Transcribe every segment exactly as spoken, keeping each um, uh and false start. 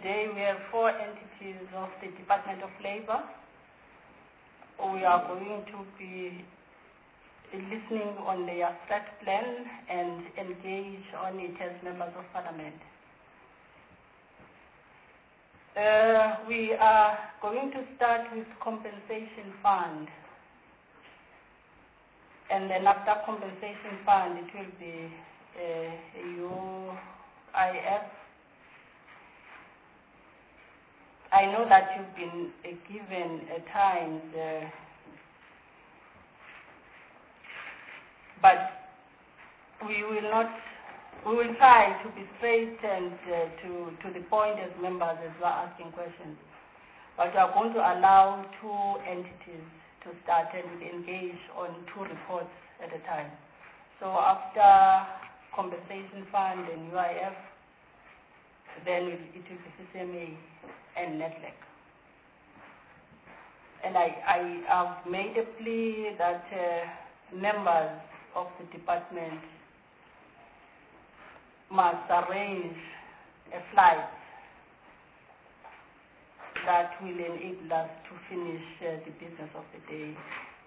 today we have four entities of the Department of Labor. We are going to be listening on their strat plan and engage on it as members of Parliament. Uh, we are going to start with compensation fund. And then after compensation fund, it will be uh, U I F. I know that you've been uh, given at times, uh, but we will not, we will try to be straight and uh, to, to the point as members as we are asking questions. But we are going to allow two entities to start and engage on two reports at a time. So after compensation fund and U I F, then it, it will be C C M A and NEDLAC. And I, I have made a plea that uh, members of the department must arrange a flight that will enable us to finish uh, the business of the day.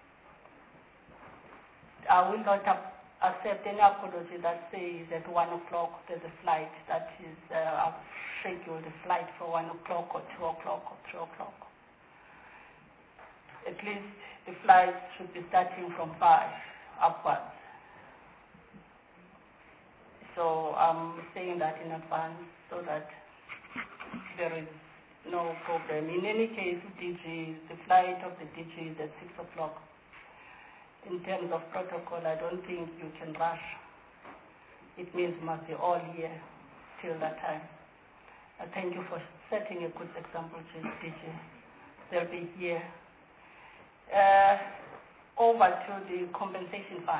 I will not accept any apology that says at one o'clock there's a flight that is uh, I've scheduled a flight for one o'clock or two o'clock or three o'clock. At least the flight should be starting from five upwards. So I'm saying that in advance so that there is no problem. In any case, D G, the flight of the D G is at six o'clock. In terms of protocol, I don't think you can rush. It means we must be all here till that time. I thank you for setting a good example to D G. They'll be here. Uh, over to the compensation fund.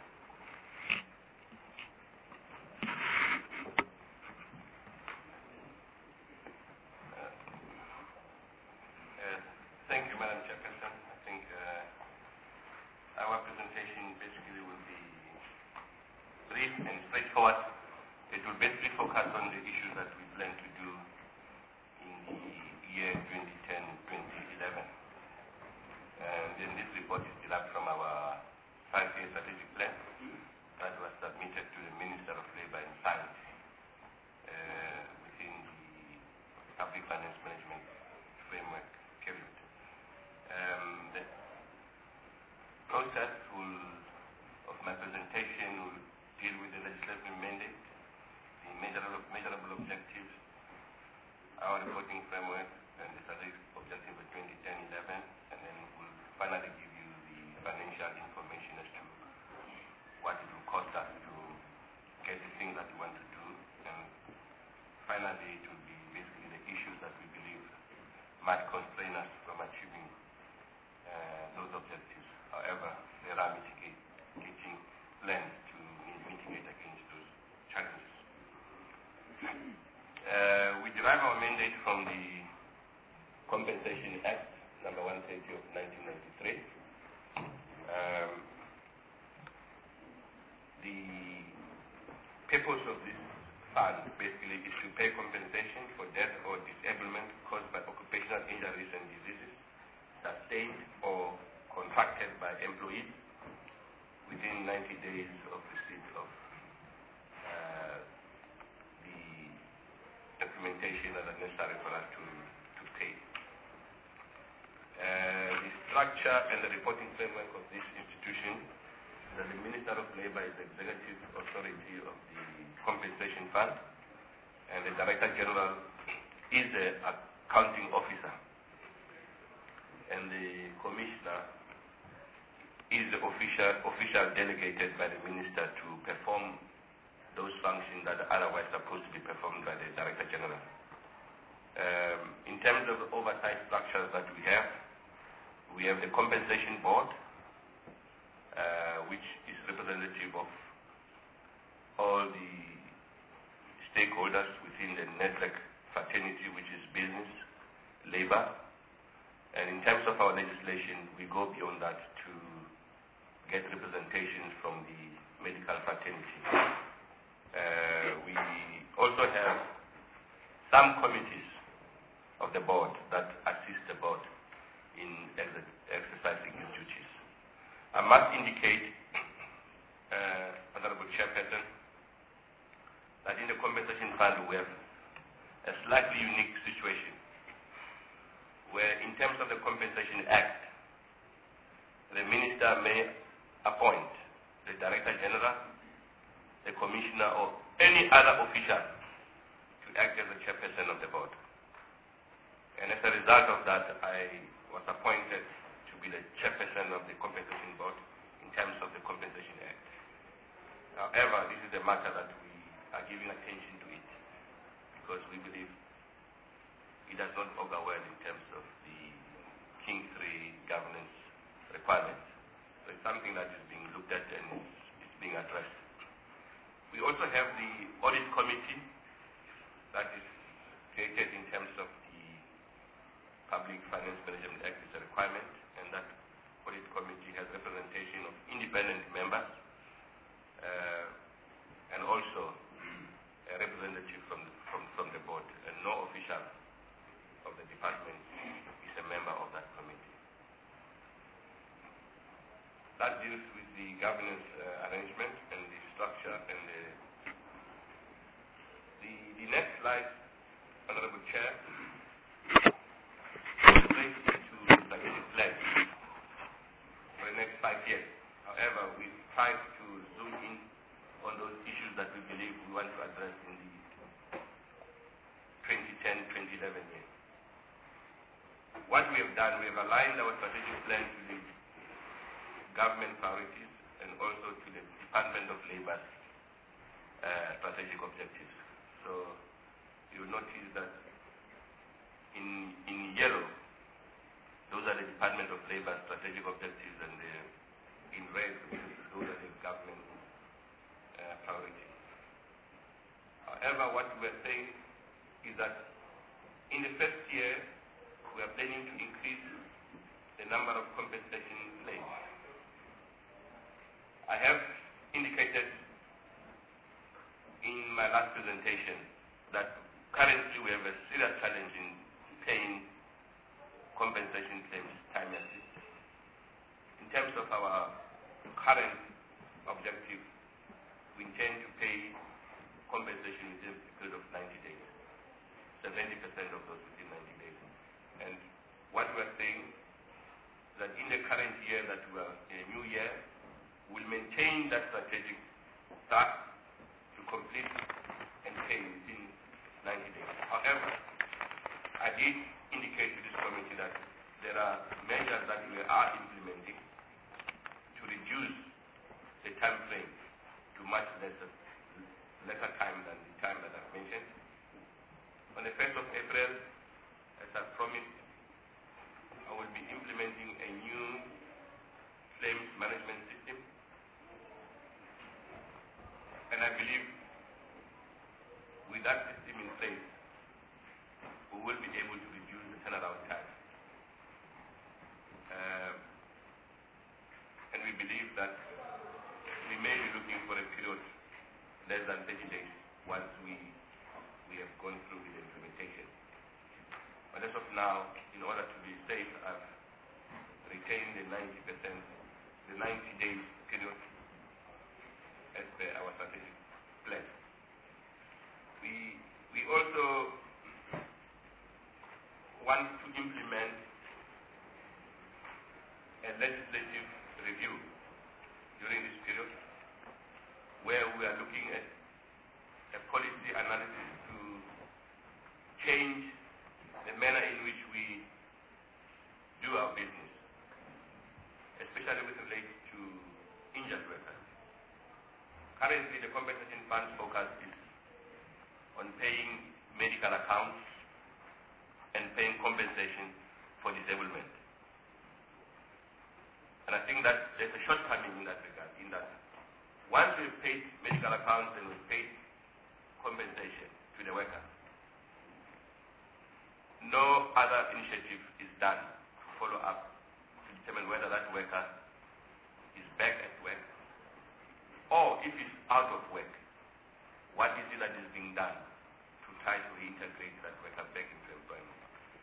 Thank you, Madam Chairperson. I think uh, our presentation basically will be brief and straightforward. It will basically focus on the issues that we plan to do in the year twenty ten to twenty eleven. And then this report is derived from our five-year strategic plan that was submitted to the Minister of Labour and Science uh, within the Public Finance Management Framework period. Um, the process will, of my presentation will deal with the legislative mandate, the measurable, measurable objectives, our reporting framework, and the strategic objective for twenty ten to eleven, and then we'll finally give you the financial information as to what it will cost us to get the things that we want to do, and finally it will be basically the issues that we believe might constrain us from achieving uh, those objectives. However, there are mitigating plans to mitigate against those challenges. Uh, we derive our mandate from the Compensation Act, number one thirty of nineteen ninety-three. Um, the purpose of this fund basically is to pay compensation for death or disablement caused by occupational injuries and diseases sustained or contracted by employees within ninety days of receipt of uh, the documentation that are necessary for us to, to pay. Uh, the structure and the reporting framework of this institution is that the Minister of Labour is the executive authority of the Compensation Fund, and the Director General is the accounting officer, and the Commissioner is the official, official delegated by the Minister to perform those functions that are otherwise supposed to be performed by the Director General. Um, in terms of the oversight structures that we have, we have the Compensation Board, uh, which is representative of all the stakeholders within the NEDLAC fraternity, which is business, labor, and in terms of our legislation, we go beyond that to get representation from the medical fraternity. Uh, we also have some committees of the board that assist the board in ex exercising its duties. I must indicate, uh, Honorable Chairperson, that in the compensation fund we have a slightly unique situation where in terms of the Compensation Act, the Minister may appoint the Director General, the Commissioner, or any other official to act as the chairperson of the board. And as a result of that, I was appointed to be the chairperson of the Compensation Board in terms of the Compensation Act. However, this is a matter that we are giving attention to it because we believe it does not augur well in terms of the King three governance requirements. So it's something that is being looked at and it's being addressed. We also have the Audit Committee that is created in terms of the Public Finance Management Act is a requirement, and that Audit Committee has representation of independent members uh, and also a representative from the, from, from the board, and no official of the department is a member of that committee. That deals with the governance uh, arrangement and the structure and the, the, the next slide, Honorable Chair, relates to strategic plan for the next five years. However, we tried to zoom in on those issues that we believe we want to address in the twenty ten to twenty eleven year. What we have done, we have aligned our strategic plan to the government priorities and also to the Department of Labor's uh, strategic objectives. So you will notice that in, in yellow, those are the Department of Labor's strategic objectives, and the, in red, those are the government uh, priorities. However, what we are saying is that in the first year, we are planning to increase the number of compensation claims. I have indicated in my last presentation that currently we have a serious challenge in paying compensation claims timely. In terms of our current objective, we intend to pay compensation within a period of ninety days, seventy percent of those within ninety days. And what we are saying is that in the current year that we are in a new year, we'll maintain that strategic task to complete and pay within ninety days. However, I did indicate to this committee that there are measures that we are implementing to reduce the time frame to much lesser, lesser time than the time that I've mentioned. On the first of April, as I promised, I will be implementing a new claims management system. And I believe with that system in place, we will be able to reduce the turnaround time. Uh, and we believe that we may be looking for a period less than thirty days once we, we have gone through with the implementation. But as of now, in order to be safe, I've retained the ninety percent, the ninety days period as per our strategic plan. We, we also want to implement a legislative review during this period where we are looking at a policy analysis to change the manner in which we do our business, especially with relate to injured workers. Currently, the compensation fund's focus is on paying medical accounts and paying compensation for disablement. And I think that there's a shortcoming in that regard, in that once we've paid medical accounts and we've paid compensation to the worker, no other initiative is done to follow up to determine whether that worker is back at work, or if he's out of work, what is it that is being done to try to reintegrate that worker back into employment.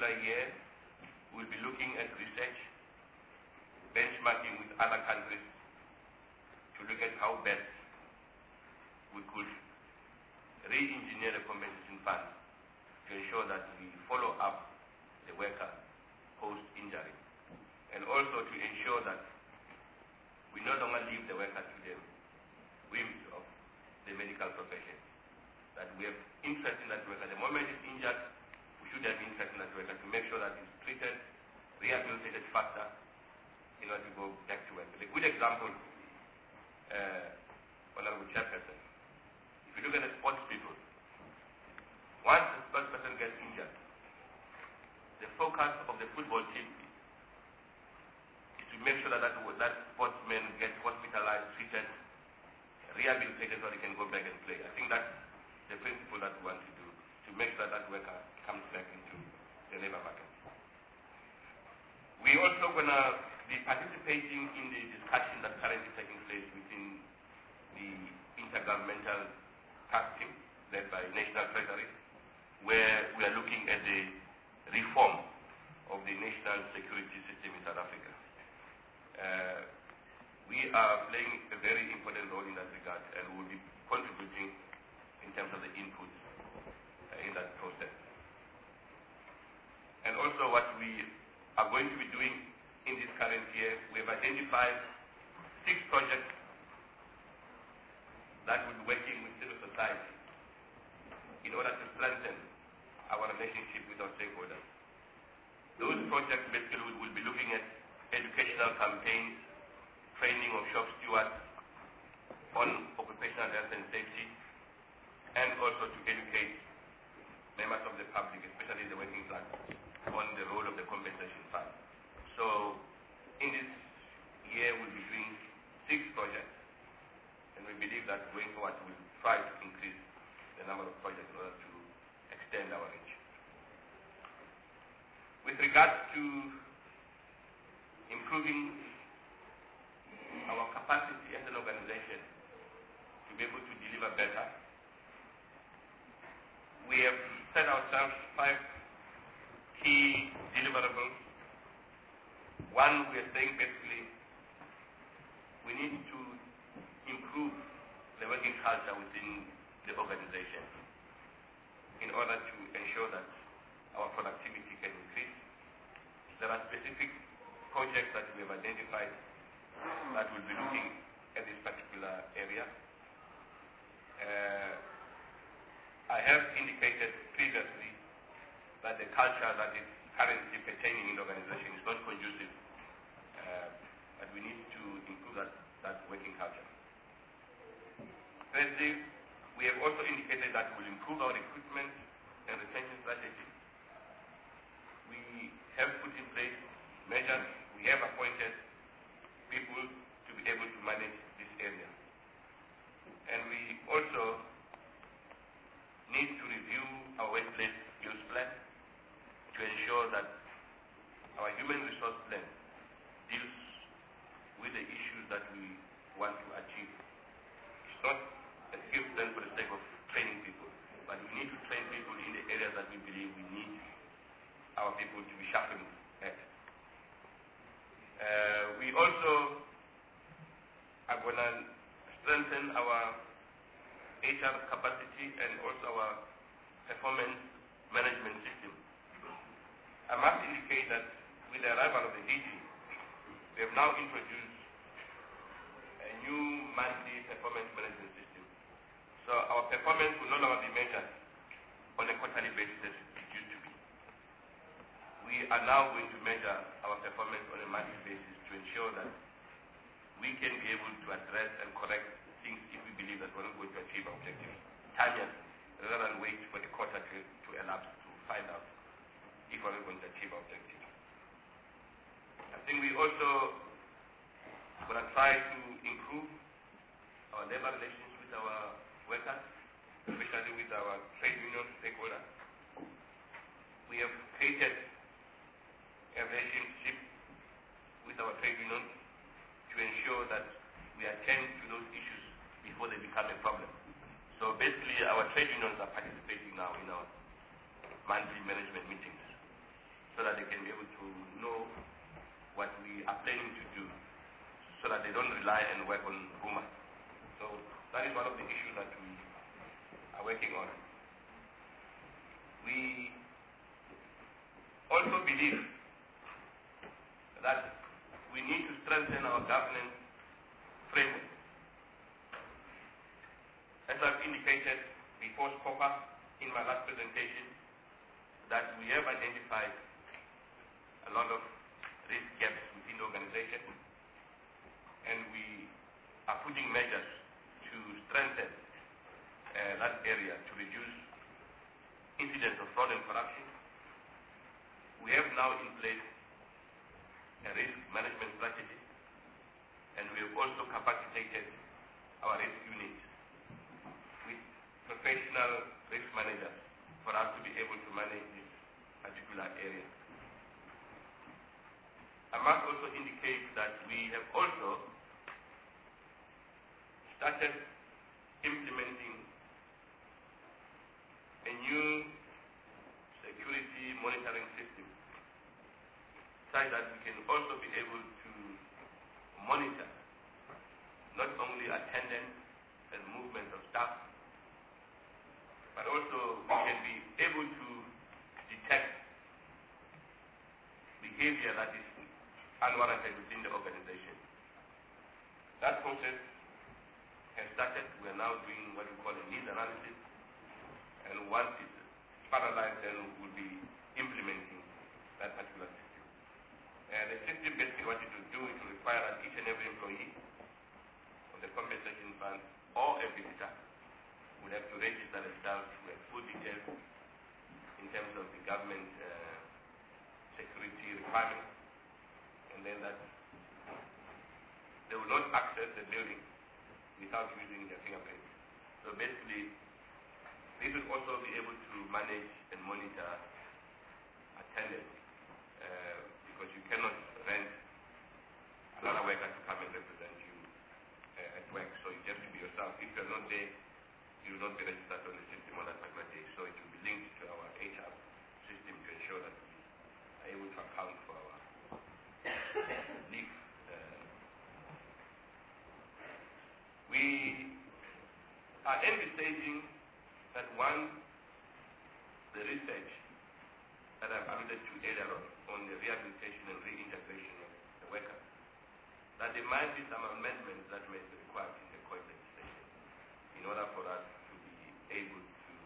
particular year, we'll be looking at research, benchmarking with other countries to look at how best we could re-engineer the compensation fund to ensure that we follow up the worker post-injury, and also to ensure that we no longer leave the worker to the whims of the medical profession, that we have interest in that worker. The moment it's injured, we should have interest in that worker to make sure that it's treated, rehabilitated faster in order to go back to work. A good example, uh, Honorable Chairperson, if you look at the sports people, once the sports person gets injured, the focus of the football team is to make sure that that, that sportsman gets hospitalized, treated, rehabilitated so he can go back and play. I think that's the principle that we want to do, to make sure that worker comes back into the labor market. We're also going to be participating in the discussion that's currently taking place within the Intergovernmental Task Team led by National Treasury, where we are looking at the reform of the national security system in South Africa. Uh, we are playing a very important role in that regard, and we will be contributing in terms of the input uh, in that process. And also what we are going to be doing in this current year, we have identified six projects that will be working with civil society in order to strengthen our relationship with our stakeholders. Those projects basically will be looking at educational campaigns, training of shop stewards on occupational health and safety, and also to educate members of the public, especially the working class, on the role of the compensation fund. So in this year we'll be doing six projects, and we believe that going forward we'll try to increase the number of projects in order to extend our reach. With regards to improving our capacity as an organization to be able to deliver better, we have set ourselves five key deliverables. One, we are saying basically we need to improve the working culture within the organization in order to ensure that our productivity can increase. There are specific projects that we have identified that will be looking at this particular area. Uh, I have indicated previously that the culture that is currently pertaining in the organization is not conducive, uh, but we need to improve that, that working culture. Thirdly, we have also indicated that we will improve our recruitment and retention strategy. We have put in place measures, we have appointed people to be able to manage this area. And we also need to review our workplace skills plan to ensure that our human resource plan deals with the issues that we want to achieve. It's not a skills plan for the sake of training people, but we need to train people in the areas that we believe we need our people to be sharpened at. Uh, we also are going to strengthen our H R capacity and also our performance management system. I must indicate that with the arrival of the D G, we have now introduced a new monthly performance management system. So our performance will no longer be measured on a quarterly basis as it used to be. We are now going to measure our performance on a monthly basis to ensure that we can be able to address and correct things if we believe that we're not going to achieve our objectives timely, rather than wait for the quarter to, to elapse to find out if we're going to achieve our objectives. I think we also going to try to improve our labor relations with our workers, especially with our trade union stakeholders. We have created a relationship with our trade unions to ensure that we attend to those issues before they become a problem. So basically, our trade unions are participating now in our monthly management meetings so that they can be able to know what we are planning to do, so that they don't rely and work on rumors. So that is one of the issues that we are working on. We also believe that we need to strengthen our governance framework. As I've indicated before SCOPA in my last presentation, that we have identified a lot of risk gaps within the organization, and we are putting measures to strengthen uh, that area to reduce incidents of fraud and corruption. We have now in place a risk management strategy, and we have also capacitated our risk unit with professional risk managers for us to be able to manage this particular area. I must also indicate that we have also started implementing a new security monitoring system, such that we can also be able to monitor not only attendance and movement of staff, but also we can be able to detect behavior that is unwarranted within the organization. That process has started. We are now doing what we call a needs analysis, and once it's finalized, then we will be implementing that particular system. And the system basically what it will do, it will require that each and every employee of the compensation fund or a visitor would have to register themselves with full details in terms of the government uh, security requirements, and then that they will not access the building without using their fingerprint. So basically, this will also be able to manage and monitor attendance, uh, because you cannot rent another worker to come and represent you uh, at work. So you have to be yourself. If you're not there, you will not be registered on the system on that particular day. So it will be linked to our H R system to ensure that we are able to account for our leave. Uh, we are envisaging that once the research that I've alluded to earlier on, on the rehabilitation and reintegration of the worker, that there might be some amendments that may be required in the COIT legislation in order for us to be able to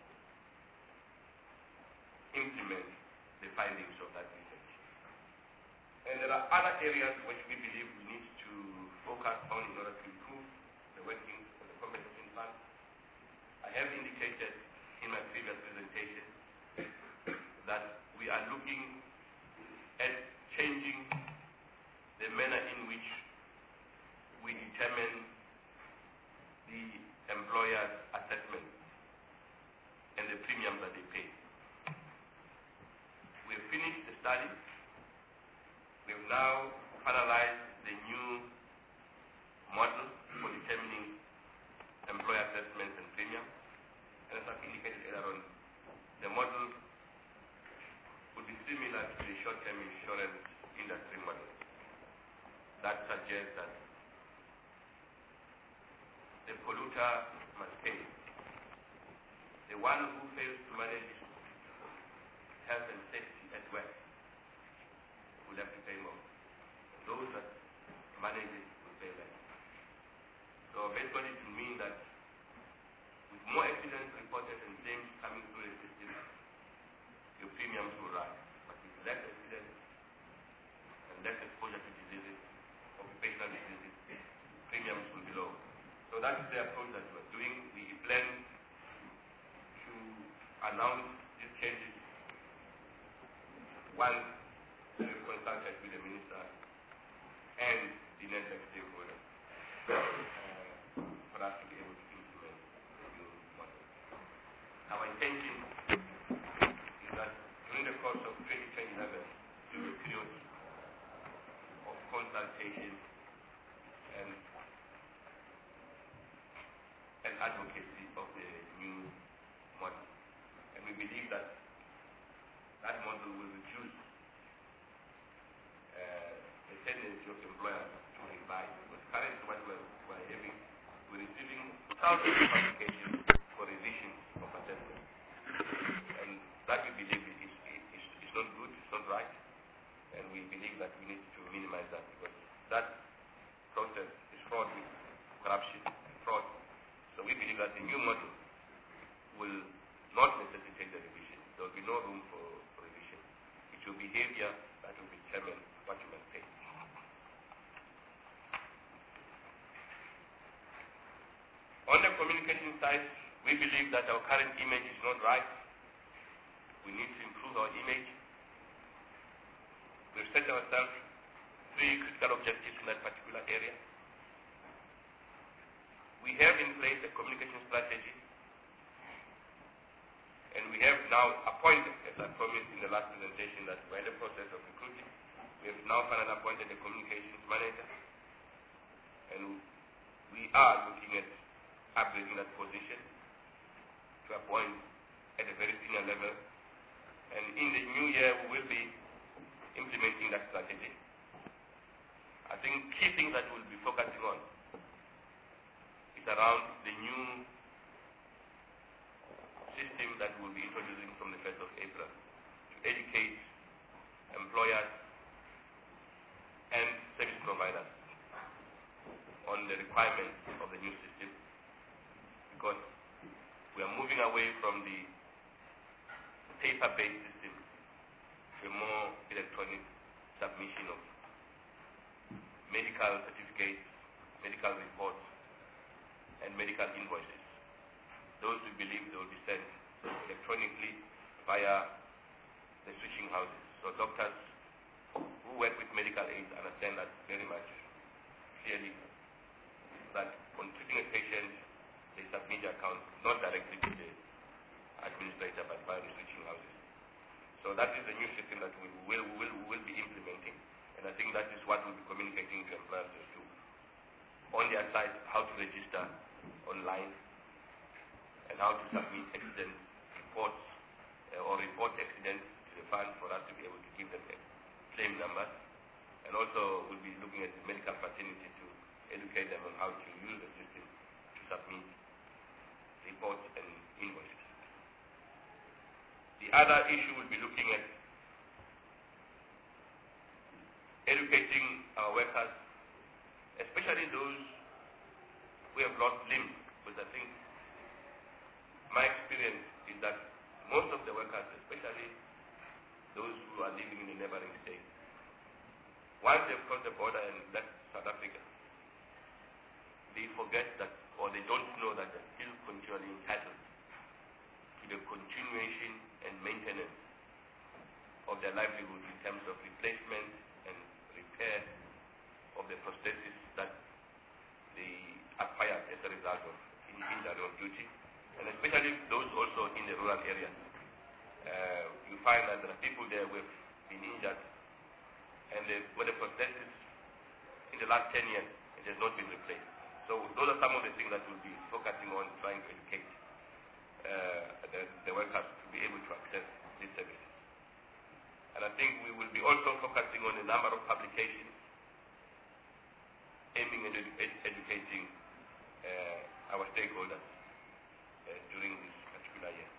implement the findings of that research. And there are other areas which we believe we need to focus on in order to improve the workings of the compensation fund. I have indicated in my previous presentation that we are looking at changing the manner in which we determine the employer's assessment and the premiums that they pay. We have finished the study. We have now finalized the new model for determining employer assessments and premiums. And as I've indicated earlier on, the model would be similar to the short-term insurance industry model. That suggests that the polluter must pay. The one who fails to manage health and safety at work will have to pay more. Those that manage it will pay less. So basically it will mean that with more accidents reported and claims coming through the system, your premiums will rise. But with less accidents and less exposure to diseases, occupational diseases, premiums will be low. So that is the approach that we are doing. We plan to announce these changes once we have consulted with the minister and the network stakeholders uh, for us to be able to implement the new model. Our intention is that during the course of twenty eleven, through a period of consultation and and advocacy of the new model. And we believe that that model will reduce ability of employers to revise. Because currently what we're, we're having, we're receiving thousands of applications for revision of assessment. And that we believe is, is, is, is not good, it's not right. And we believe that we need to minimize that because that process is fraught with corruption and fraud. So we believe that the new model will not necessitate the revision. There will be no room for, for revision. It will be behavior that will determine what you must pay. On the communication side, we believe that our current image is not right. We need to improve our image. We've set ourselves three critical objectives in that particular area. We have in place a communication strategy, and we have now appointed, as I promised in the last presentation, that we're in the process of recruiting. We have now finally appointed a communications manager, and we are looking at upgrading that position to appoint at a very senior level. And in the new year, we will be implementing that strategy. I think key things that we'll be focusing on is around the new system that we'll be introducing from the first of April to educate employers and service providers on the requirements of the new system, because we are moving away from the paper-based system to a more electronic submission of medical certificates, medical reports, and medical invoices. Those we believe they will be sent electronically via the switching houses. So doctors who work with medical aids understand that very much clearly, that on treating a patient, they submit their account not directly to the administrator but via the switching houses. So that is the new system that we will, we will, we will be implementing. And I think that is what we'll be communicating to employers to do. On their side, how to register online and how to submit accident reports uh, or report accidents to the fund for us to be able to give them a claim number. And also we'll be looking at the medical fraternity to educate them on how to use the system to submit reports and invoices. The other issue we'll be looking at educating our workers, especially those who have lost limbs, because I think my experience is that most of the workers, especially those who are living in the neighboring states, once they've crossed the border and left South Africa, they forget that, or they don't know that they're still continually entitled to the continuation and maintenance of their livelihood in terms of replacement and repair of the prosthesis that they acquired as a result of injury on duty, and especially those also in the rural areas. Uh, you find that there are people there who have been injured, and the, with the prosthesis in the last ten years, it has not been replaced. So those are some of the things that we'll be focusing on, trying to educate uh, the, the workers to be able to access these services. And I think we will be also focusing on a number of publications aiming at edu ed educating uh, our stakeholders uh, during this particular year.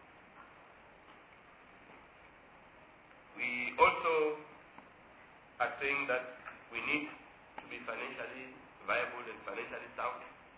We also are saying that we need to be financially viable and financially sound.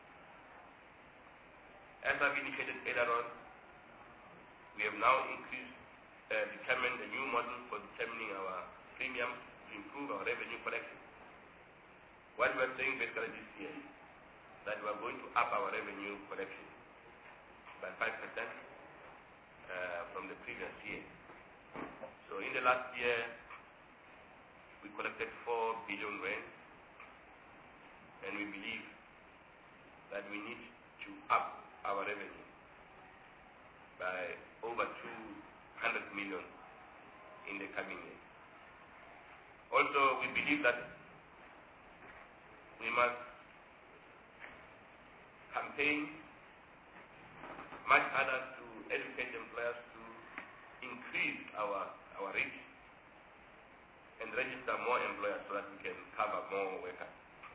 As I've indicated earlier on, we have now increased, uh, determined a new model for determining our premiums to improve our revenue collection. What we are saying basically this year is that we are going to up our revenue collection by five percent uh, from the previous year. So in the last year, we collected four billion rand, and we believe that we need to up our revenue by over two hundred million in the coming year. Also, we believe that we must campaign much harder to educate employers to increase our, our reach and register more employers so that we can cover more workers.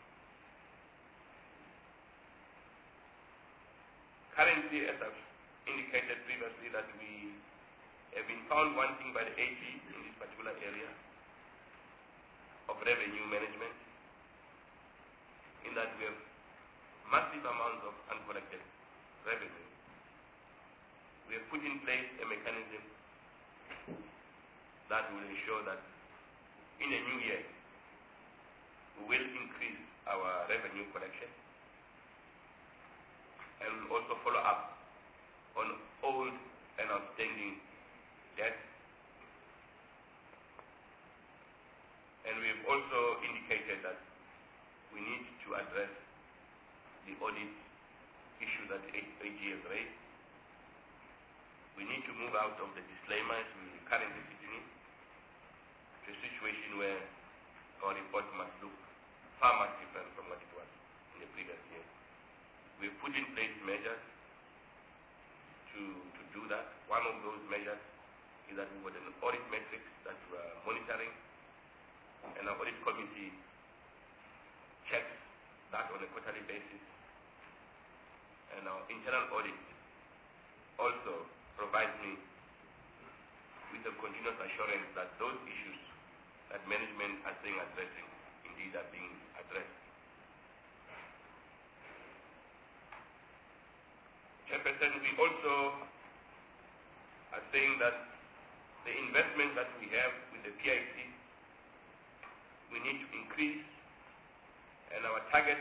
Currently, as I've indicated previously, that we have been found wanting by the A G in this particular area of revenue management, in that we have massive amounts of uncollected revenue. We have put in place a mechanism that will ensure that in the new year we will increase our revenue collection and also follow up on old and outstanding debt. And we have also indicated that we need to address the audit issue that the A G has raised. We need to move out of the disclaimers we are currently sitting in to a situation where our report must look far much different from what it was in the previous year. We have put in place measures to, to do that. One of those measures is that we got an audit matrix that we are monitoring, and our audit committee checks that on a quarterly basis. And our internal audit also provides me with a continuous assurance that those issues that management are saying addressing indeed are being addressed. Chairperson, we also are saying that the investment that we have with the P I C, we need to increase, and our target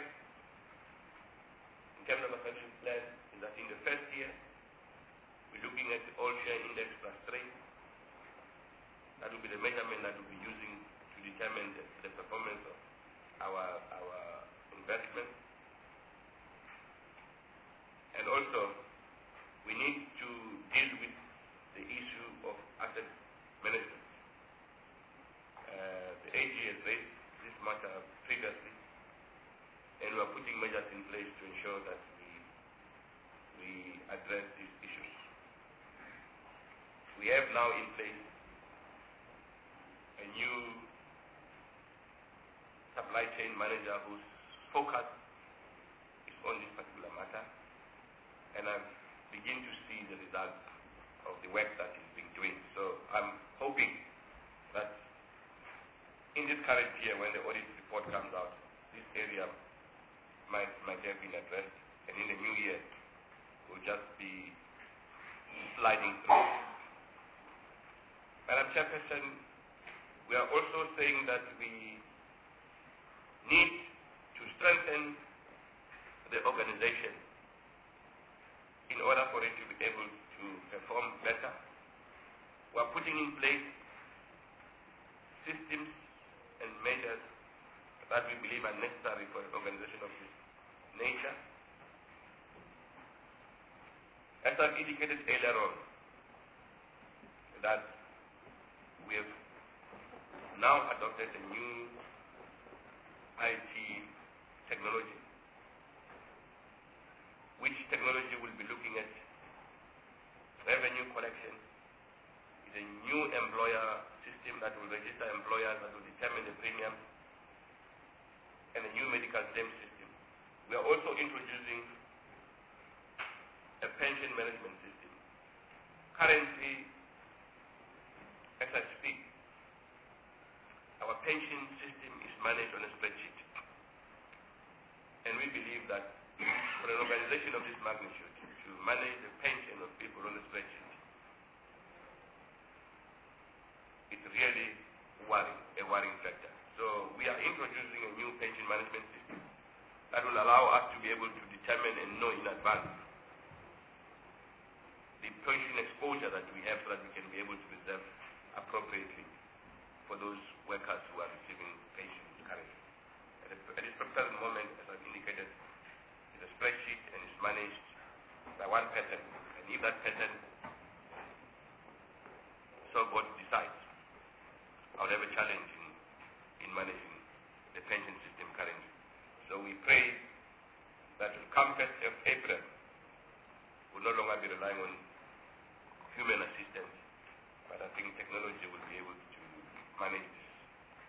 in terms of the financial plan is that in the first year, we're looking at the all share index plus three. That will be the measurement that we'll be using to determine the, the performance of our, our investment. And also, we need to deal with the issue of asset management. Uh, the A G has raised this matter previously, and we are putting measures in place to ensure that we, we address these issues. We have now in place a new supply chain manager whose focus is on this particular matter, and I begin to see the results of the work that he's been doing. So I'm hoping that in this current year, when the audit report comes out, this area might, might have been addressed, and in the new year, we'll just be sliding through. Madam Chairperson, we are also saying that we need to strengthen the organization in order for it to be able to perform better. We are putting in place systems and measures that we believe are necessary for an organization of this nature. As I've indicated earlier on, that we have now adopted a new I T technology, which technology will be looking at revenue collection. It's a new employer system that will register employers, that will determine the premium, and a new medical claim system. We are also introducing a pension management system. Currently, as I speak, our pension system is managed on a spreadsheet. And we believe that for an organization of this magnitude to manage the pension of people on a spreadsheet, it's really worrying, a worrying factor. So we are introducing a new pension management system that will allow us to be able to determine and know in advance the pension exposure that we have, so that we can be able to reserve appropriately for those workers who are receiving pensions currently. At, a, at this present moment, as I've indicated, it's a spreadsheet and it's managed by one person. And if that person so God decides, I would have a challenge in, in managing the pension system currently. So we pray that come first of April, we'll no longer be relying on human assistance, but I think technology will be able to manage this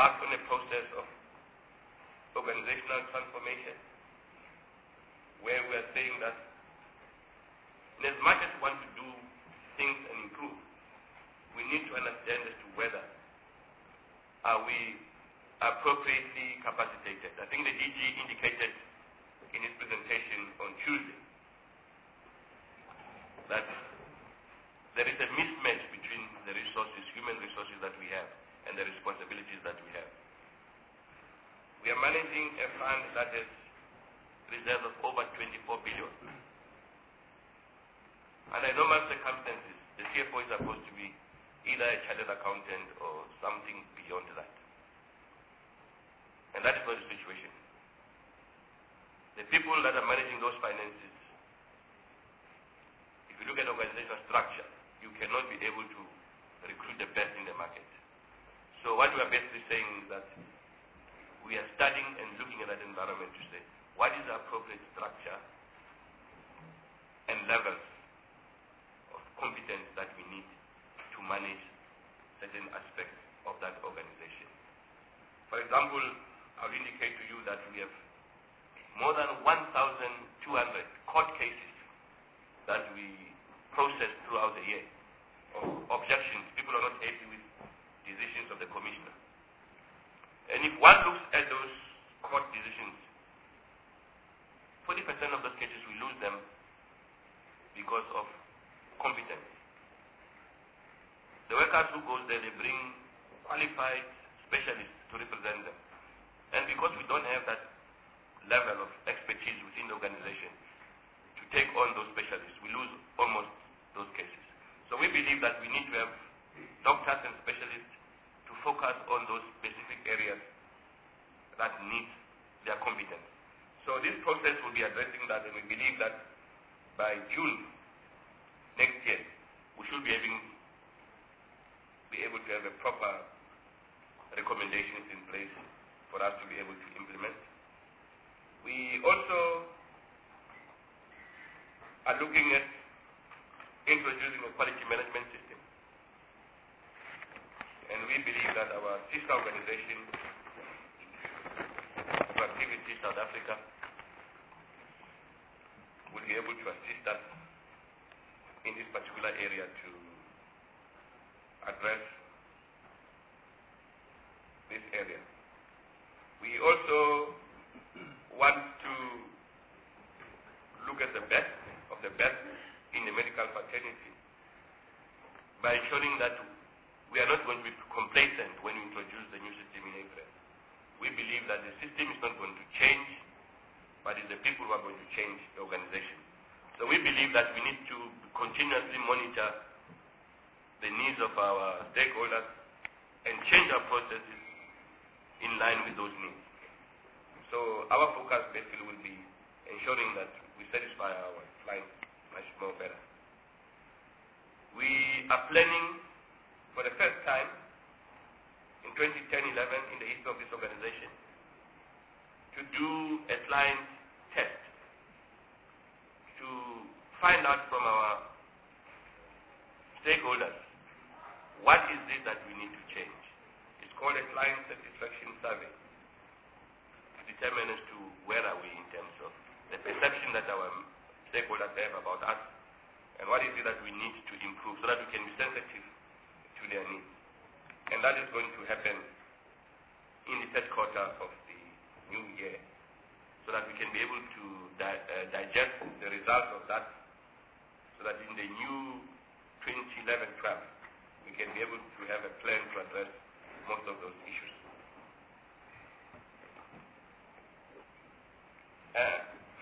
embarked on a process of organizational transformation, where we are saying that in as much as we want to do things and improve, we need to understand as to whether are we appropriately capacitated. I think the D G indicated in his presentation on Tuesday that there is a mismatch between the resources, human resources that we have, and the responsibilities that we have. We are managing a fund that has reserves of over twenty-four billion. Under normal circumstances, the C F O is supposed to be either a chartered accountant or something beyond that. And that is not the situation. The people that are managing those finances, if you look at organizational structure, you cannot be able to recruit the best in the market. So what we are basically saying is that we are studying and looking at that environment to say, what is the appropriate structure and levels of competence that we need to manage certain aspects of that organization? For example, I'll indicate to you that we have more than one thousand two hundred court cases that we process throughout the year of objections. People are not happy with decisions of the commissioner. And if one looks at those court decisions, forty percent of those cases we lose them because of competence. The workers who goes there, they bring qualified specialists to represent them. And because we don't have that level of expertise within the organization to take on those specialists, we lose almost those cases. So we believe that we need to have doctors and specialists to focus on those specific areas that need their competence. So this process will be addressing that, and we believe that by June next year, we should be having be able to have a proper recommendations in place for us to be able to implement. We also are looking at introducing a quality management system. And we believe that our sister organization, Activity South Africa, will be able to assist us in this particular area to address this area. We also want to look at the best of the best in the medical fraternity by ensuring that we are not going to be complacent when we introduce the new system in April. We believe that the system is not going to change, but it's the people who are going to change the organization. So we believe that we need to continuously monitor the needs of our stakeholders and change our processes in line with those needs. So our focus basically will be ensuring that we satisfy our clients much more better. We are planning for the first time in twenty ten eleven in the history of this organization to do a client test to find out from our stakeholders what is it that we need to change. It's called a client satisfaction survey to determine as to where are we in terms of the perception that our stakeholders have about us and what is it that we need to improve so that we can be sensitive to their needs. And that is going to happen in the third quarter of the new year so that we can be able to di uh, digest the results of that so that in the new twenty eleven twelve we can be able to have a plan to address most of those issues. Uh,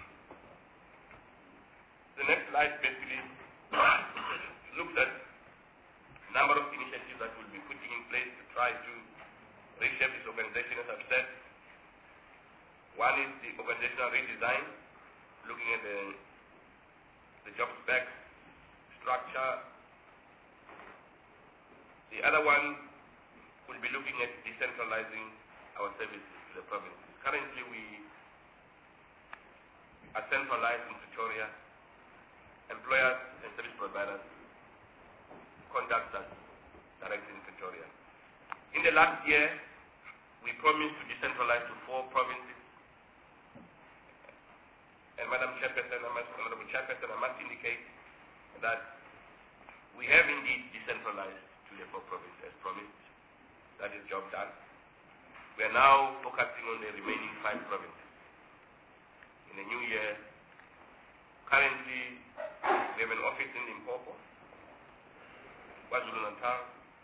the next slide basically looks at a number of initiatives that we'll be putting in place to try to reshape this organization, as I've said. One is the organizational redesign, looking at the, the job spec, structure. The other one will be looking at decentralizing our services to the provinces. Currently, we are centralized in Pretoria. Employers and service providers contact us directly in Pretoria. In the last year, we promised to decentralize to four provinces. And Madam Chairperson, I must, Honorable Chairperson, I must indicate that we have indeed decentralized to the four provinces as promised. That is job done. We are now focusing on the remaining five provinces. In the new year, currently we have an office in Limpopo, KwaZulu-Natal,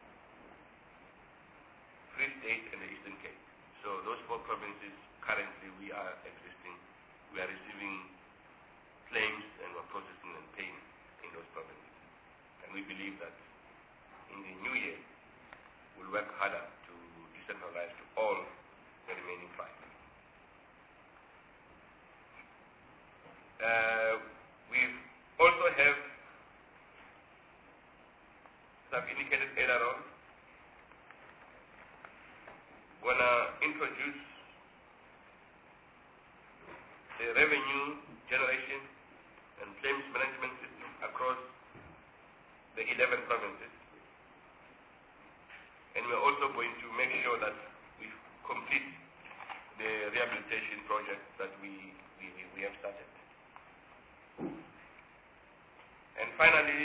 Free State, and the Eastern Cape. So those four provinces currently we are existing. We are receiving claims and we're processing and paying in those provinces. And we believe that in the new year, we'll work harder to decentralize to all the remaining five. Uh, we also have, as I've indicated earlier on, going to introduce the revenue generation and claims management system across the eleven provinces. And we're also going to make sure that we complete the rehabilitation project that we, we, we have started. And finally,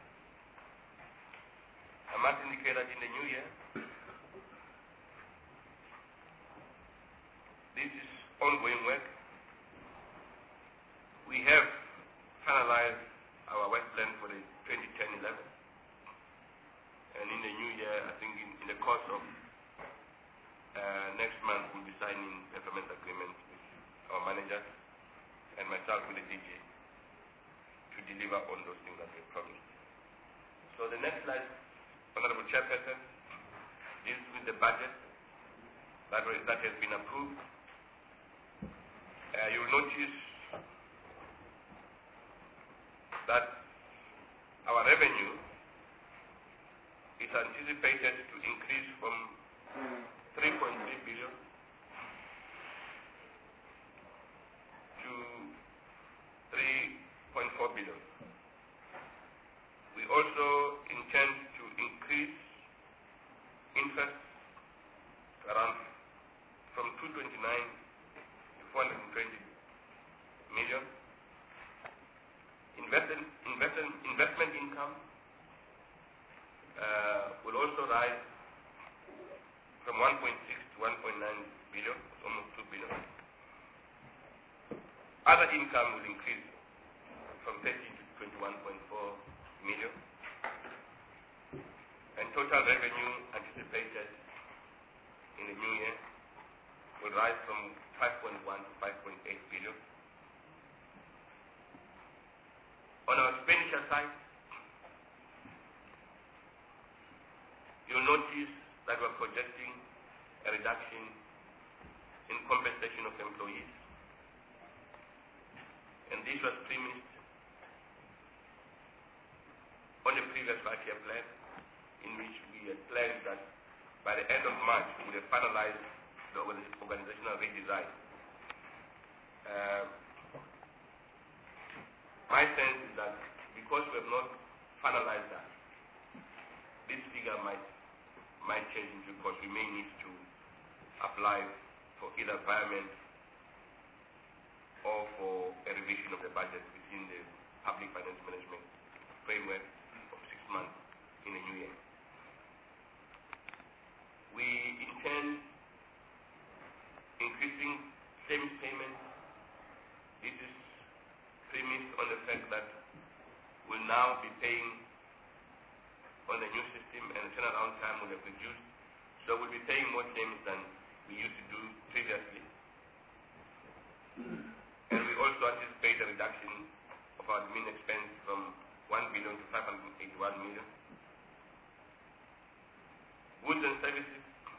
I must indicate that in the new year, this is ongoing work. We have finalized our work plan for the twenty ten eleven. And in the new year, I think in, in the course of uh, next month, we'll be signing performance agreements with our managers and myself with the D G to deliver on those things that we promised. So the next slide, Honorable Chairperson, deals with the budget that, that has been approved. Uh, you will notice that our revenue is anticipated to increase from three point three billion to three point four billion. We also intend to increase interest around from two hundred twenty-nine to four hundred twenty million. Investment, investment, investment income uh, will also rise from one point six to one point nine billion, almost two billion. Other income will increase from thirty to twenty-one point four million. And total revenue anticipated in the new year will rise from five point one to five point eight billion. On our expenditure side, you'll notice that we're projecting a reduction in compensation of employees. And this was premised on the previous five-year plan, in which we had planned that by the end of March, we would have finalized the organizational redesign. Uh, My sense is that because we have not finalized that, this figure might might change because we may need to apply for either environment or for a revision of the budget within the public finance management framework of six months in the new year. We intend increasing claims payments. This is premised on the fact that we'll now be paying on the new system and the turnaround time will have reduced. So we'll be paying more claims than we used to do previously. And we also anticipate a reduction of our admin expense from one billion to five hundred eighty-one million. Goods and services,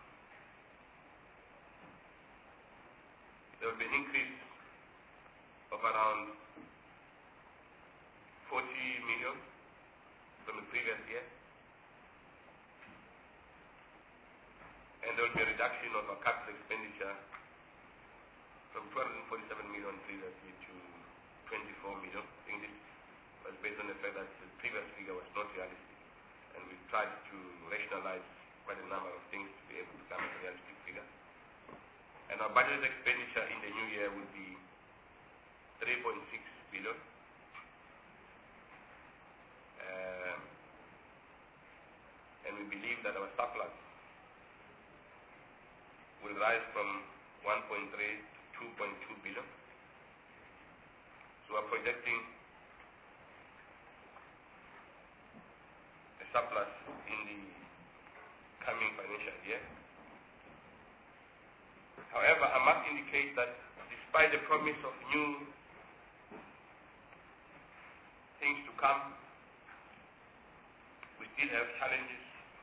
there will be an increase of around forty million from the previous year. And there will be a reduction of our capital expenditure from two hundred forty-seven million previously to twenty-four million. I think this was based on the fact that the previous figure was not realistic. And we tried to rationalize quite a number of things to be able to come to a realistic figure. And our budget expenditure in the new year will be three point six billion. Um, and we believe that our surplus will rise from one point three to two point two billion. So we're projecting a surplus in the coming financial year. However, I must indicate that despite the promise of new things to come, we still have challenges.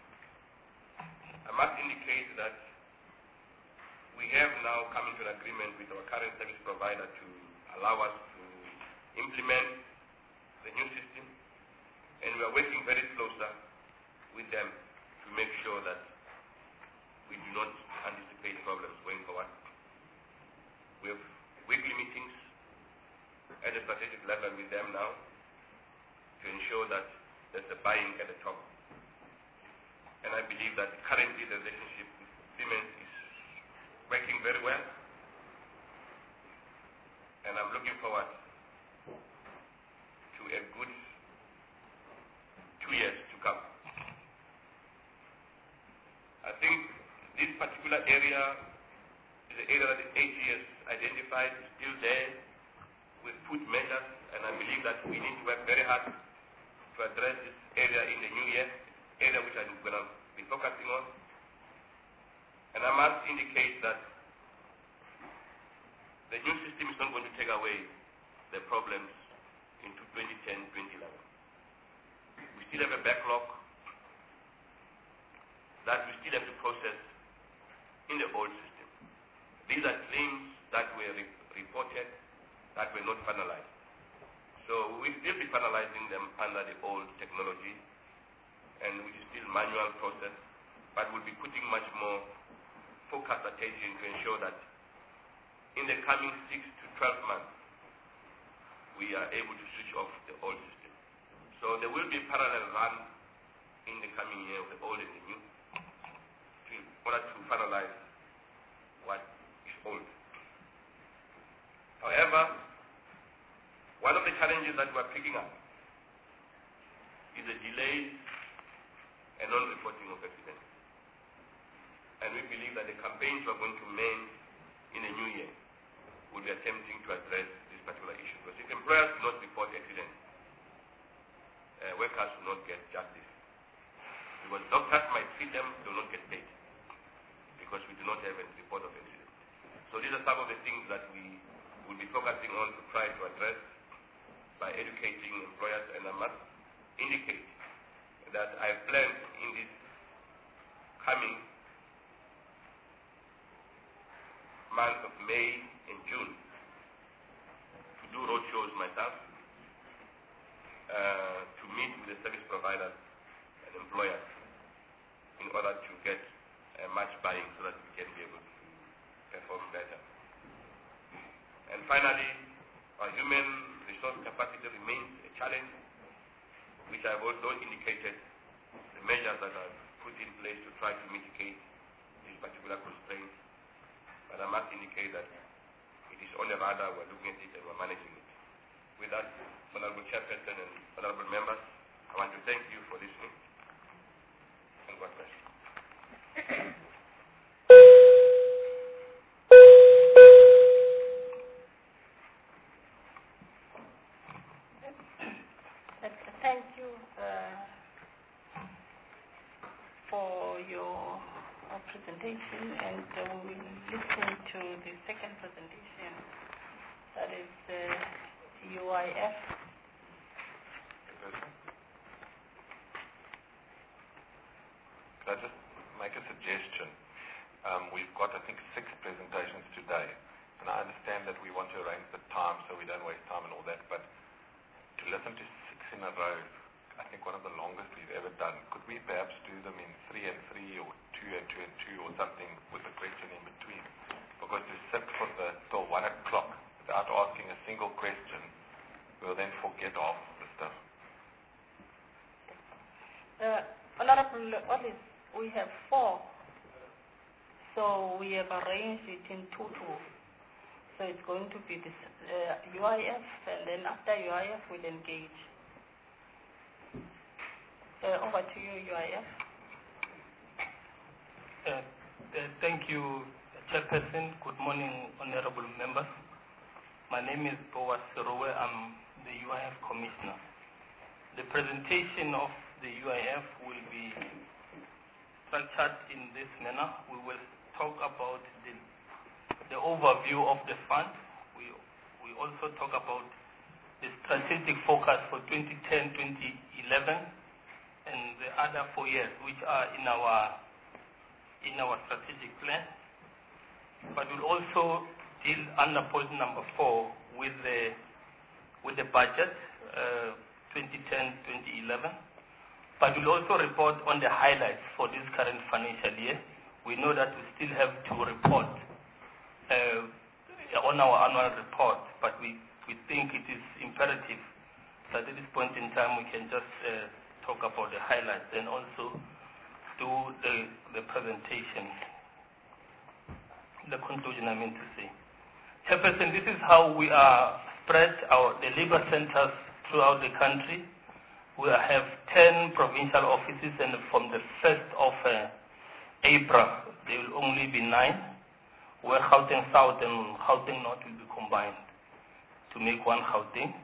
I must indicate that we have now come into an agreement with our current service provider to allow us to implement the new system, and we are working very closer with them to make sure that we do not anticipate problems going forward. We have weekly meetings at a strategic level with them now to ensure that there's a buy-in at the top. And I believe that currently the relationship with Siemens is working very well. And I'm looking forward to a good two years to come. I think this particular area is an area that the A G has identified, is still there. We've put measures, and I believe that we need to work very hard to address this area in the new year, area which I'm going to be focusing on. And I must indicate that the new system is not going to take away the problems into twenty ten, twenty eleven. We still have a backlog that we still have to process in the old system. These are claims that were re reported that were not finalized. So we will still be finalizing them under the old technology, and which is still manual process, but we'll be putting much more focused attention to ensure that in the coming six to twelve months, we are able to switch off the old system. So there will be a parallel run in the coming year of the old and the new, in order to finalize what is old. However, one of the challenges that we're picking up is the delays and non-reporting of accidents. And we believe that the campaigns we're going to main in the new year will be attempting to address this particular issue. Because if employers do not report accidents, uh, workers will not get justice. Because doctors might treat them, they will not get paid. Because we do not have a report of accidents. So these are some of the things that we will be focusing on to try to address by educating employers. And I must indicate that I have planned in this coming month of May and June to do roadshows myself, uh, to meet with the service providers and employers in order to get uh, much buying so that we can be able to perform better. And finally, our human resource capacity remains a challenge, which I've also indicated the measures that are put in place to try to mitigate this particular constraint. But I must indicate that it is on the radar, we're looking at it and we're managing it. With that, Honorable Chairperson and Honorable Members, I want to thank you for listening, and God bless you. Thank you uh, for your uh, presentation, and uh, we will listen to the second presentation, that is uh, U I F. Could I just make a suggestion? Um, we've got, I think, six presentations today, and I understand that we want to arrange the time so we don't waste time and all that, but to listen to six in a row, I think one of the longest we've ever done. Could we perhaps do them in three and three, or two and two and two, or something with a question in between? Because to sit for the till one o'clock without asking a single question, we'll then forget half of the stuff. Uh, Honorable Ollis, we have four So we have arranged it in two two. So it's going to be this uh, U I F, and then after U I F we'll engage. Uh, over to you, U I F. Uh, uh, thank you, Chairperson. Good morning, honorable members. My name is Boaz Serowe. I'm the U I F Commissioner. The presentation of the U I F will be structured in this manner. We will talk about the, the overview of the fund. We, we also talk about the strategic focus for twenty ten to twenty eleven and the other four years which are in our, in our strategic plan. But we'll also deal under point number four with the, with the budget uh, twenty ten to twenty eleven. But we'll also report on the highlights for this current financial year. We know that we still have to report uh, on our annual report, but we, we think it is imperative that at this point in time we can just uh, talk about the highlights and also do the, the presentation, the conclusion I mean to say. Chairperson, this is how we are spread our the labor centers throughout the country. We have ten provincial offices, and from the first of uh, April, there will only be nine, where Gauteng South and Gauteng North will be combined to make one Gauteng.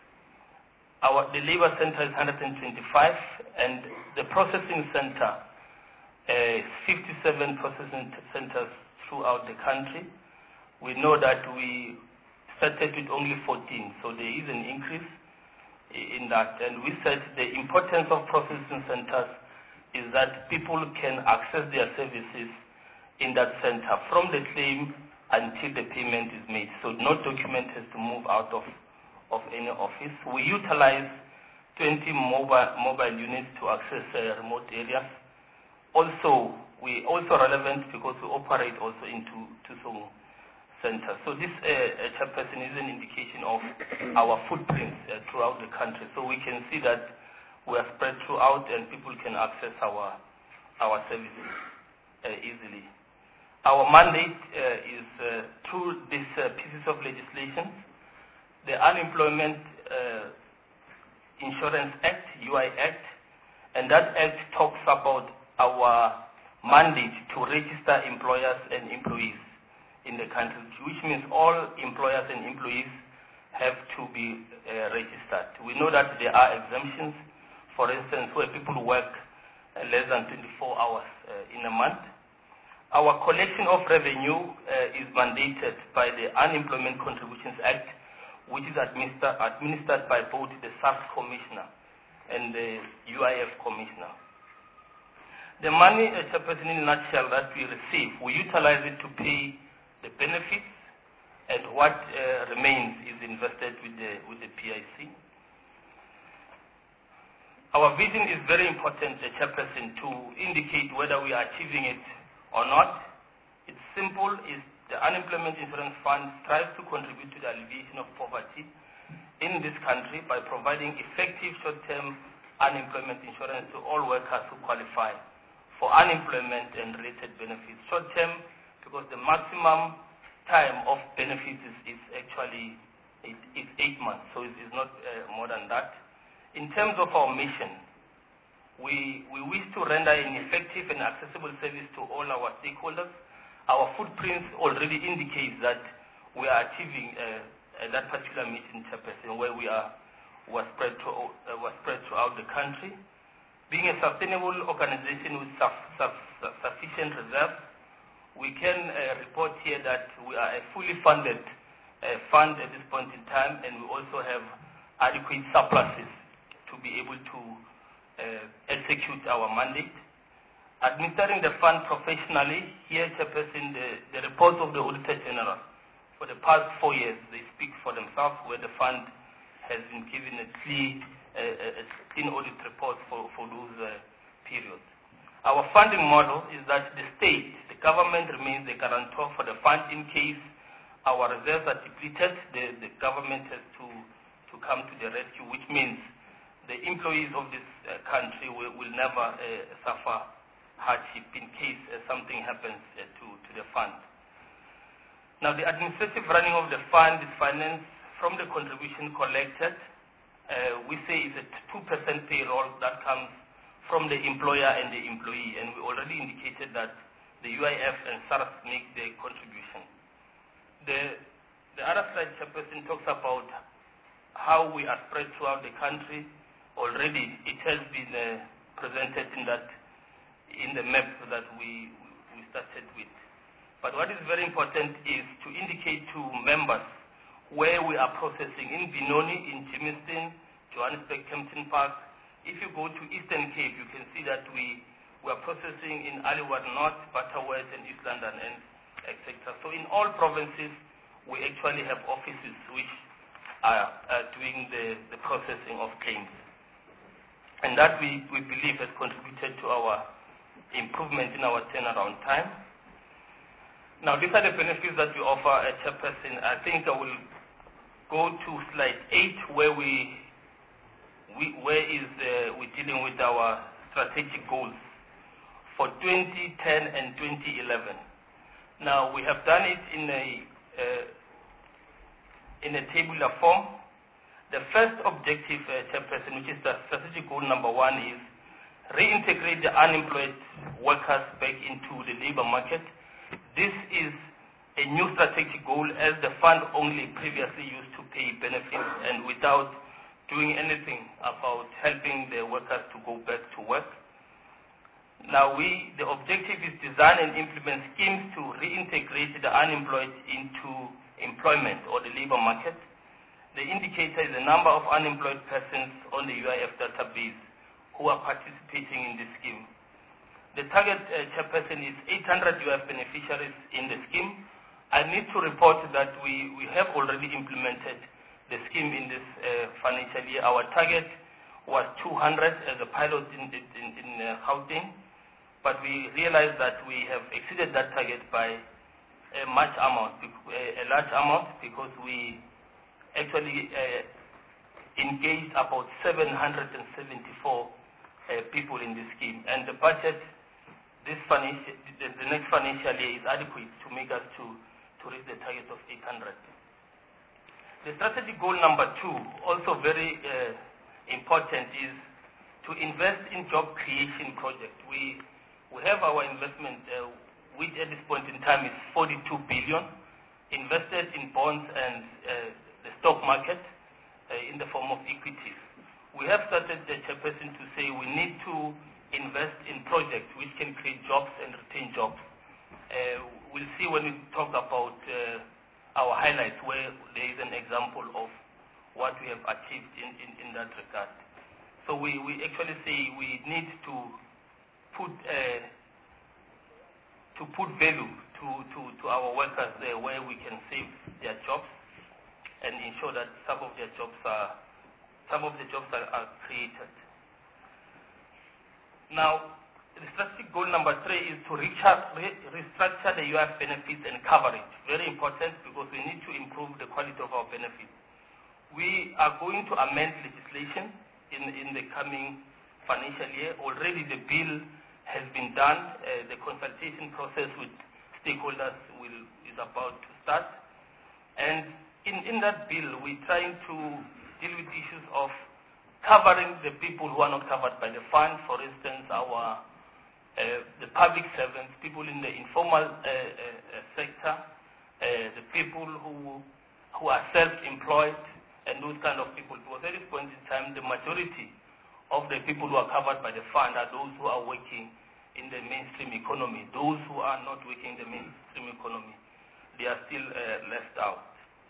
Our, the labor center is one hundred twenty-five, and the processing center, uh, fifty-seven processing centers throughout the country. We know that we started with only fourteen, so there is an increase in that. And we said the importance of processing centers is that people can access their services in that center from the claim until the payment is made. So no document has to move out of, of any office. We utilize twenty mobile, mobile units to access uh, remote areas. Also, we also relevant because we operate also into Tusong Center. So this uh, uh, Chairperson is an indication of our footprints uh, throughout the country. So we can see that we are spread throughout and people can access our, our services uh, easily. Our mandate uh, is uh, through these uh, pieces of legislation, the Unemployment uh, Insurance Act, U I Act, and that act talks about our mandate to register employers and employees in the country, which means all employers and employees have to be uh, registered. We know that there are exemptions, for instance, where people work uh, less than twenty-four hours uh, in a month. Our collection of revenue uh, is mandated by the Unemployment Contributions Act, which is administer, administered by both the SARS Commissioner and the U I F Commissioner. The money, uh, Chairperson, in a nutshell, that we receive, we utilize it to pay the benefits, and what uh, remains is invested with the, with the P I C. Our vision is very important, uh, Chairperson, to indicate whether we are achieving it or not. It's simple. Is the Unemployment Insurance Fund strives to contribute to the alleviation of poverty in this country by providing effective short-term unemployment insurance to all workers who qualify for unemployment and related benefits. Short-term because the maximum time of benefits is, is actually eight, it's eight months, so it is not uh, more than that. In terms of our mission, we, we wish to render an effective and accessible service to all our stakeholders. Our footprints already indicate that we are achieving uh, that particular mission, Chairperson, where we are, we are, spread, to, uh, we are spread throughout the country. Being a sustainable organization with suf, suf, sufficient reserves, we can uh, report here that we are a fully funded uh, fund at this point in time, and we also have adequate surpluses to be able to uh, execute our mandate. Administering the fund professionally, here, Chairperson, the, the reports of the Auditor General for the past four years, they speak for themselves, where the fund has been given a clean, uh, a clean audit report for, for those uh, periods. Our funding model is that the state, the government remains the guarantor for the fund in case our reserves are depleted. The, the government has to, to come to the rescue, which means the employees of this uh, country will, will never uh, suffer hardship in case uh, something happens uh, to, to into the fund. Now, the administrative running of the fund is financed from the contribution collected. Uh, we say it's a two percent payroll that comes from the employer and the employee, and we already indicated that the U I F and SARS make the contribution. The, the other slide, Chairperson, talks about how we are spread throughout the country. Already, it has been uh, presented in that in the map that we we started with. But what is very important is to indicate to members where we are processing in Benoni, in Germiston, Johannesburg, Kempton Park. If you go to Eastern Cape, you can see that we, we are processing in Aliwal North, Butterworth, and East London, and et cetera. So in all provinces, we actually have offices which are, are doing the, the processing of claims. And that we, we believe has contributed to our improvement in our turnaround time. Now, these are the benefits that we offer at Chairperson. I think I will go to slide eight, where we, we where is uh, we're dealing with our strategic goals for twenty ten and twenty eleven. Now, we have done it in a uh, in a tabular form. The first objective, uh, Chairperson, which is the strategic goal number one, is reintegrate the unemployed workers back into the labor market. This is a new strategic goal, as the fund only previously used to pay benefits and without doing anything about helping the workers to go back to work. Now, we, the objective is design and implement schemes to reintegrate the unemployed into employment or the labor market. The indicator is the number of unemployed persons on the U I F database who are participating in this scheme. The target, uh, Chairperson, is eight hundred U I F beneficiaries in the scheme. I need to report that we, we have already implemented the scheme in this uh, financial year. Our target was two hundred as a pilot in, in, in uh, Gauteng, but we realized that we have exceeded that target by a much amount, a large amount, because we actually uh, engaged about seven hundred seventy-four uh, people in this scheme, and the budget this financial, the, the next financial year is adequate to make us to, to reach the target of eight hundred. The strategic goal number two, also very uh, important, is to invest in job creation projects. We, we have our investment, uh, which at this point in time is forty-two billion, invested in bonds and uh, the stock market uh, in the form of equities. We have started, the Chairperson, to say we need to invest in projects which can create jobs and retain jobs. Uh, we'll see when we talk about uh, our highlights, where there is an example of what we have achieved in, in, in that regard. So we, we actually say we need to put uh, to put value to, to, to our workers there, where we can save their jobs and ensure that some of their jobs are some of the jobs are, are created. Now, the strategic goal number three is to restructure the U I F benefits and coverage. Very important, because we need to improve the quality of our benefits. We are going to amend legislation in, in the coming financial year. Already the bill has been done. Uh, the consultation process with stakeholders will, is about to start. And in, in that bill, we're trying to deal with issues of covering the people who are not covered by the fund. For instance, our uh, the public servants, people in the informal uh, uh, sector, uh, the people who who are self-employed, and those kind of people. Because at this point in time, the majority of the people who are covered by the fund are those who are working in the mainstream economy. Those who are not working in the mainstream economy, they are still uh, left out.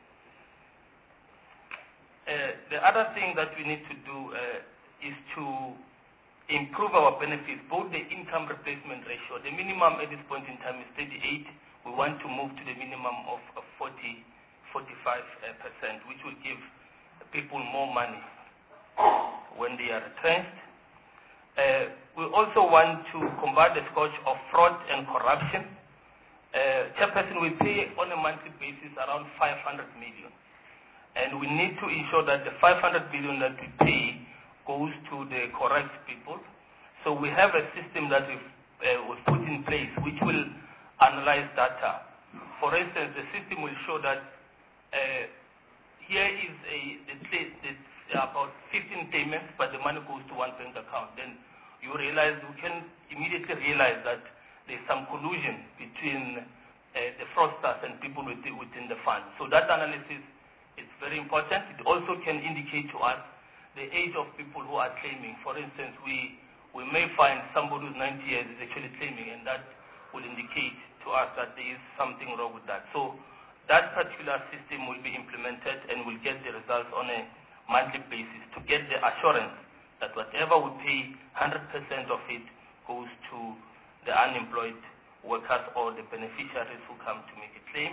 Uh, the other thing that we need to do uh, is to improve our benefits, both the income replacement ratio. The minimum at this point in time is thirty-eight. We want to move to the minimum of forty, forty-five percent, which will give people more money when they are retrenched. Uh, we also want to combat the scourge of fraud and corruption. Uh, Chairperson, we pay on a monthly basis around five hundred million. And we need to ensure that the five hundred billion that we pay goes to the correct people. So we have a system that we've, uh, we've put in place, which will analyze data. For instance, the system will show that uh, here is a the, the, about fifteen payments, but the money goes to one bank account. Then you realize, you can immediately realize that there's some collusion between uh, the fraudsters and people within, within the fund. So that analysis is very important. It also can indicate to us the age of people who are claiming. For instance, we, we may find somebody who's ninety years is actually claiming, and that will indicate to us that there is something wrong with that. So that particular system will be implemented and will get the results on a monthly basis to get the assurance that whatever we pay, one hundred percent of it goes to the unemployed workers or the beneficiaries who come to make a claim.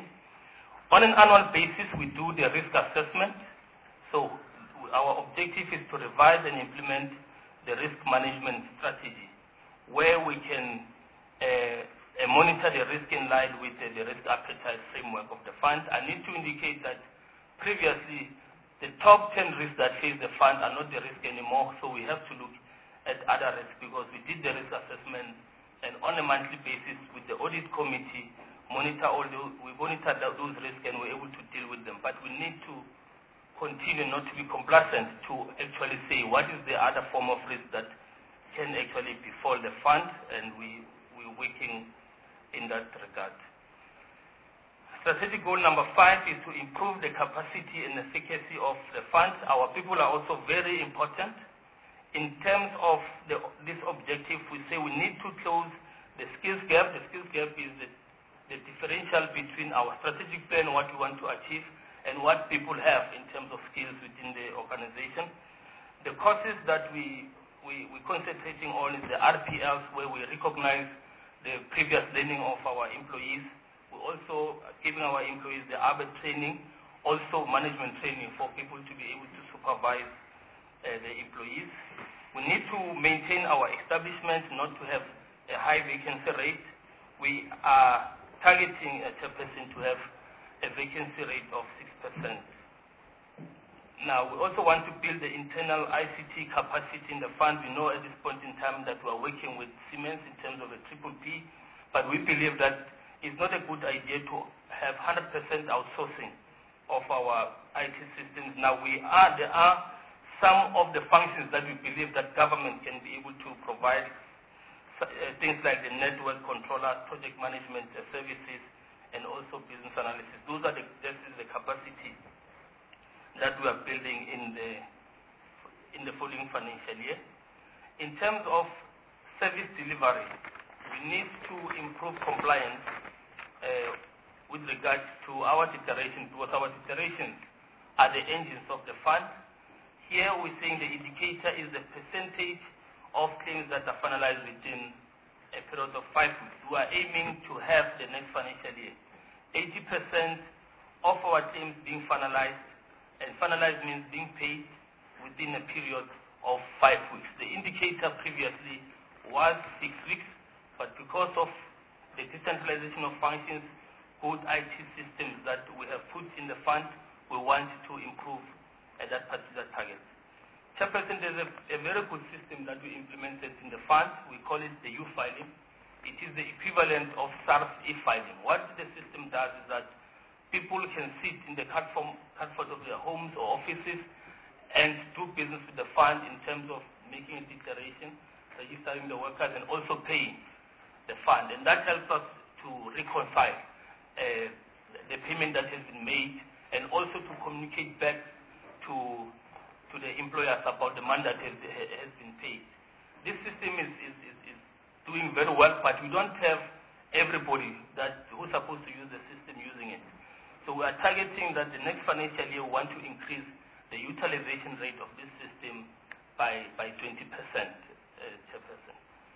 On an annual basis, we do the risk assessment. So our objective is to revise and implement the risk management strategy, where we can uh, uh, monitor the risk in line with uh, the risk appetite framework of the fund. I need to indicate that previously the top ten risks that face the fund are not the risk anymore, so we have to look at other risks because we did the risk assessment, and on a monthly basis with the audit committee, monitor all those, we monitor those risks and we're able to deal with them. But we need to continue not to be complacent to actually say what is the other form of risk that can actually befall the fund, and we, we're working in that regard. Strategic goal number five is to improve the capacity and efficacy of the fund. Our people are also very important. In terms of the, this objective, we say we need to close the skills gap. The skills gap is the, the differential between our strategic plan, what we want to achieve, and what people have in terms of skills within the organization. The courses that we, we, we're concentrating on is the R P Ls, where we recognize the previous learning of our employees. We're also giving our employees the Arbeit training, also management training for people to be able to supervise uh, the employees. We need to maintain our establishment, not to have a high vacancy rate. We are targeting a chairperson to have a vacancy rate of six percent. Now, we also want to build the internal I C T capacity in the fund. We know at this point in time that we are working with Siemens in terms of a triple P, but we believe that it's not a good idea to have one hundred percent outsourcing of our I T systems. Now, we are, there are some of the functions that we believe that government can be able to provide, uh, things like the network controller, project management uh, services, and also business analysis. Those are the, this is the capacity that we are building in the, in the following financial year. In terms of service delivery, we need to improve compliance uh, with regards to our declarations, because our declarations are the engines of the fund. Here we're saying the indicator is the percentage of claims that are finalized within a period of five weeks. We are aiming to have the next financial year eighty percent of our claims being finalized, and finalized means being paid within a period of five weeks. The indicator previously was six weeks, but because of the decentralization of functions, good I T systems that we have put in the fund, we want to improve at that particular target. Chairperson, there's a, a very good system that we implemented in the fund. We call it the U-filing. It is the equivalent of SARS e-filing. What the system does is that people can sit in the comfort of their homes or offices and do business with the fund in terms of making a declaration, registering the workers, and also paying the fund. And that helps us to reconcile uh, the payment that has been made, and also to communicate back to, to the employers about the money that has, has been paid. This system is, is, is, is doing very well, but we don't have everybody that who's supposed to use the system using it. So we are targeting that the next financial year we want to increase the utilization rate of this system by, by twenty percent, uh, Chairperson.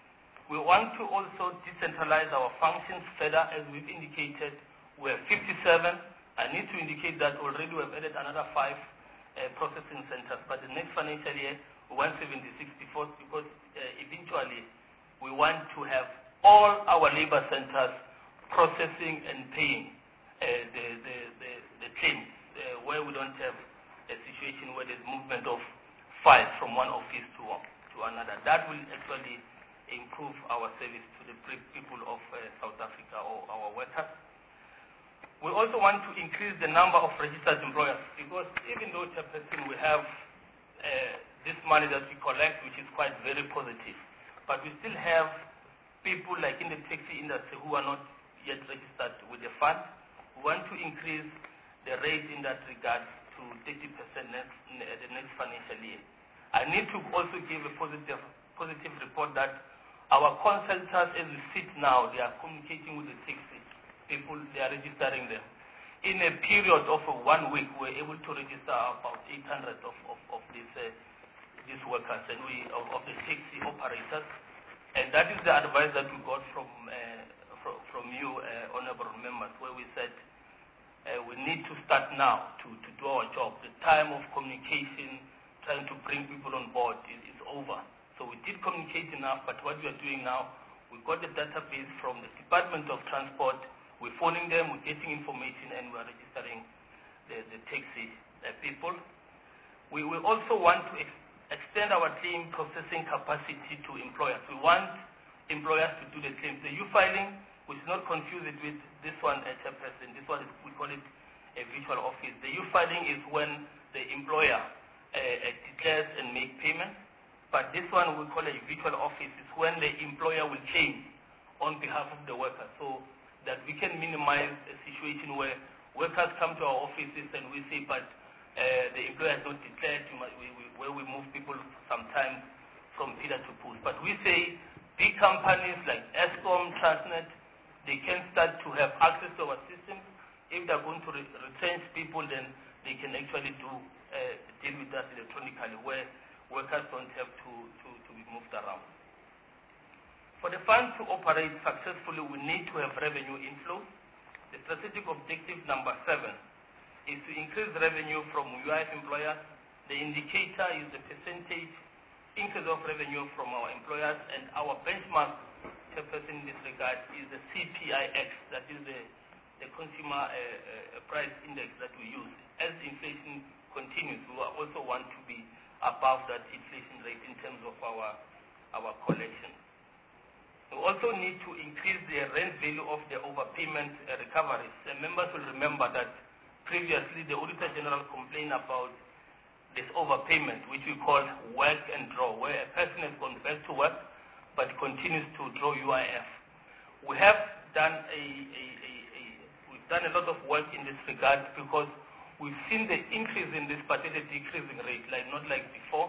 We want to also decentralize our functions further, as we've indicated. We have fifty-seven. I need to indicate that already we have added another five uh, processing centers, but the next financial year we want seventy-six before, because uh, eventually we want to have all our labor centers processing and paying uh, the, the, the, the claims, uh, where we don't have a situation where there's movement of files from one office to, to another. That will actually improve our service to the people of uh, South Africa or our workers. We also want to increase the number of registered employers, because even though, Chairperson, we have uh, this money that we collect, which is quite very positive, but we still have people like in the taxi industry who are not yet registered with the fund. We want to increase the rate in that regard to thirty percent next, the next financial year. I need to also give a positive, positive report that our consultants, as we sit now, they are communicating with the taxi people, they are registering them. In a period of uh, one week, we were able to register about eight hundred of, of, of these, uh, these workers and we, of, of the taxi operators. And that is the advice that we got from, uh, from, from you, uh, honorable members, where we said uh, we need to start now to, to do our job. The time of communication, trying to bring people on board is, is over. So we did communicate enough, but what we are doing now, we got the database from the Department of Transport. We're phoning them, we're getting information, and we're registering the, the taxi uh, people. We will also want to ex extend our claim processing capacity to employers. We want employers to do the claims. The U-filing, we should not confuse it with this one, uh, Chairperson. This one, is, we call it a virtual office. The U-filing is when the employer uh, uh, declares and makes payments. But this one we call a virtual office. Is when the employer will claim on behalf of the worker, so that we can minimize a situation where workers come to our offices and we say, but uh, the employer has not declared, we, we, where we move people sometimes from pillar to post. But we say big companies like Eskom, Transnet, they can start to have access to our systems. If they're going to re retrench people, then they can actually do uh, deal with that electronically, where workers don't have to, to, to be moved around. For the fund to operate successfully, we need to have revenue inflow. The strategic objective number seven is to increase revenue from U I F employers. The indicator is the percentage increase of revenue from our employers, and our benchmark, Chairperson, in this regard is the C P I X, that is the, the consumer uh, uh, price index that we use. As inflation continues, we also want to be above that inflation rate in terms of our, our collection. We also need to increase the rent value of the overpayment uh, recoveries. And members will remember that previously the Auditor General complained about this overpayment, which we call work and draw, where a person has gone back to work but continues to draw U I F. We have done a, a, a, a we've done a lot of work in this regard, because we've seen the increase in this, but at a decreasing rate, like not like before.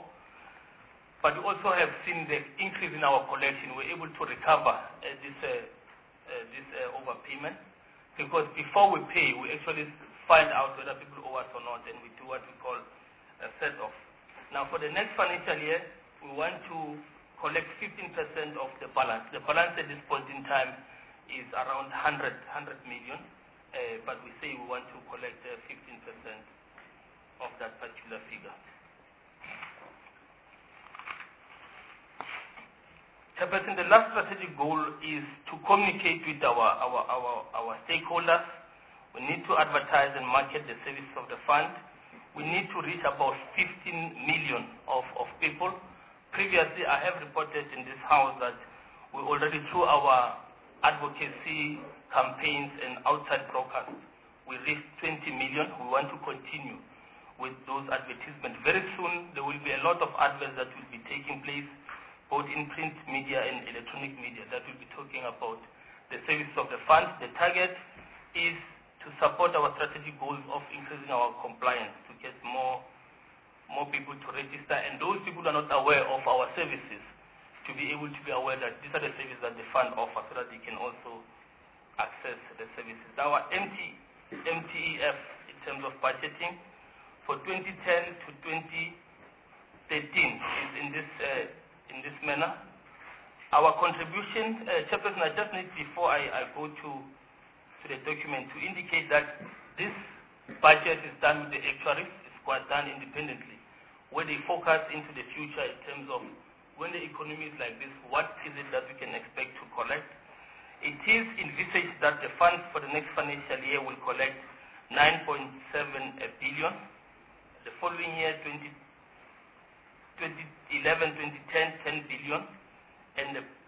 But we also have seen the increase in our collection. We're able to recover uh, this, uh, uh, this uh, overpayment, because before we pay, we actually find out whether people owe us or not, and we do what we call a set-off. Now, for the next financial year, we want to collect fifteen percent of the balance. The balance at this point in time is around one hundred million. Uh, but we say we want to collect uh, fifteen percent of that particular figure. Chairperson, the last strategic goal is to communicate with our, our, our, our stakeholders. We need to advertise and market the services of the fund. We need to reach about fifteen million of, of people. Previously, I have reported in this house that we already, through our advocacy campaigns and outside brokers, we reached twenty million. We want to continue with those advertisements. Very soon, there will be a lot of adverts that will be taking place, both in print media and electronic media, that will be talking about the services of the fund. The target is to support our strategic goals of increasing our compliance, to get more, more people to register, and those people who are not aware of our services, to be able to be aware that these are the services that the fund offers, so that they can also access the services. Our M T E F, in terms of budgeting, for twenty ten to twenty thirteen is in this, uh, in this manner. Our contribution, uh, Chairperson, I just need, before I, I go to, to the document, to indicate that this budget is done with the actuaries, it's quite done independently, where they focus into the future in terms of when the economy is like this, what is it that we can expect to collect? It is envisaged that the funds for the next financial year will collect nine point seven billion. The following year, twenty eleven twenty ten, ten billion. And the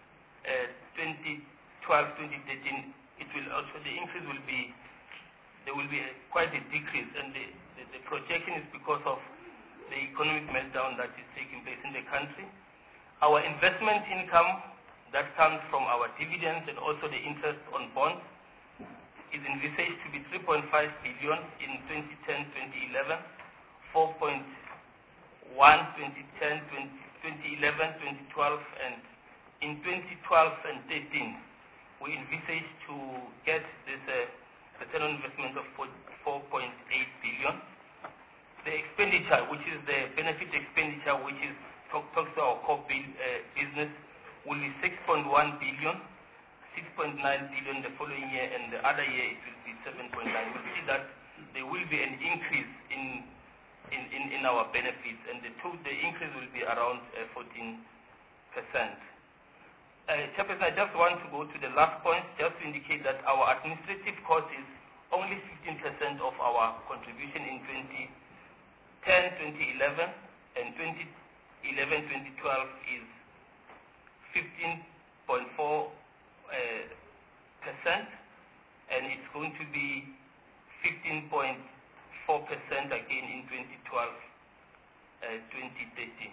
uh, twenty twelve, twenty thirteen, it will also, the increase will be, there will be a, quite a decrease, and the, the, the projection is because of the economic meltdown that is taking place in the country. Our investment income that comes from our dividends and also the interest on bonds is envisaged to be three point five billion in twenty ten twenty eleven, four point one twenty ten, twenty eleven, twenty twelve, and in twenty twelve and thirteen we envisage to get this uh, return on investment of four point eight billion. The expenditure, which is the benefit expenditure, which is talk, talks to our core bill, uh, business, will be six point one billion, six point nine billion the following year, and the other year it will be seven point nine. We'll see that there will be an increase in in, in, in our benefits, and the two, the increase will be around uh, fourteen percent. Uh, Chairperson, I just want to go to the last point, just to indicate that our administrative cost is only fifteen percent of our contribution in twenty ten, twenty eleven, and twenty eleven, twenty twelve is fifteen point four percent, uh, and it's going to be fifteen point four percent again in twenty twelve, uh, twenty thirteen.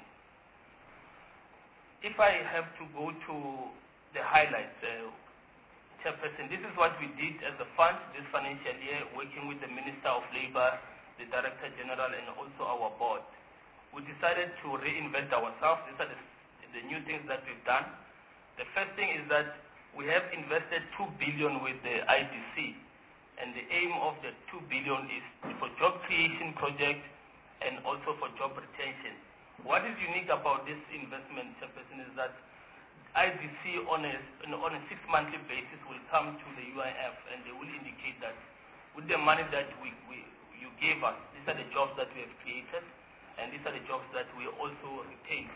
If I have to go to the highlights, uh, Chairperson, this is what we did as a fund this financial year, working with the Minister of Labour, the Director General, and also our board. We decided to reinvent ourselves. These are the, the new things that we've done. The first thing is that we have invested two billion dollars with the I D C, and the aim of the two billion dollars is for job creation project and also for job retention. What is unique about this investment, Chairperson, is that I D C on a, on a six-monthly basis will come to the U I F, and they will indicate that with the money that we, we you gave us, these are the jobs that we have created, and these are the jobs that we also retained,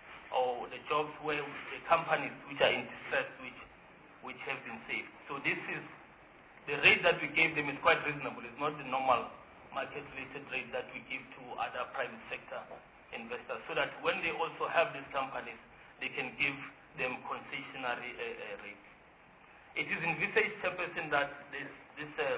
or the jobs where the companies which are in distress, which which have been saved. So this is, the rate that we gave them is quite reasonable. It's not the normal market-related rate that we give to other private sector investors, so that when they also have these companies, they can give them concessionary uh, uh, rates. It is envisaged, Chairperson, that this this uh,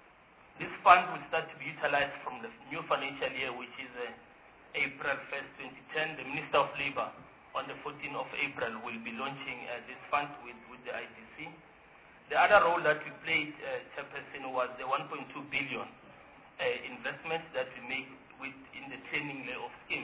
this fund will start to be utilized from the new financial year, which is uh, April first, twenty ten. The Minister of Labour on the fourteenth of April will be launching uh, this fund with, with the I D C. The other role that we played, uh, Chairperson, was the one point two billion uh, investment that we make with in the training layoff scheme.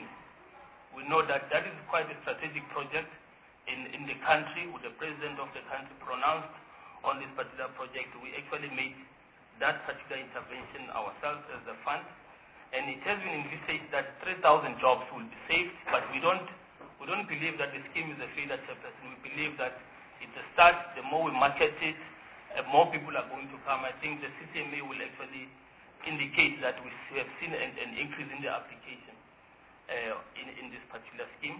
We know that that is quite a strategic project in, in the country, with the President of the country pronounced on this particular project. We actually made that particular intervention ourselves as a fund, and it has been envisaged that three thousand jobs will be saved, but we don't we don't believe that the scheme is a failure, Chairperson. We believe that it's a start. The more we market it, uh, more people are going to come. I think the C C M A will actually indicate that we have seen an, an increase in the application uh, in, in this particular scheme.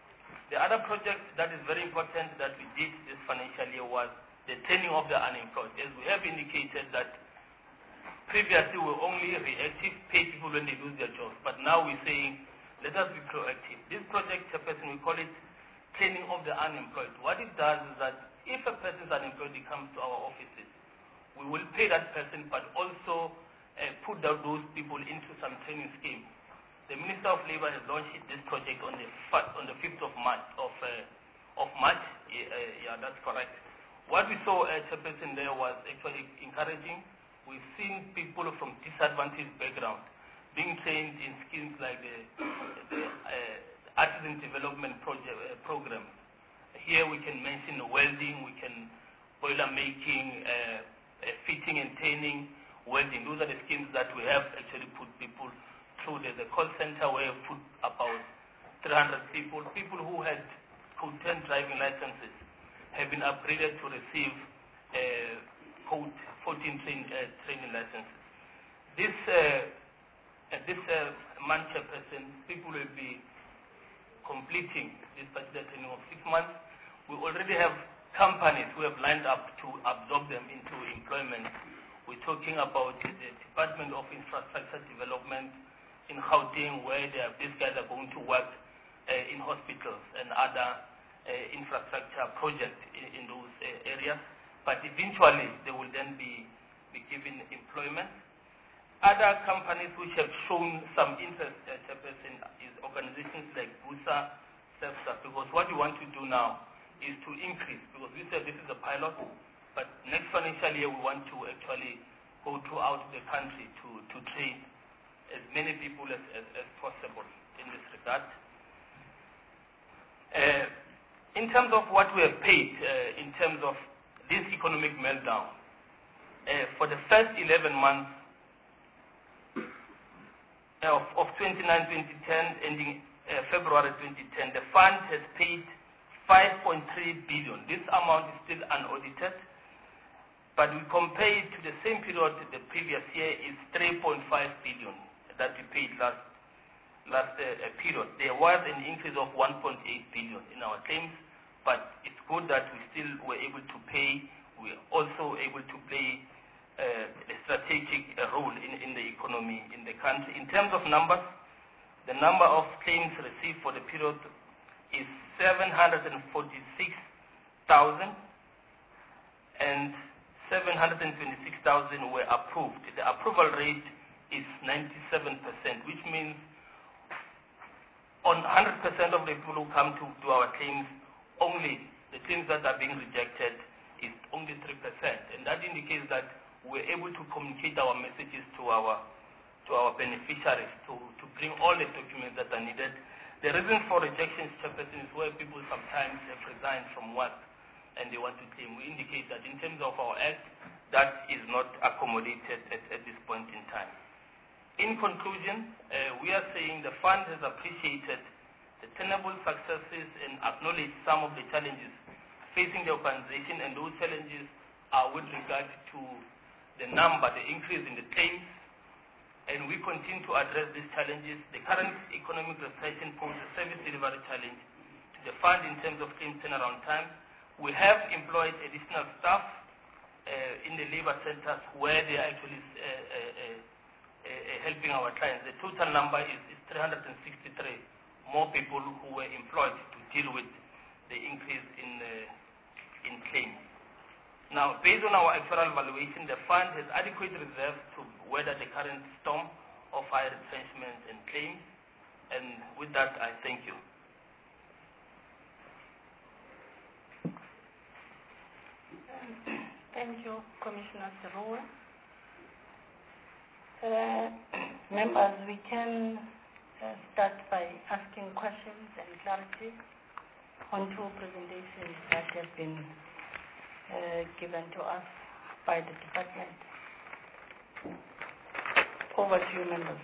The other project that is very important that we did this financial year was the training of the unemployed. As we have indicated that previously we were only reactive, pay people when they lose their jobs, but now we're saying let us be proactive. This project, Chairperson, we call it training of the unemployed. What it does is that if a person is unemployed, he comes to our offices, we will pay that person, but also uh, put down those people into some training scheme. The Minister of Labour has launched this project on the on the fifth of March of uh, of March. Uh, yeah, that's correct. What we saw, uh, Chairperson, there was actually encouraging. We've seen people from disadvantaged background being trained in schemes like the, the uh, artisan development project uh, program. Here we can mention welding, we can boiler making, uh, uh, fitting and training, welding. Those are the schemes that we have actually put people through. There's a call center where we put about three hundred people, people who had code ten driving licenses have been upgraded to receive uh, code fourteen train, uh, training licenses. This uh, At this uh, month, Chairperson, people will be completing this particular training of six months. We already have companies who have lined up to absorb them into employment. We're talking about the Department of Infrastructure Development in Gauteng, where they have, these guys are going to work uh, in hospitals and other infrastructure projects in, in those uh, areas. But eventually, they will then be, be given employment. Other companies which have shown some interest, uh, Chairperson, is organizations like BUSA, SEFSA, because what we want to do now is to increase, because we said this is a pilot, but next financial year we want to actually go throughout the country to, to train as many people as, as, as possible in this regard. Uh, in terms of what we have paid, uh, in terms of this economic meltdown, uh, for the first eleven months of, of twenty-nine twenty ten, ending uh, February twenty ten, the fund has paid five point three billion. This amount is still unaudited, but we compare it to the same period the previous year is three point five billion that we paid last last uh, period. There was an increase of one point eight billion in our claims, but it's good that we still were able to pay. We are also able to play uh, a strategic uh, role in, in the economy in the country. In terms of numbers, the number of claims received for the period is seven hundred forty-six thousand, and seven hundred twenty-six thousand were approved. The approval rate is ninety-seven percent, which means on one hundred percent of the people who come to, to our claims, only the claims that are being rejected is only three percent. And that indicates that we're able to communicate our messages to our to our beneficiaries to, to bring all the documents that are needed. The reason for rejection, Chairperson, is where people sometimes have resigned from work and they want to claim. We indicate that in terms of our act, that is not accommodated at, at this point in time. In conclusion, uh, we are saying the fund has appreciated the tenable successes and acknowledged some of the challenges facing the organization, and those challenges are with regard to the number, the increase in the claims, and we continue to address these challenges. The current economic recession poses a service delivery challenge to the fund in terms of claim turnaround time. We have employed additional staff uh, in the labor centers where they are actually uh, uh, uh, uh, helping our clients. The total number is, is three hundred sixty-three more people who were employed to deal with the increase in, uh, in claims. Now, based on our actual valuation, the fund has adequate reserves to weather the current storm of high retrenchment and claims. And with that, I thank you. Thank you, Commissioner Serowe. Uh, members, we can uh, start by asking questions and clarity on two presentations that have been uh, given to us by the department. Over to you, members.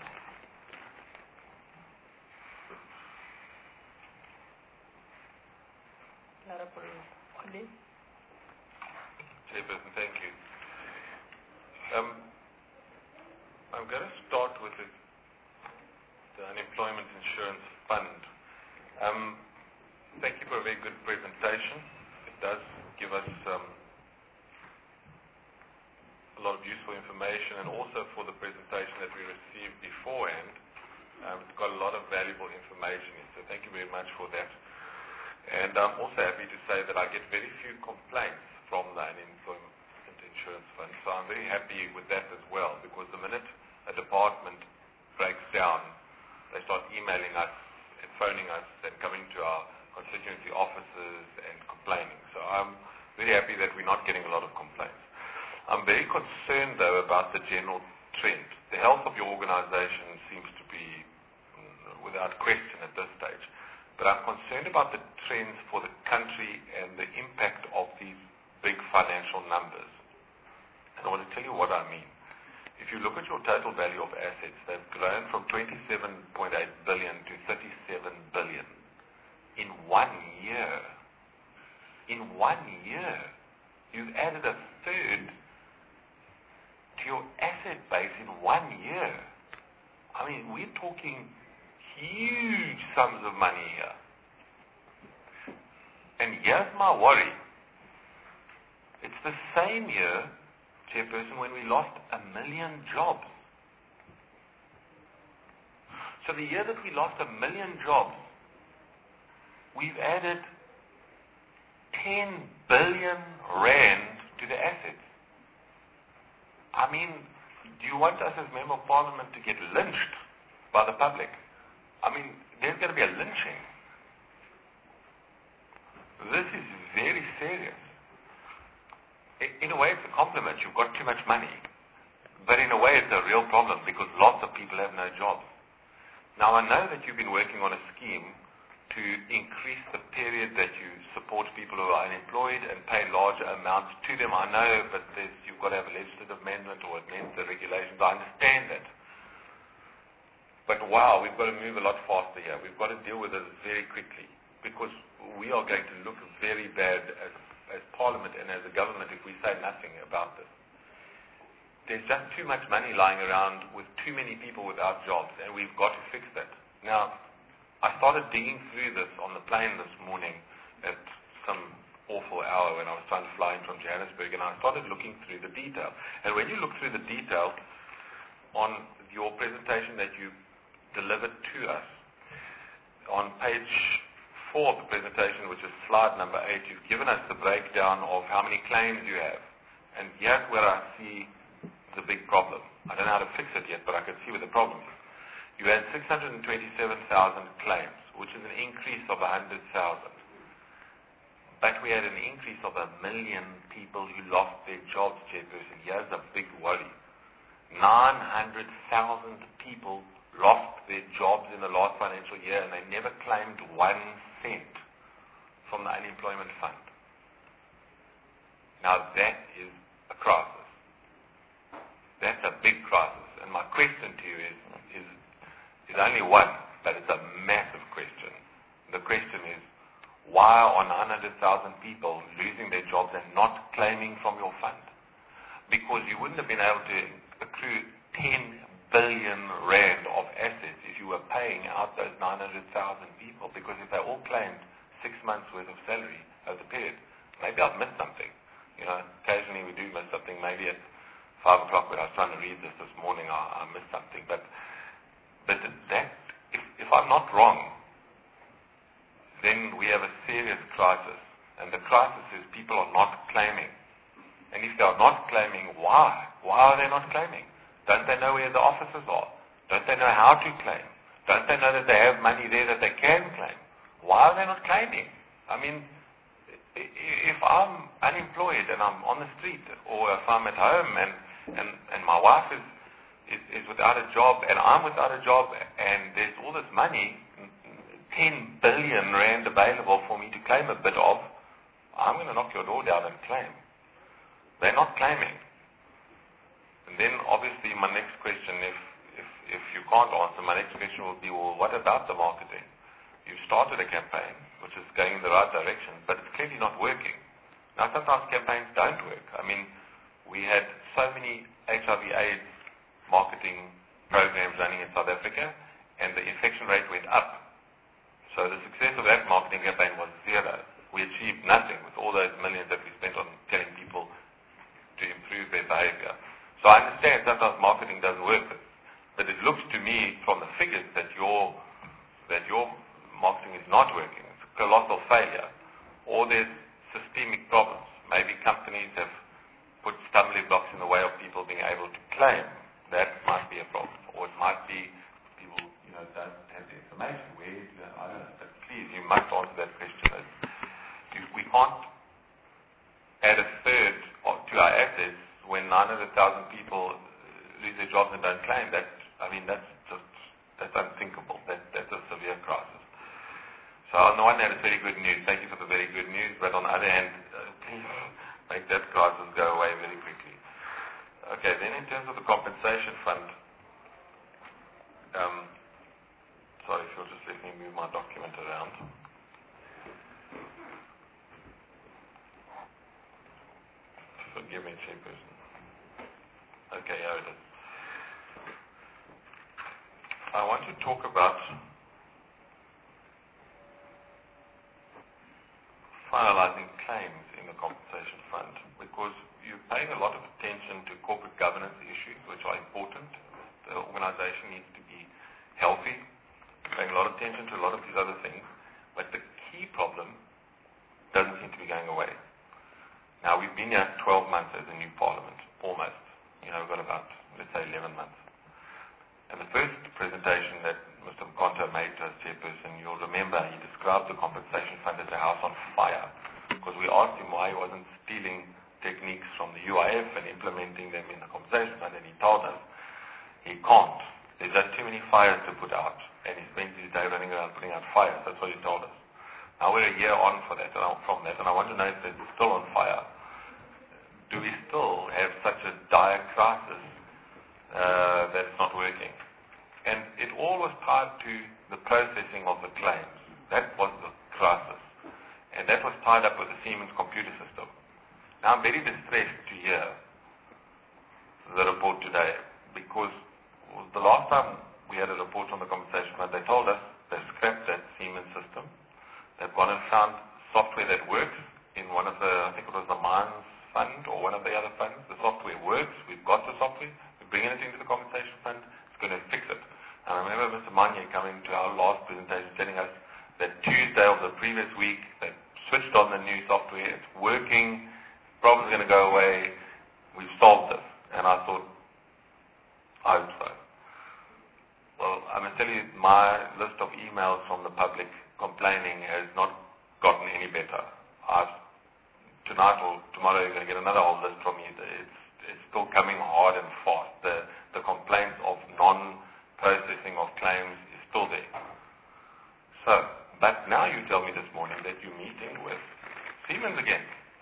Honorable Oli. Chairperson, thank you. Um, I'm going to start with the, the Unemployment Insurance Fund. Um, thank you for a very good presentation. It does give us um, a lot of useful information, and also for the presentation that we received beforehand. Um, it's got a lot of valuable information in, so thank you very much for that. And I'm also happy to say that I get very few complaints from the Unemployment Insurance Fund, so I'm very happy with that as well, because the minute a department breaks down, they start emailing us and phoning us and coming to our constituency offices and complaining. So I'm very happy that we're not getting a lot of complaints. I'm very concerned, though, about the general trend. The health of your organization seems to be mm, without question at this stage, but I'm concerned about the trends for the country and the impact of these big financial numbers. And I want to tell you what I mean. If you look at your total value of assets, they've grown from twenty-seven point eight billion to thirty-seven billion in one year. In one year, you've added a third to your asset base in one year. I mean, we're talking huge sums of money here. And here's my worry. It's the same year, Chairperson, when we lost a million jobs. So the year that we lost a million jobs, we've added ten billion rand to the assets. I mean, do you want us as Member of Parliament to get lynched by the public? I mean, there's going to be a lynching. This is very serious. In a way, it's a compliment. You've got too much money. But in a way, it's a real problem because lots of people have no jobs. Now, I know that you've been working on a scheme to increase the period that you support people who are unemployed and pay larger amounts to them. I know, but there's, you've got to have a legislative amendment or amend the regulations. I understand that. But wow, we've got to move a lot faster here. We've got to deal with this very quickly because we are going to look very bad as, as Parliament and as a government if we say nothing about this. There's just too much money lying around with too many people without jobs, and we've got to fix that. Now, I started digging through this on the plane this morning at some awful hour when I was trying to fly in from Johannesburg, and I started looking through the detail. And when you look through the detail on your presentation that you delivered to us, on page four of the presentation, which is slide number eight, you've given us the breakdown of how many claims you have. And here's where I see the big problem. I don't know how to fix it yet, but I can see where the problem is. You had six hundred twenty-seven thousand claims, which is an increase of one hundred thousand. But we had an increase of a million people who lost their jobs, Chairperson. Here's a big worry. nine hundred thousand people lost their jobs in the last financial year, and they never claimed one cent from the unemployment fund. Now that is a crisis. That's a big crisis. And my question to you is, is, is only one, but it's a massive question. The question is, why are nine hundred thousand people losing their jobs and not claiming from your fund? Because you wouldn't have been able to accrue ten billion rand of assets if you were paying out those nine hundred thousand people, because if they all claimed six months worth of salary over the period, maybe I've missed something. You know, occasionally we do miss something. Maybe at five o'clock when I was trying to read this this morning, I, I missed something. But but that, if, if I'm not wrong, then we have a serious crisis. And the crisis is people are not claiming. And if they are not claiming, why? Why are they not claiming? Don't they know where the offices are? Don't they know how to claim? Don't they know that they have money there that they can claim? Why are they not claiming? I mean, if I'm unemployed and I'm on the street, or if I'm at home and, and, and my wife is, is, is without a job and I'm without a job and there's all this money, ten billion rand available for me to claim a bit of, I'm going to knock your door down and claim. They're not claiming. And then obviously my next question, if, if, if you can't answer, my next question will be, well, what about the marketing? You've started a campaign, which is going in the right direction, but it's clearly not working. Now, sometimes campaigns don't work. I mean, we had so many H I V AIDS marketing programs running in South Africa, and the infection rate went up. So the success of that marketing campaign was zero. We achieved nothing with all those millions that we spent on telling people to improve their behavior. So I understand sometimes marketing doesn't work, but, but it looks to me from the figures that your that your marketing is not working. It's a colossal failure. Or there's systemic problems. Maybe companies have put stumbling blocks in the way of people being able to claim. That might be a problem. Or it might be people, you know, don't have the information. Where do they, I don't know. But please, you must answer that question. We can't add a third to our assets when nine hundred thousand people lose their jobs and don't claim. That, I mean, that's just, that's unthinkable. That, that's a severe crisis. So on the one hand, it's very good news. Thank you for the very good news. But on the other hand, uh, please make that crisis go away very quickly. Okay, then in terms of the compensation fund, um, sorry if you'll just let me move my document around. Forgive me, Chairperson. Okay, here it is. I want to talk about finalizing claims in the compensation fund, because you're paying a lot of attention to corporate governance issues, which are important. The organization needs to be healthy. You're paying a lot of attention to a lot of these other things, but the key problem doesn't seem to be going away. Now, we've been here twelve months as a new parliament, almost. You know, we've got about, let's say, eleven months. And the first presentation that Mister Mkonta made to us, chairperson, you'll remember he described the compensation fund as a house on fire, because we asked him why he wasn't stealing techniques from the U I F and implementing them in the compensation fund, and he told us he can't. There's just too many fires to put out, and he spends his day running around putting out fires. That's what he told us. Now we're a year on for that, and I'm from that, and I want to know if it's still on fire. Do we still have such a dire crisis uh, that's not working? And it all was tied to the processing of the claims. That was the crisis. And that was tied up with the Siemens computer system. Now I'm very distressed to hear the report today, because the last time we had a report on the compensation fund, they told us they scrapped that Siemens system. They've gone and found software that works in one of the, I think it was the Mines Fund or one of the other funds. The software works. We've got the software. We're bringing it into the compensation fund. It's going to fix it. And I remember Mister Manye coming to our last presentation telling us that Tuesday of the previous week they switched on the new software. It's working. Problem's going to go away. We've solved this. And I thought, I hope so. Well, I'm going to tell you, my list of emails from the public complaining has not gotten any better. I've, tonight or tomorrow you're going to get another whole list from me. It's, it's still coming hard and fast. The, the complaints of non-processing of claims is still there. So, but now you tell me this morning that you're meeting with Siemens again.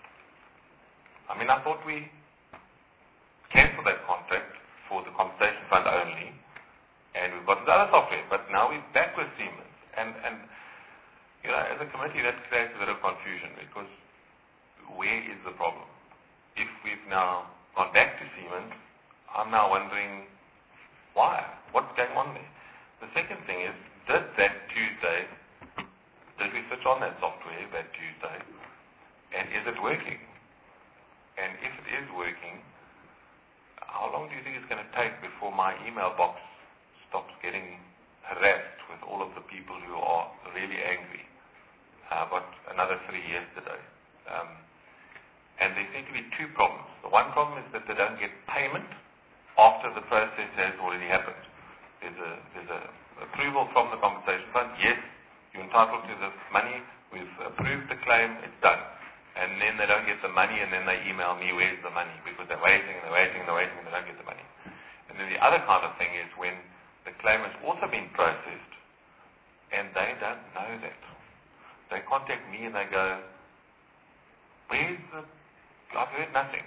I mean, I thought we cancelled that contract for the compensation fund only, and we've got the other software, but now we're back with Siemens. And, and you know, as a committee, that creates a bit of confusion, because where is the problem? If we've now gone back to Siemens, I'm now wondering why? What's going on there? The second thing is, did that Tuesday, did we switch on that software that Tuesday, and is it working? And if it is working, how long do you think it's going to take before my email box stops getting harassed with all of the people who are really angry? Uh, but another three yesterday. Um, and there seem to be two problems. The one problem is that they don't get payment after the process has already happened. There's a there's a approval from the compensation fund. Yes, you're entitled to this money. We've approved the claim. It's done. And then they don't get the money, and then they email me, where's the money? Because they're waiting, and they're waiting, and they're waiting, and they don't get the money. And then the other kind of thing is when the claim has also been processed, and they don't know that. They contact me and they go, where's the, I've heard nothing.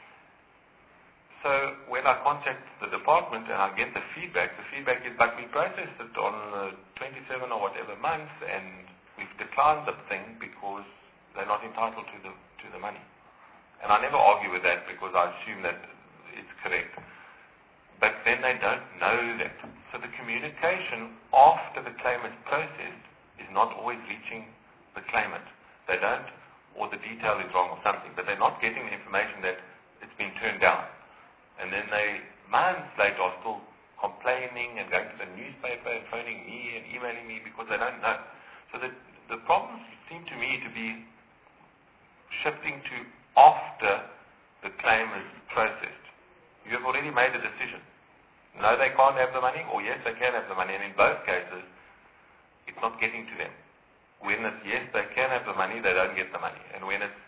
So when I contact the department and I get the feedback, the feedback is, but we processed it on the twenty-seven or whatever month, and we've declined the thing because they're not entitled to the to the money. And I never argue with that, because I assume that it's correct. But then they don't know that. So the communication after the claim is processed is not always reaching the claimant. They don't, or the detail is wrong or something, but they're not getting the information that it's been turned down. And then they, months later, are still complaining and going to the newspaper and phoning me and emailing me because they don't know. So the, the problems seem to me to be shifting to after the claim is processed. You have already made a decision. No, they can't have the money, or yes, they can have the money. And in both cases, it's not getting to them. When it's yes, they can have the money, they don't get the money. And when it's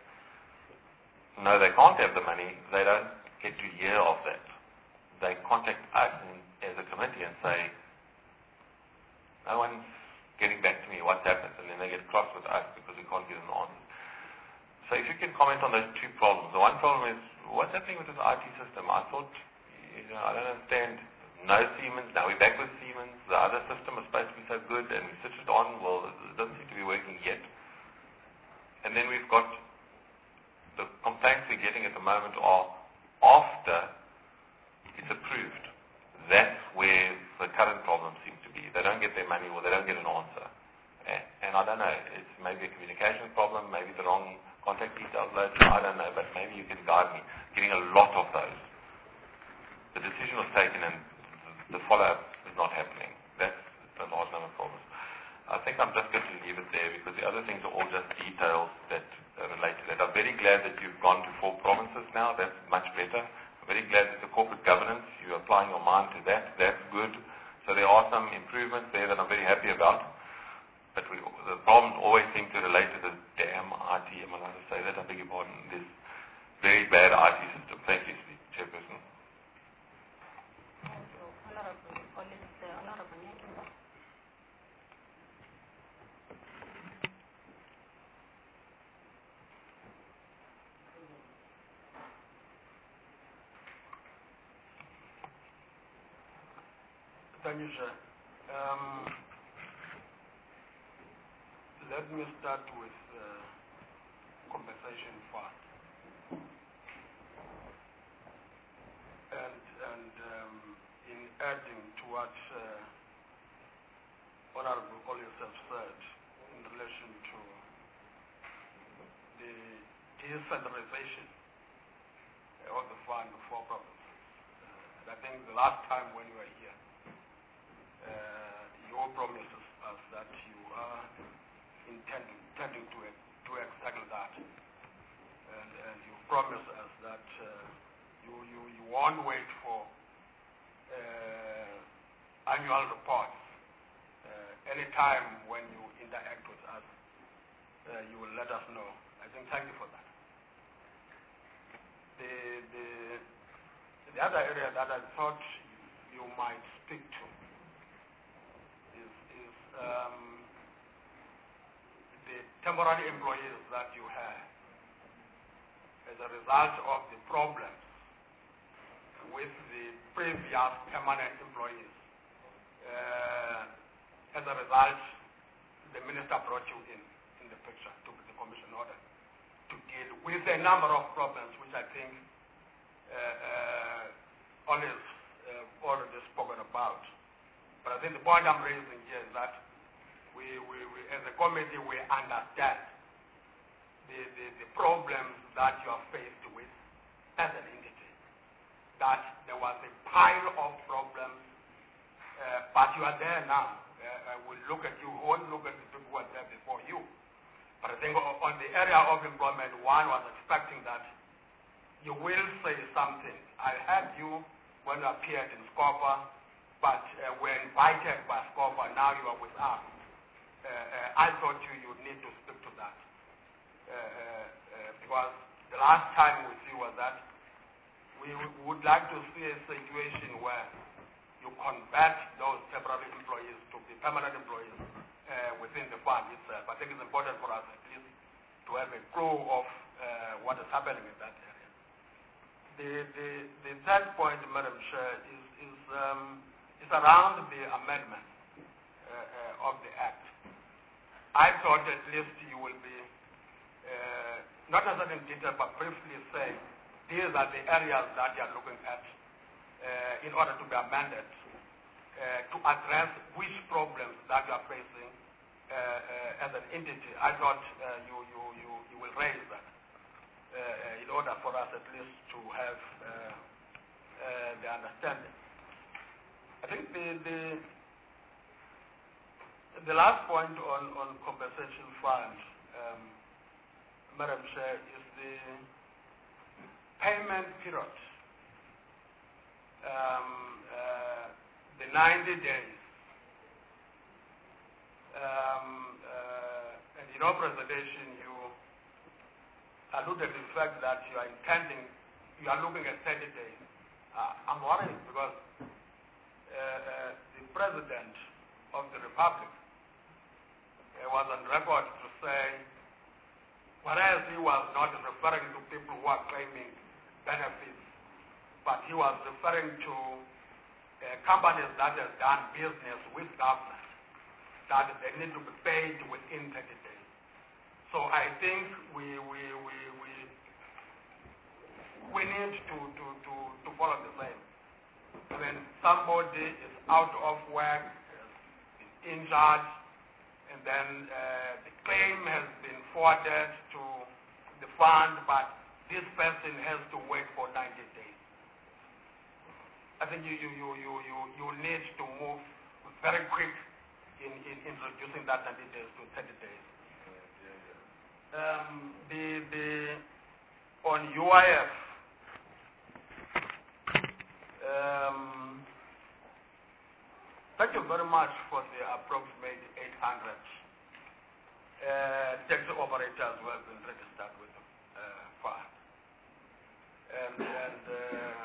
no, they can't have the money, they don't get to hear of that. They contact us and, as a committee and say, no one's getting back to me, what's happened? And then they get cross with us because we can't get an answer. So if you can comment on those two problems. The one problem is, what's happening with this I T system? I thought, you know, I don't understand. No Siemens, now we're back with Siemens. The other system is supposed to be so good, and we switched it on. Well, it doesn't seem to be working yet. And then we've got the complaints we're getting at the moment are after it's approved. That's where the current problem seems to be. They don't get their money, or they don't get an answer. And, and I don't know, it's maybe a communication problem, maybe the wrong contact details loaded, I don't know, but maybe you can guide me. Getting a lot of those. The decision was taken and the follow-up is not happening. That's a large number of problems. I think I'm just going to leave it there, because the other things are all just details that relate to that. glad that you've gone to four provinces now. That's much better. I'm very glad that the corporate governance, you're applying your mind to that. That's good. So there are some improvements there that I'm very happy about. But we, the problem always seems to relate to the damn I T. Am I allowed to say that? I beg your pardon. This very bad I T system. Thank you, Chairperson. Thank you. Honorable colleagues, uh, Honorable Nyakimba. Thank you, sir. Um, let me start with uh, compensation fund. And, and um, in adding to what uh, Honorable colleagues have said in relation to the decentralization of the fund for provinces. Uh, and I think the last time when you were here, Uh, your promises us that you are intending, intending to do exactly that, and, and you promise us that uh, you, you you won't wait for uh, annual reports. Uh, anytime when you interact with us, uh, you will let us know. I think thank you for that. The the the other area that I thought you, you might speak to. Um, the temporary employees that you have as a result of the problems with the previous permanent employees. Uh, as a result, the minister brought you in, in the picture to the commission order to deal with a number of problems which I think uh, uh, Olive uh, already spoken about. But I think the point I'm raising here is that we, we, we as a committee, we understand the, the, the problems that you are faced with as an entity. That there was a pile of problems, uh, but you are there now. Uh, we'll look at you, we won't look at the people who were there before you. But I think on the area of employment, one was expecting that you will say something. I heard you when you appeared in Scopa, but uh, were invited by Scopa, now you are with us. Uh, uh, I thought you you need to speak to that. Uh, uh, uh, because the last time we see was that we would like to see a situation where you convert those temporary employees to be permanent employees uh, within the fund itself. I think it's important for us at least to have a clue of uh, what is happening in that area. The, the, the third point, Madam Chair, is, is, um, is around the amendment uh, uh, of the Act. I thought at least you will be, uh, not necessarily in detail, but briefly say, these are the areas that you are looking at uh, in order to be amended uh, to address which problems that you are facing uh, uh, as an entity. I thought uh, you, you, you, you will raise that uh, in order for us at least to have uh, uh, the understanding. I think the, the The last point on, on compensation fund, um, Madam Chair, is the payment period. Um, uh, the ninety days. Um, uh, and in your presentation, you alluded to the fact that you are intending, you are looking at thirty days. Uh, I'm worried because uh, uh, the President of the Republic He was on record to say, whereas he was not referring to people who are claiming benefits, but he was referring to uh, companies that have done business with government, that they need to be paid within thirty days. So I think we we we we, we need to, to, to, to follow the same. When somebody is out of work, is injured, and then uh, the claim has been forwarded to the fund, but this person has to wait for ninety days. I think you you you you you, you need to move very quick in, in, in reducing that ninety days to thirty days. Um, the the on U I F, um, thank you very much for the approximate eight hundred uh, taxi operators who have been registered with uh, F A R. And, and uh,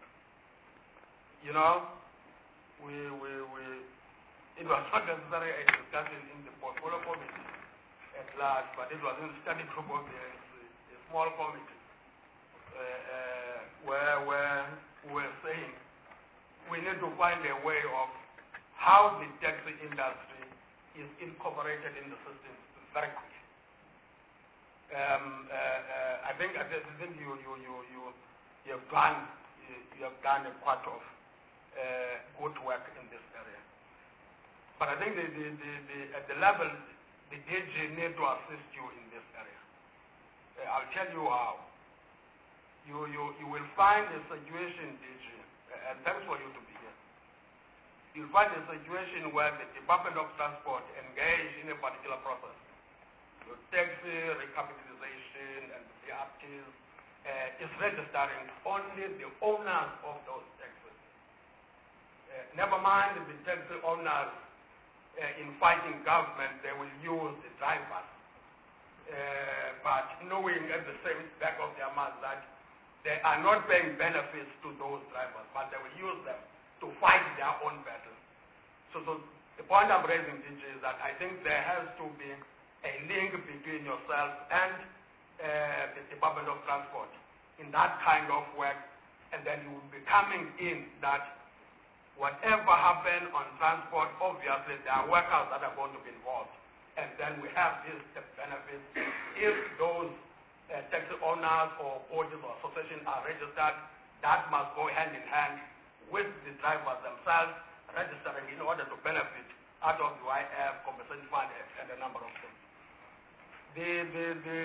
you know, we, we, we, it was not necessarily a discussion in the portfolio committee at large, but it was in the study group of the, the small committee uh, uh, where, where we were saying we need to find a way of how the taxi industry is incorporated in the system very quickly. Um, uh, uh, I think I think you you you you you have done you, you have done a part of uh, good work in this area. But I think the, the, the, the, at the level the D G need to assist you in this area. Uh, I'll tell you how. You you you will find a situation, D G, uh, and thanks for you to be here. You'll find a situation where the Department of Transport engage in a particular process. So taxi recapitalization and the actives uh, is registering only the owners of those taxis. Uh, never mind the taxi owners uh, in fighting government, they will use the drivers. Uh, but knowing at the same back of their mind that they are not paying benefits to those drivers, but they will use them to fight their own battle. So, so the point I'm raising, D J, is that I think there has to be a link between yourself and uh, the Department of Transport in that kind of work, and then you will be coming in that whatever happens on transport, obviously there are workers that are going to be involved, and then we have these benefits if those uh, taxi owners or bodies or associations are registered. That must go hand in hand with the drivers themselves registering in order to benefit out of the U I F, compensation fund, and a number of things. The, the, the,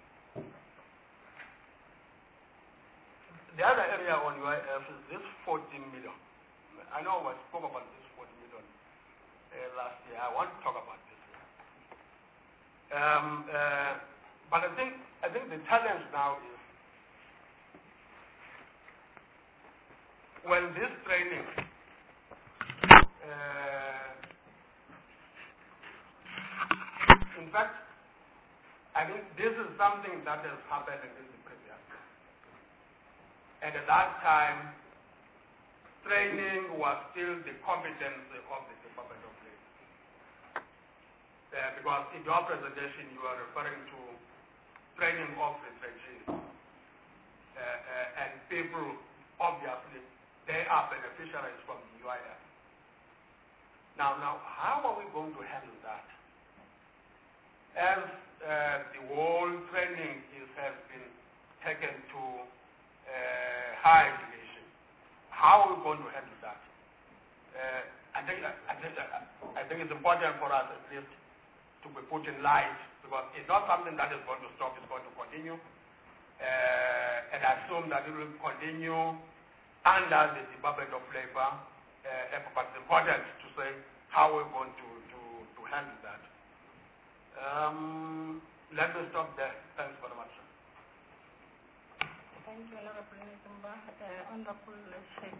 the other area on U I F is this fourteen million. I know I spoke about this forty million uh, last year. I want to talk about this. Um, uh, but I think, I think the challenge now is when this training uh, in fact, I think this is something that has happened in the previous year. And at that time, training was still the competence of the Department of Labor. Uh, because in your presentation, you are referring to training of refugees. Uh, uh, and people, obviously, they are beneficiaries from the U I F. Now, now, how are we going to handle that? As uh, the whole training is, has been taken to uh, higher education, how are we going to handle that? Uh, I think I think I think it's important for us at least to be put in light, because it's not something that is going to stop; it's going to continue, uh, and I assume that it will continue under the Department of Labor. Uh, but it's important to say how we're going to to, to handle that. Um, let me stop there. Thanks very much. Thank you, Honorable Nzimba. Uh, Honorable Sheikh.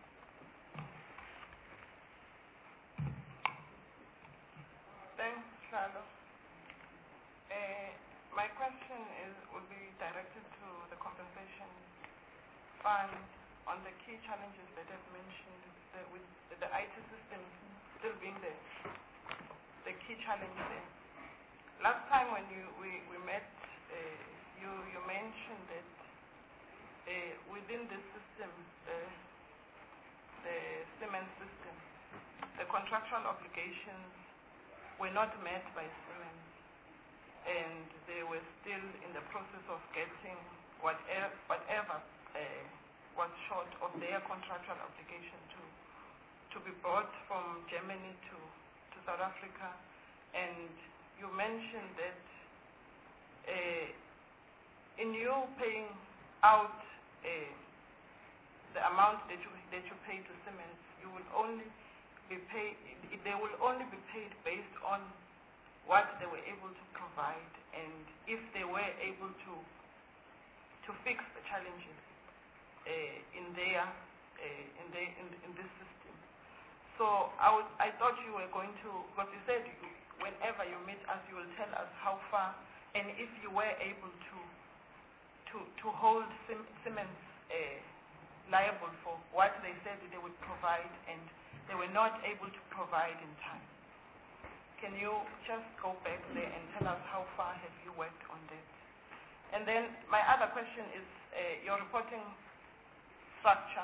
Thanks, Shalo. Uh, my question is would be directed to the compensation fund on the key challenges that I've mentioned, the, with the, the I T system still being there, the key challenge there. Last time when you we, we met, uh, you you mentioned that uh, within the system, the the Siemens system, the contractual obligations were not met by Siemens, and they were still in the process of getting whatever whatever uh, was short of their contractual obligation to to be brought from Germany to to South Africa, and you mentioned that uh, in you paying out uh, the amount that you that you pay to Siemens, you will only be paid. They will only be paid based on what they were able to provide, and if they were able to to to fix the challenges uh, in their uh, in, the, in in this system. So I would, I thought you were going to, because you said you, whenever you meet us, you will tell us how far, and if you were able to to to hold Sim, Siemens uh, liable for what they said they would provide, and they were not able to provide in time. Can you just go back there and tell us how far have you worked on that? And then my other question is uh, your reporting structure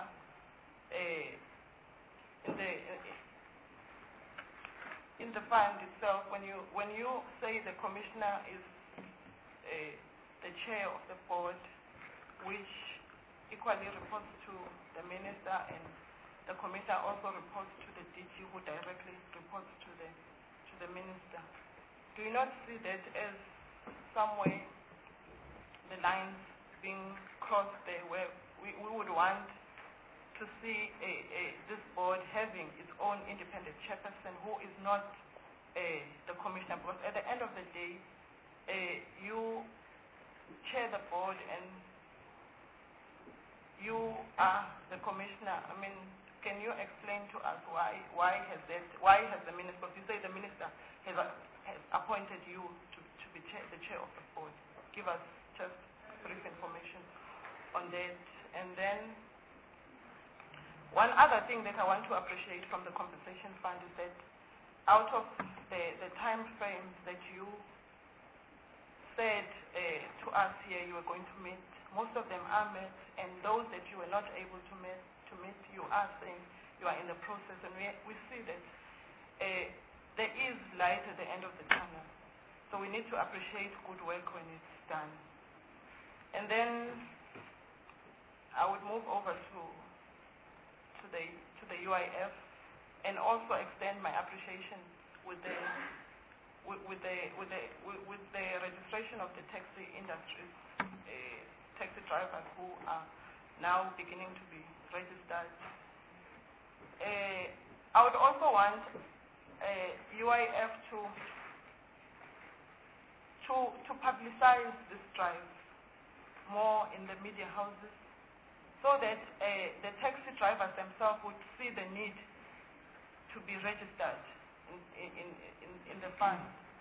uh, in the uh, in the fund itself. When you when you say the commissioner is uh, the chair of the board, which equally reports to the minister, and the commissioner also reports to the D G, who directly reports to the to the minister. Do you not see that as some way the lines being crossed there, where we, we would want to see a, a, this board having its own independent chairperson who is not a, the commissioner? Because at the end of the day, a, you chair the board and you are the commissioner. I mean, can you explain to us why why has that why has the minister? Because you say the minister has, uh, has appointed you to, to be chair, the chair of the board. Give us just brief information on that. And then one other thing that I want to appreciate from the compensation fund is that out of the, the time frames that you said uh, to us here you were going to meet, most of them are met, and those that you were not able to meet, to meet you are saying you are in the process, and we, we see that uh, there is light at the end of the tunnel. So we need to appreciate good work when it's done. And then I would move over to to the to the U I F, and also extend my appreciation with the with, with the with the with, with the registration of the taxi industries, uh, taxi drivers who are now beginning to be registered. Uh, I would also want uh, U I F to to to publicize this drive more in the media houses, so that uh, the taxi drivers themselves would see the need to be registered in, in, in, in the fund,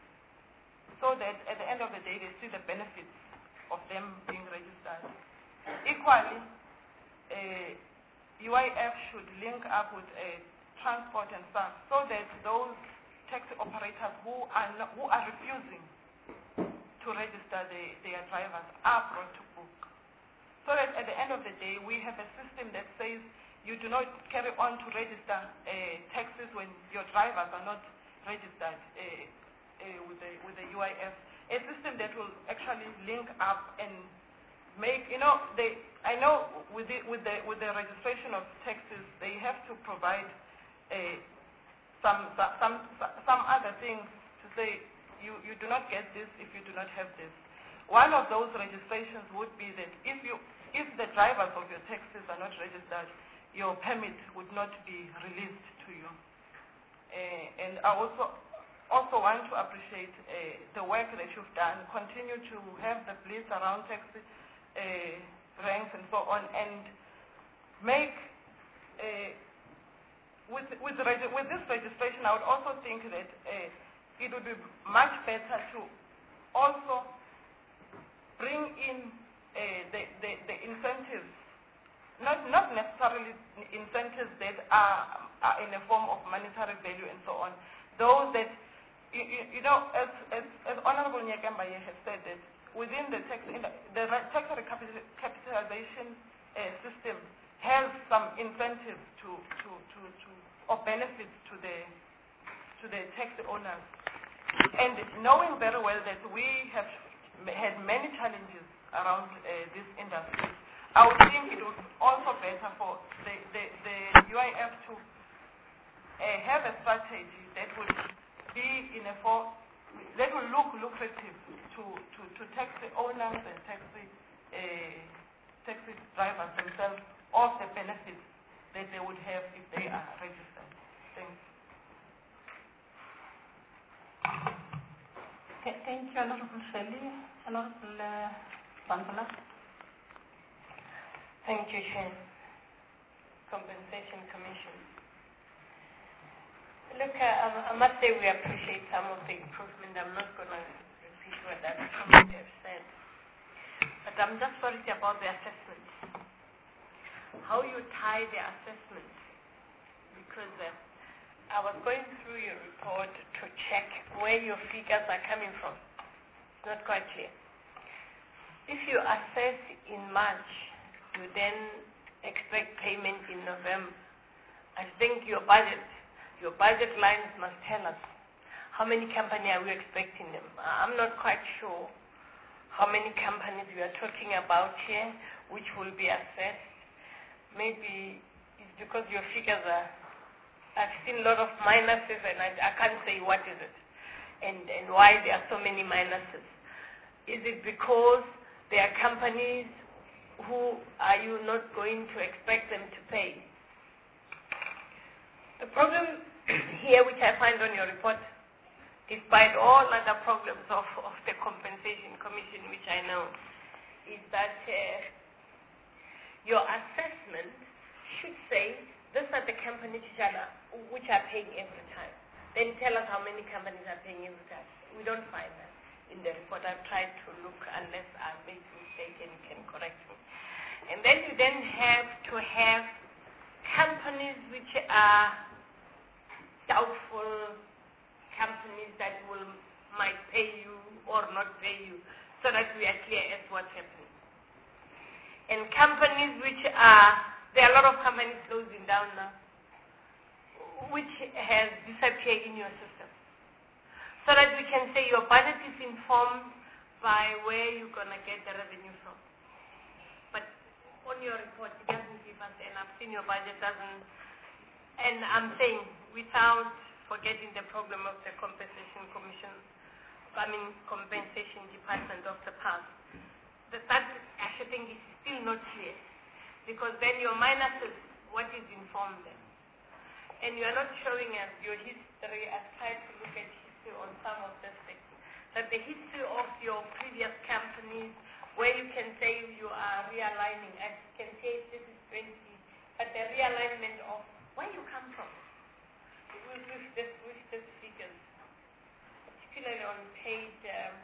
so that at the end of the day they see the benefits of them being registered. Equally, uh, U I F should link up with uh, transport and S A F, so that those taxi operators who are, not, who are refusing to register the, their drivers are brought to book. So that at the end of the day, we have a system that says you do not carry on to register uh, taxis when your drivers are not registered uh, uh, with, the, with the U I F. A system that will actually link up and make, you know, they, I know with the, with the, with the registration of taxis, they have to provide uh, some, some, some other things to say, You, you do not get this if you do not have this. One of those registrations would be that if you, if the drivers of your taxis are not registered, your permit would not be released to you. Uh, and I also also want to appreciate uh, the work that you've done. Continue to have the police around taxi uh, ranks and so on, and make uh, with with, regi with this registration. I would also think that. Uh, It would be much better to also bring in uh, the, the, the incentives, not, not necessarily incentives that are, are in a form of monetary value and so on. Those that, you, you, you know, as, as, as Honorable Nyakambaye has said, that within the tax, in the, the tax recapitalization uh, system has some incentives to, to, to, to, or benefits to the, to the taxi owners. And knowing very well that we have had many challenges around uh, this industry, I would think it was also better for the, the, the U I F to uh, have a strategy that would be in a form, that will look lucrative to, to, to taxi owners and taxi, uh, taxi drivers themselves, of the benefits that they would have if they are registered. Thanks. Thank you, Honorable Shelley. Honorable uh, Bambala. Thank you, Chair. Compensation Commission. Look, uh, I must say we appreciate some of the improvement. I'm not going to repeat what that committee have said. But I'm just worried about the assessment. How you tie the assessment. Because uh, I was going through your report to check where your figures are coming from. It's not quite clear. If you assess in March, you then expect payment in November. I think your budget, your budget lines must tell us how many companies are we expecting them. I'm not quite sure how many companies we are talking about here, which will be assessed. Maybe it's because your figures are, I've seen a lot of minuses and I, I can't say what is it and, and why there are so many minuses. Is it because there are companies who are you not going to expect them to pay? The problem here, which I find on your report, despite all other problems of, of the Compensation Commission, which I know, is that uh, your assessment should say, these are the companies which are, which are paying every time. Then tell us how many companies are paying every time. We don't find that in the report. I've tried to look, unless I make a mistake and you can correct me. And then you then have to have companies which are doubtful, companies that will might pay you or not pay you, so that we are clear as what's happening. And companies which are, there are a lot of companies closing down now, which has disappeared in your system. So that we can say your budget is informed by where you're going to get the revenue from. But on your report, it doesn't give us, and I've seen your budget doesn't, and I'm saying without forgetting the problem of the Compensation Commission, I mean Compensation Department of the past, that, that I should think is still not clear, because then your minuses, what is informed them? And you are not showing us your history. I've tried to look at history on some of the things, that the history of your previous companies, where you can say you are realigning, I can say this is twenty, but the realignment of where you come from with, with, this, with these figures, particularly on page, um,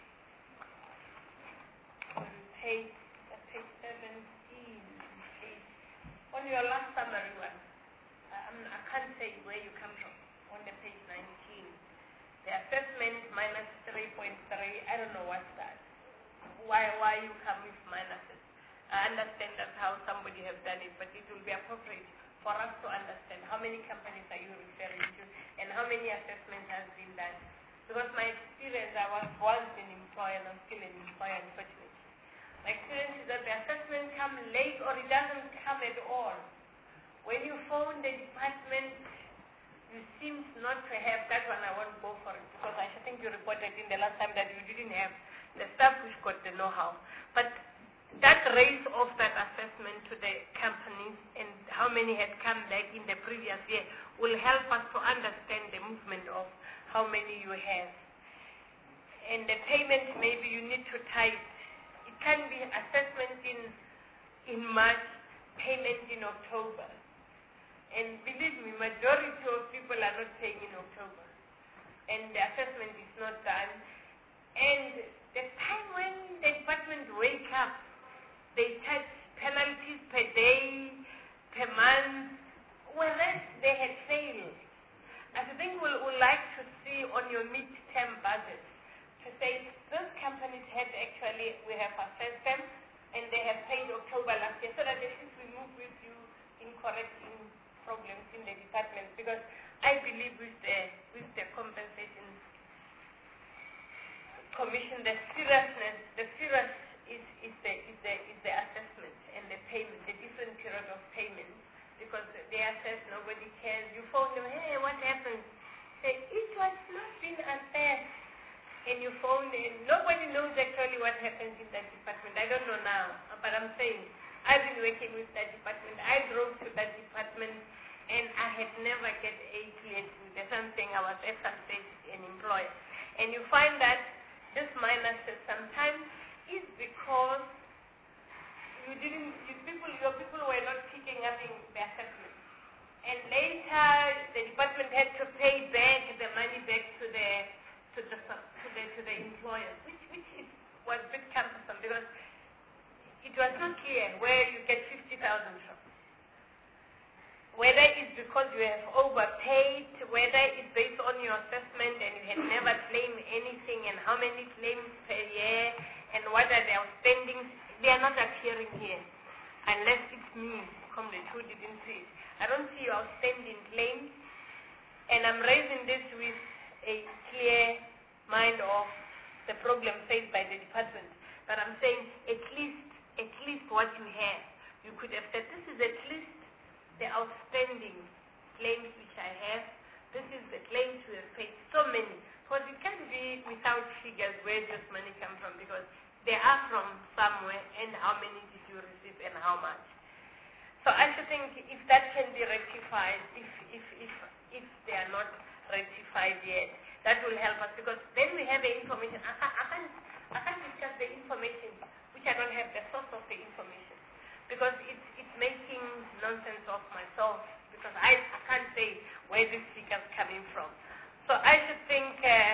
on page, uh, page seventeen, page, on your last summary one, um, I can't say where you come from, on the page nineteen. The assessment minus three point three, I don't know what's that. Why, why you come with minuses? I understand that's how somebody has done it, but it will be appropriate for us to understand how many companies are you referring to and how many assessments has been done. Because my experience, I was once an employer and I'm still an employer, unfortunately. My experience is that the assessment comes late or it doesn't come at all. When you phone the department, you seem not to have that one. I won't go for it because I think you reported in the last time that you didn't have the staff which got the know-how. But that raise of that assessment to the companies and how many had come back in the previous year will help us to understand the movement of how many you have. And the payment, maybe you need to tie it. It can be assessment in, in March, payment in October. And believe me, majority of people are not paying in October. And the assessment is not done. And the time when the department wake up, they charge penalties per day, per month, whereas they had failed. I think we'll, we'll like to see on your mid-term budget to say those companies had actually, we have assessed them, and they have paid October last year, so that at least we move with you in correcting problems in the department. Because I believe with the with the compensation commission, the seriousness, the serious is, is the is the is the assessment and the payment, the different period of payment. Because they assess, nobody cares. You phone them, hey, what happened? Say, it was not been assessed. And you phone and nobody knows actually what happens in that department. I don't know now, but I'm saying, I've been working with that department. I drove to that department and I had never get a cleared with something. I was at some stage an employer. And you find that this minuses sometimes is because you didn't, you people, you had to pay back the money back to the to the to the to the employers, which which is, was a bit cumbersome because it was not clear where you get fifty thousand from. Whether it's because you have overpaid, whether it's based on your assessment and you had never claimed anything, and how many claims per year, and what are the outstandings, they are not appearing here. Unless it's me, Comrade, who didn't see it. I don't see your outstanding claims, and I'm raising this with a clear mind of the problem faced by the department. But I'm saying at least, at least what you have, you could have said, this is at least the outstanding claims which I have. This is the claims we have paid, so many. Because it can't be without figures where this money come from, because they are from somewhere, and how many did you receive and how much. So I should think if that can be rectified, if if if if they are not rectified yet, that will help us, because then we have the information. I can't, I can't, I can't discuss the information which I don't have the source of the information, because it's it's making nonsense of myself, because I, I can't say where this figure is coming from. So I should think uh,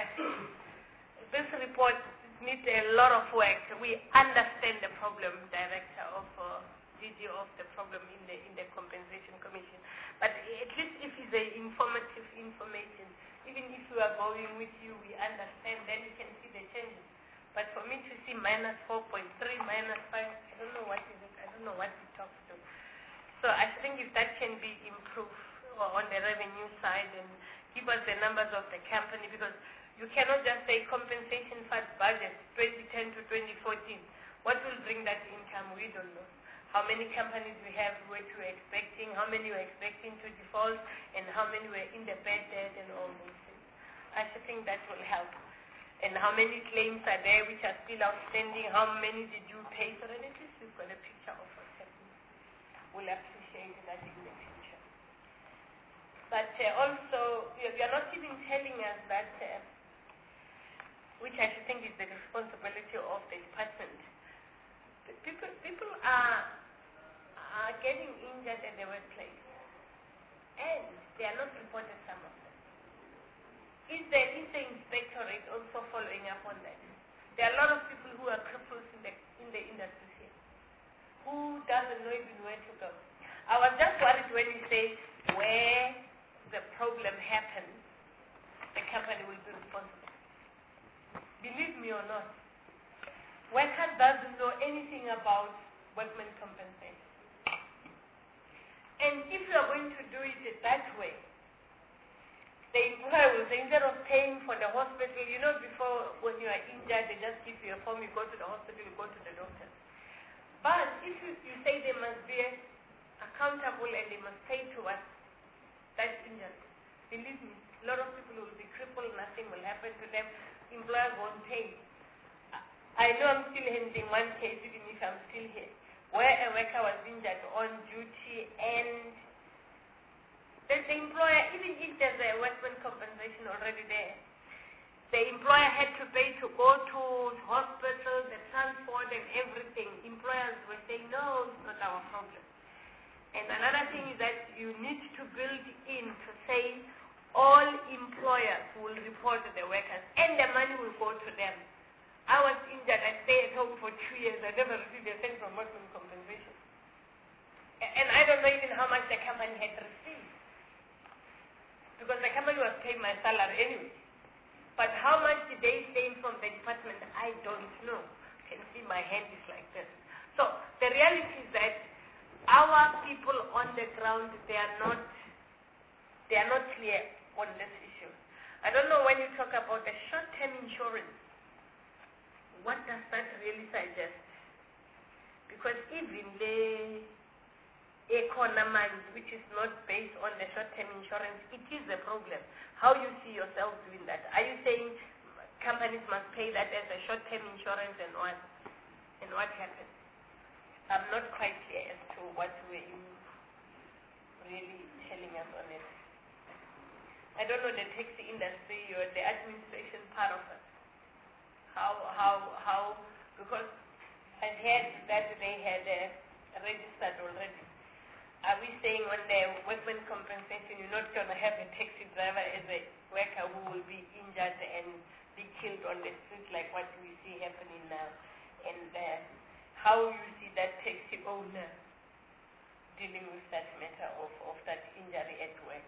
this report needs a lot of work. We understand the problem, Director of uh, D G of the problem in the in the Compensation Commission, but at least if it's a informative information, even if we are going with you, we understand, then we can see the changes. But for me to see minus four point three, minus five, I don't know what is it. I don't know what it talks to. So I think if that can be improved on the revenue side and give us the numbers of the company, because you cannot just say compensation fund budget twenty ten to twenty fourteen. What will bring that income? We don't know. How many companies we have which we're expecting, how many we're expecting to default, and how many were in the bad debt and all those things. I should think that will help. And how many claims are there which are still outstanding? How many did you pay? So that at least we've got a picture of what's happening. We'll appreciate that in the future. But uh, also, we are not even telling us that, uh, which I should think is the responsibility of the department. The people, people are, are getting injured at the workplace, and they are not reported, some of them. Is the, is the inspectorate also following up on that? There are a lot of people who are cripples in the, in the industry here, who doesn't know even where to go. I was just worried when you say where the problem happened, the company will be responsible. Believe me or not, workers doesn't know anything about workmen compensation. And if you are going to do it that way, the employer will say, instead of paying for the hospital, you know, before when you are injured, they just give you a form, you go to the hospital, you go to the doctor. But if you, you say they must be accountable and they must pay to us, that's injured. Believe me, a lot of people will be crippled, nothing will happen to them, employers won't pay. I know I'm still handling one case, even if I'm still here, where a worker was injured on duty, and the, the employer, even if there's a workman compensation already there, the employer had to pay to go to hospital, the transport and everything. Employers were saying, no, it's not our problem. And another thing is that you need to build in to say all employers will report the workers, and the money will go to them. I was injured, I stayed at home for two years, I never received a cent from workman compensation. And I don't know even how much the company had received, because the company was paying my salary anyway. But how much did they save from the department, I don't know. You can see my hand is like this. So the reality is that our people on the ground, they are not, they are not clear on this issue. I don't know when you talk about the short-term insurance, what does that really suggest? Because even the economy, which is not based on the short-term insurance, it is a problem. How you see yourself doing that? Are you saying companies must pay that as a short-term insurance, and what? And what happens? I'm not quite clear as to what were you really telling us on it. I don't know the taxi industry or the administration part of it. How, how, how, because I've heard that they had uh, registered already. are we saying on the workman compensation you're not going to have a taxi driver as a worker who will be injured and be killed on the street like what we see happening now? And uh, how you see that taxi owner dealing with that matter of, of that injury at work?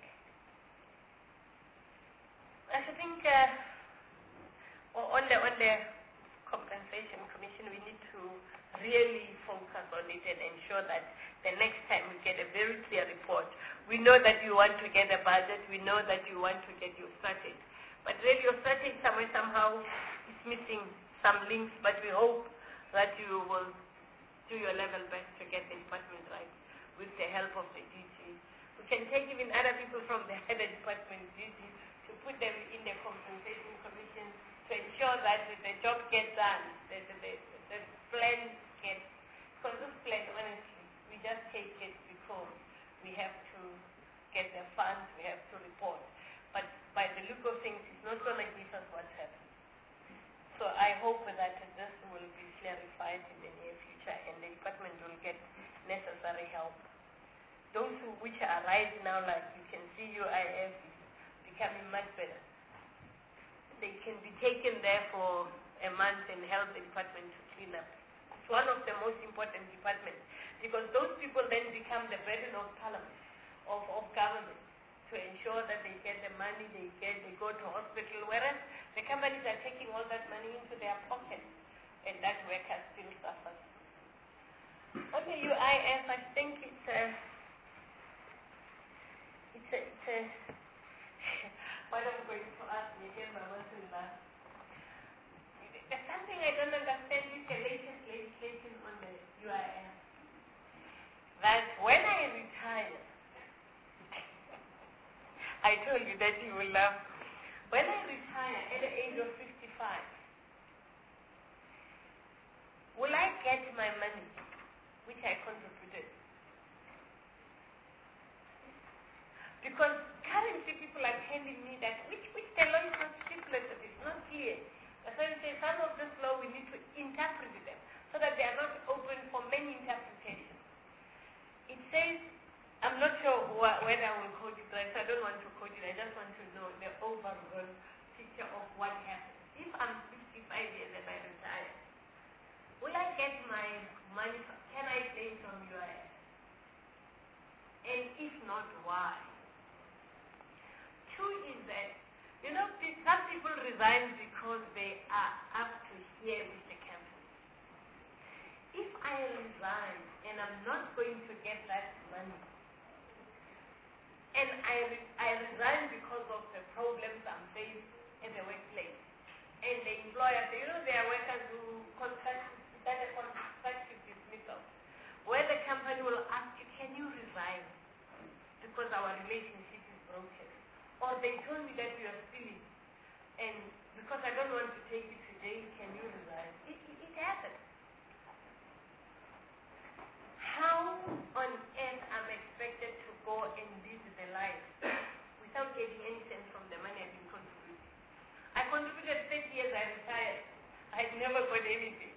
I think uh, on the on the compensation commission, we need to really focus on it and ensure that the next time we get a very clear report. We know that you want to get a budget, we know that you want to get your strategy, but really your strategy somewhere somehow is missing some links, but we hope that you will do your level best to get the department right with the help of the D G. We can take even other people from the other department D G to put them in the compensation commission to ensure that the job gets done, the, the, the, the plan gets, because this plan, honestly, we just take it because we have to get the funds, we have to report. But by the look of things, it's not going to give us what's happened. So I hope that this will be clarified in the near future and the department will get necessary help. Those who, which are rising now, like you can see U I F is becoming much better. They can be taken there for a month and help the department to clean up. It's one of the most important departments because those people then become the burden of parliament, of, of government, to ensure that they get the money they get, they go to hospital, whereas the companies are taking all that money into their pockets and that worker still suffers. On the U I F, I think it's a, it's a, it's a what I'm going to ask you again, my wasn't last. There's something I don't understand with the latest legislation on the U I F. That when I retire, I told you that you will laugh. When I retire at the age of fifty-five, will I get my money, which I contributed? Because currently people are telling me that, which, which the law is not stipulated, it's not clear. So you say some of this law we need to interpret them so that they are not open for many interpretations. It says, I'm not sure wh- whether I will quote it right, so I don't want to quote it, I just want to know the overall picture of what happens. If I'm fifty-five years and I retire, will I get my money, can I claim from U I F? And if not, why? Two is that, you know, some people resign because they are up to here with the company. If I resign and I'm not going to get that money, and I, re- I resign because of the problems I'm facing in the workplace, and the employer, you know, there are workers who contract, that is constructive dismissal, where the company will ask you, can you resign? Because our relationship is broken. Or they told me that you are stealing, and because I don't want to take it today, can you resign? It, it, it happens. How on earth I'm expected to go and live the life without getting any cent from the money I've been contributing? I contributed thirty years, I retired. I never got anything.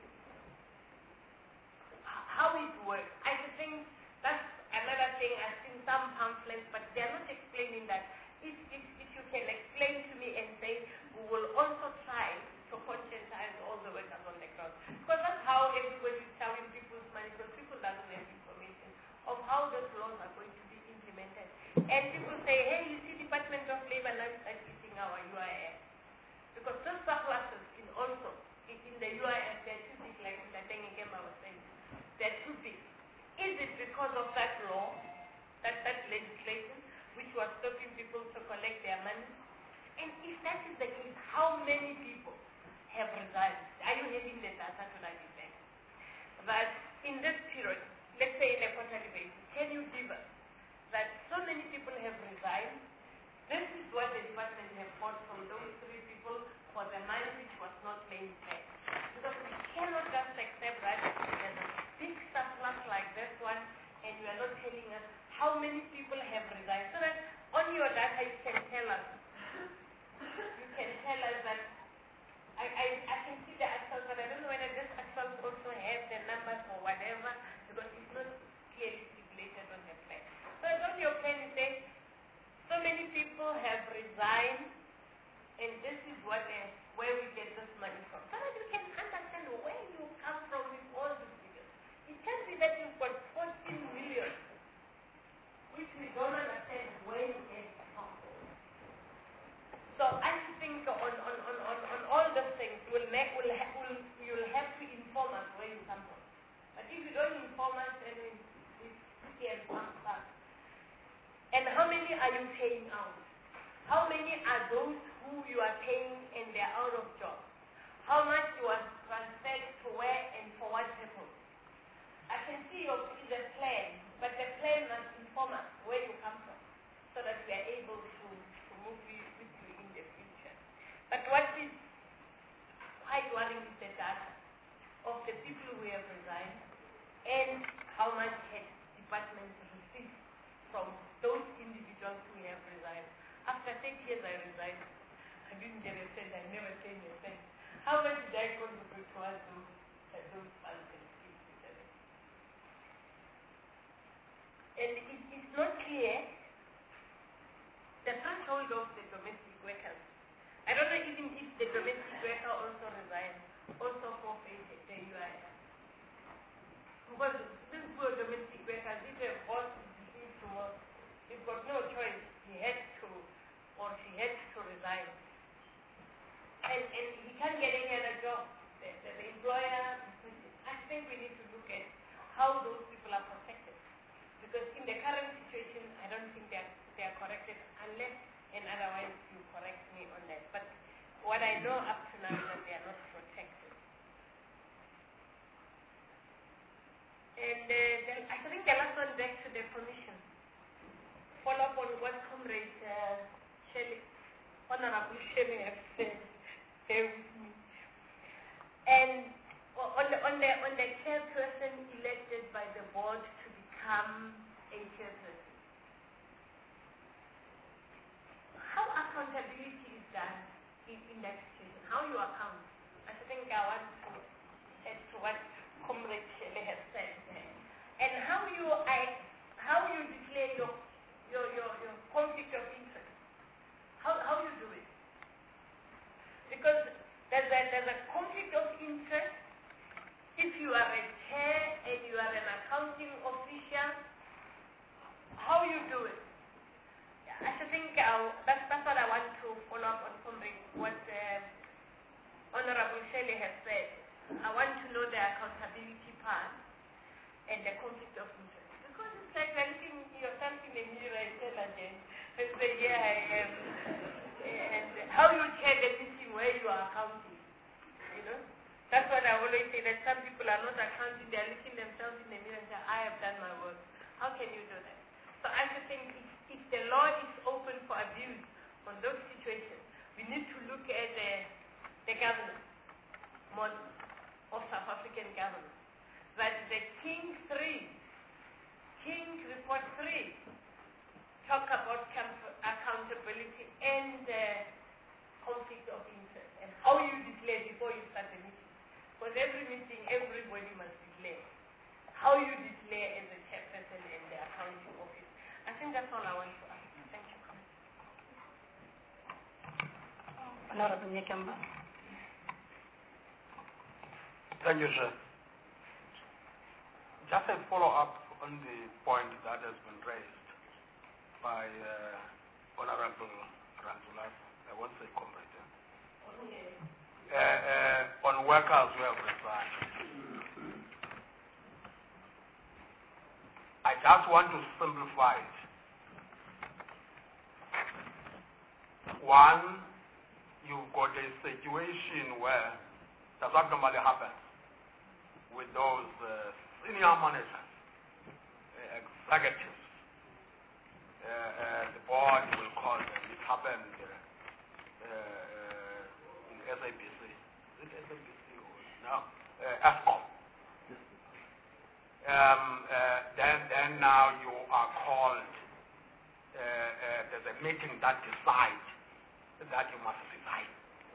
How it works? I think that's another thing. I've seen some pamphlets, but they're not explaining that. If, if, if you can explain to me and say, we will also try to conscientize all the workers on the ground. Because that's how everybody is telling people's money, because people don't have information of how those laws are going to be implemented. And people say, hey, you see Department of Labor now start eating our U I F. Because those surpluses in also, in, in the U I F, they're too big, like Mister Tengekemba was saying. They're too big. Is it because of that law, that, that legislation, which was stopping people to collect their money? And if that is the case, how many people have resigned? Are you having the data to that effect? That in this period, let's say in a quarterly basis, can you give us that so many people have resigned? This is what the department have fought from those three people for the money which was not made back. Because we cannot just accept that there's a big surplus like this one, and you are not telling us how many people have resigned. So that on your data you can tell us. You can tell us that I, I, I can see the actual, but I don't know whether this actual also has the numbers or whatever, because paying out? How many are those who you are paying and they're out of job? How much you are transferred to where and for what purpose? I can see your the plan, but the plan must inform us where you come from so that we are able to, to move with with you in the future. But what is quite worrying is the data of the people who have resigned and how much had departments received from those individuals who have resigned. After thirty years I resigned. I didn't get a cent, I never came a cent. How much did I contribute towards those, uh, those funds and schemes? And it, it's not clear the threshold of the domestic workers. I don't know even if the domestic worker also resigns, also forfeited the U I F. Because these poor domestic workers, if a boss is refused to work, he's got no choice. He had to, or she had to resign. And, and he can't get any other job. The, the, the employer, I think we need to look at how those people are protected. Because in the current situation, I don't think they are, they are corrected unless and otherwise you correct me on that. But what I know up to now is that they are not protected. And uh, then I think the last one back to the commission. Follow up on what Comrade uh, Shelley, Honorable Shelley has said. Stay with me. And on the, on the, on the chairperson elected by the board to become a chairperson, how accountability is done in, in that situation? How you account? I think I want to add to what Comrade Shelley has said there. And how you I, how you declare your your, your, your conflict of interest. How how you do it? Because there's a, there's a conflict of interest if you are a chair and you are an accounting official. How you do it? I think uh, that's, that's what I want to follow up on Comrade, what uh, Honorable Shelley has said. I want to know the accountability part and the conflict of interest. Because it's like looking yourself in the mirror and tell again, and say, yeah, I am. And how you chair the meeting where you are accounting, you know? That's what I always say, that some people are not accounting, they are looking themselves in the mirror and say, I have done my work. How can you do that? So I should think if, if the law is open for abuse on those situations, we need to look at the, the governance model of South African government. That the King three, King Report three, talk about accountability and uh, conflict of interest and how you declare before you start the meeting. Because every meeting, everybody must declare. How you declare as a chairperson and the accounting office. I think that's all I want to ask. Thank you. Honorable Nyekamba. Thank you, sir. Just a follow-up on the point that has been raised by uh, Honorable Ranzulas. I won't say comrade. Okay. Uh, uh, on workers who have resigned. I just want to simplify it. One, you've got a situation where that's what normally happens with those uh, senior managers, uh, executives. Uh, uh, the board will call them. It happened uh, uh, in S A B C. Is it S A B C or no? Uh, ESCOM. Um, uh, then, then now you are called. Uh, uh, there's a meeting that decides that you must resign.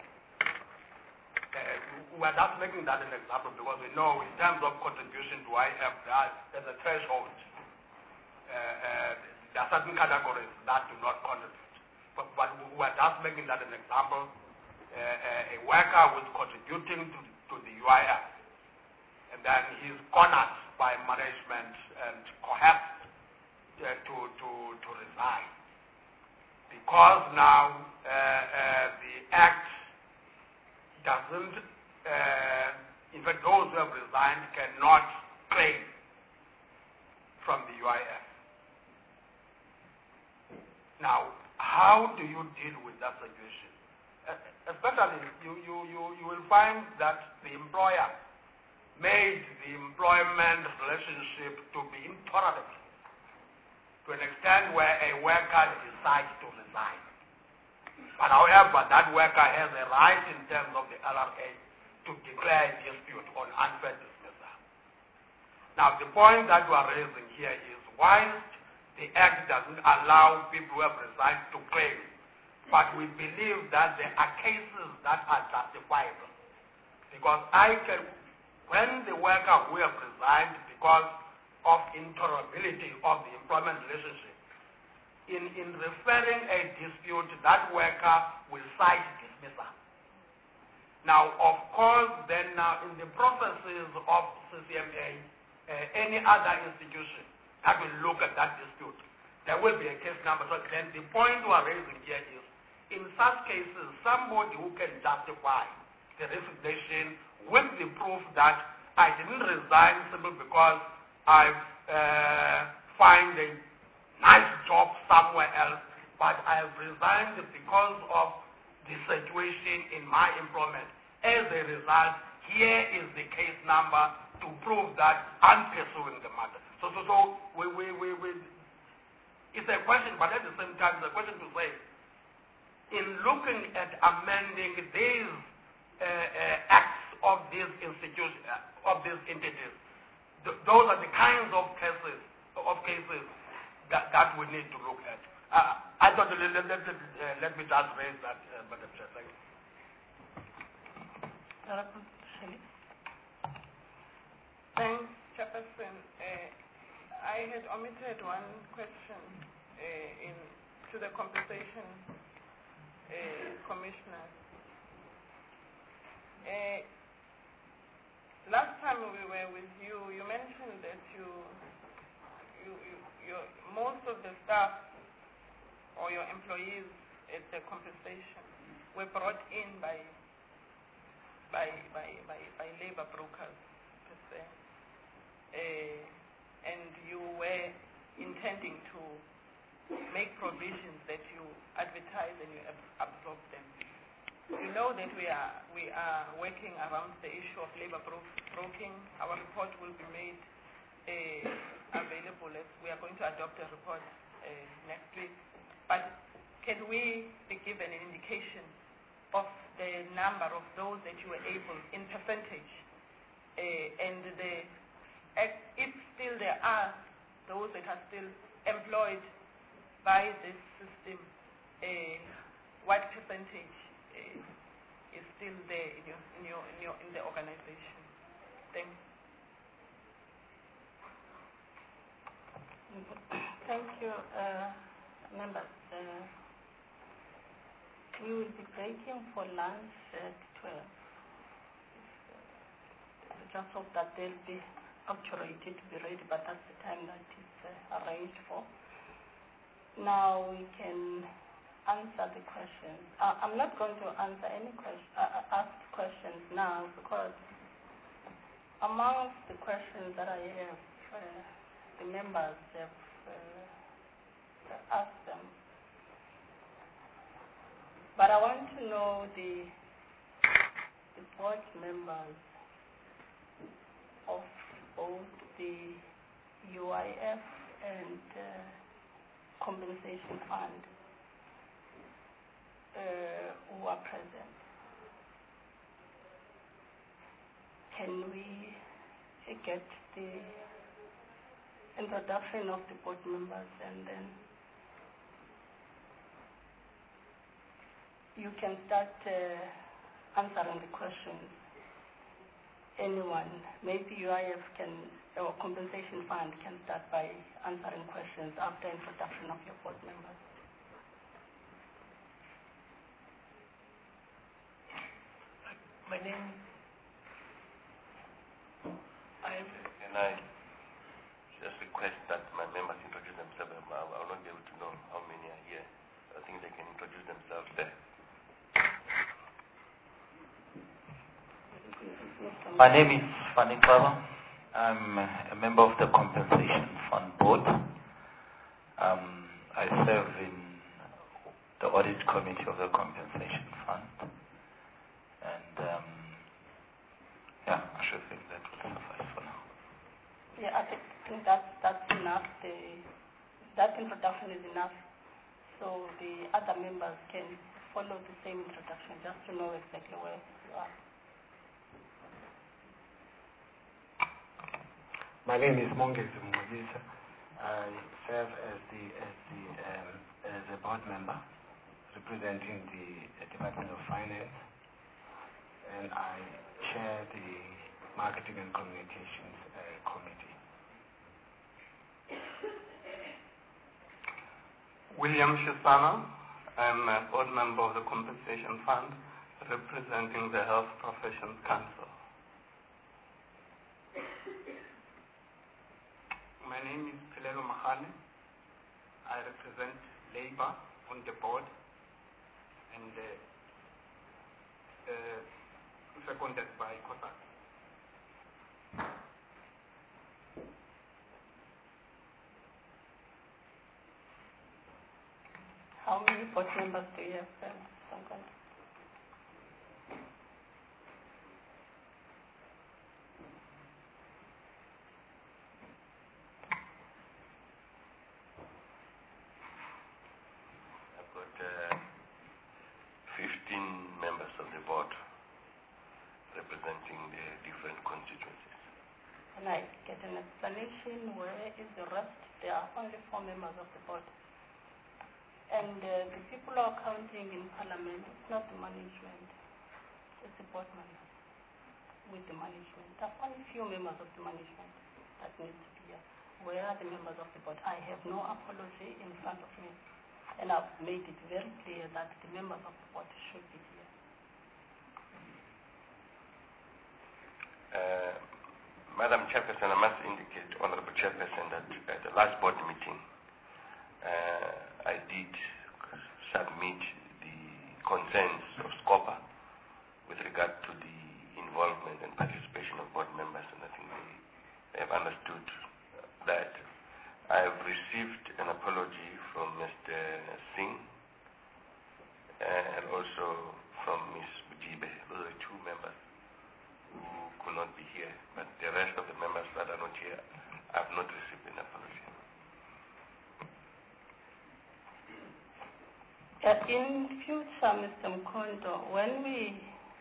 Uh, we're just making that an example because we know in terms of contribution to I F, there's a threshold. Uh, uh, there are certain categories that do not contribute. But, but we're just making that an example. Uh, uh, a worker who is contributing to, to the U I F, and then he's cornered by management and coerced uh, to, to, to resign. Because now uh, uh, the Act doesn't, uh, in fact, those who have resigned cannot claim from the U I F. Now, how do you deal with that situation? Uh, especially, you, you, you, you will find that the employer made the employment relationship to be intolerable to an extent where a worker decides to resign. But however, that worker has a right in terms of the L R A to declare a dispute on unfair dismissal. Now, the point that you are raising here is, whilst the Act doesn't allow people who have resigned to claim, but we believe that there are cases that are justifiable. Because I can, when the worker who have resigned because of intolerability of the employment relationship, in, in referring a dispute, that worker will cite dismissal. Now, of course, then now in the processes of C C M A, uh, any other institution that will look at that dispute, there will be a case number. So then the point we are raising here is, in such cases, somebody who can justify the resignation with the proof that I didn't resign simply because I uh, find a nice job somewhere else, but I have resigned because of the situation in my employment. As a result, here is the case number to prove that I'm pursuing the matter. So, so, so we, we, we, we, it's a question, but at the same time, it's a question to say, in looking at amending these uh, uh, acts of these institutions, uh, of these entities, th those are the kinds of cases, of cases that, that we need to look at. Uh, I thought, let, let, let, uh, let me just raise that, uh, Madam Chair. Thank you. Thanks, Chairperson. Uh, I had omitted one question uh, in to the compensation uh, commissioner. Uh, last time we were with you, you mentioned that you, you, you your, most of the staff or your employees at the compensation were brought in by by by by, by labor brokers per se, uh, and you were intending to make provisions that you advertise and you ab absorb them. You know that we are we are working around the issue of labor bro broking. Our report will be made uh, available as we are going to adopt a report uh, next week. But can we be given an indication of the number of those that you were able, in percentage, uh, and the, if still there are those that are still employed by this system, uh, what percentage uh, is still there in your, in your, in your, in the organization? Thank you. Thank you, uh, members. Uh, we will be breaking for lunch at twelve. Uh, just hope that they'll be actuated to be ready, but that's the time that is uh, arranged for. Now we can answer the questions. Uh, I'm not going to answer any question, uh, ask questions now, because amongst the questions that I have, uh, the members have uh, asked them. But I want to know the, the board members of both the U I F and uh, compensation fund uh, who are present. Can we get the introduction of the board members, and then you can start uh, answering the questions. Anyone, maybe U I F can, or compensation fund can start by answering questions after introduction of your board members. My name, I am. Can I just request that my members introduce themselves? I will not be able to know how many are here. I think they can introduce themselves there. My name is Fanny Kaba. I'm a member of the Compensation Fund Board. Um, I serve in the audit committee of the compensation fund. And um, yeah, I should think that will suffice for now. Yeah, I think, I think that's, that's enough. The, that introduction is enough. So the other members can follow the same introduction just to know exactly where you are. My name is Mongezi Mngolisa. I serve as the as the um, as a board member representing the uh, Department of Finance, and I chair the Marketing and Communications uh, Committee. William Shisana. I'm a board member of the Compensation Fund representing the Health Professions Council. My name is Pelelo Mahane. I represent Labour on the board and uh, uh, seconded by COSAC. How many board members do you have? Um, Songkon? I've got uh, fifteen members of the board representing the different constituencies. Can I get an explanation? Where is the rest? There are only four members of the board. And uh, the people who are counting in Parliament, it's not the management, it's the board members with the management. There are only few members of the management that need to be here. Where are the members of the board? I have no apology in front of me. And I've made it very clear that the members of the board should be here. Uh, Madam Chairperson, I must indicate, Honorable Chairperson, that at the last board meeting, uh, I did submit the concerns of SCOPA with regard to the involvement and participation of board members, and I think they, they have understood that. I have received an apology from Mister Singh and also from Miz Bujibe. Those are two members who could not be here, but the rest of the members that are not here, I have not received an apology. Uh, in future, Mister Mkondo, when we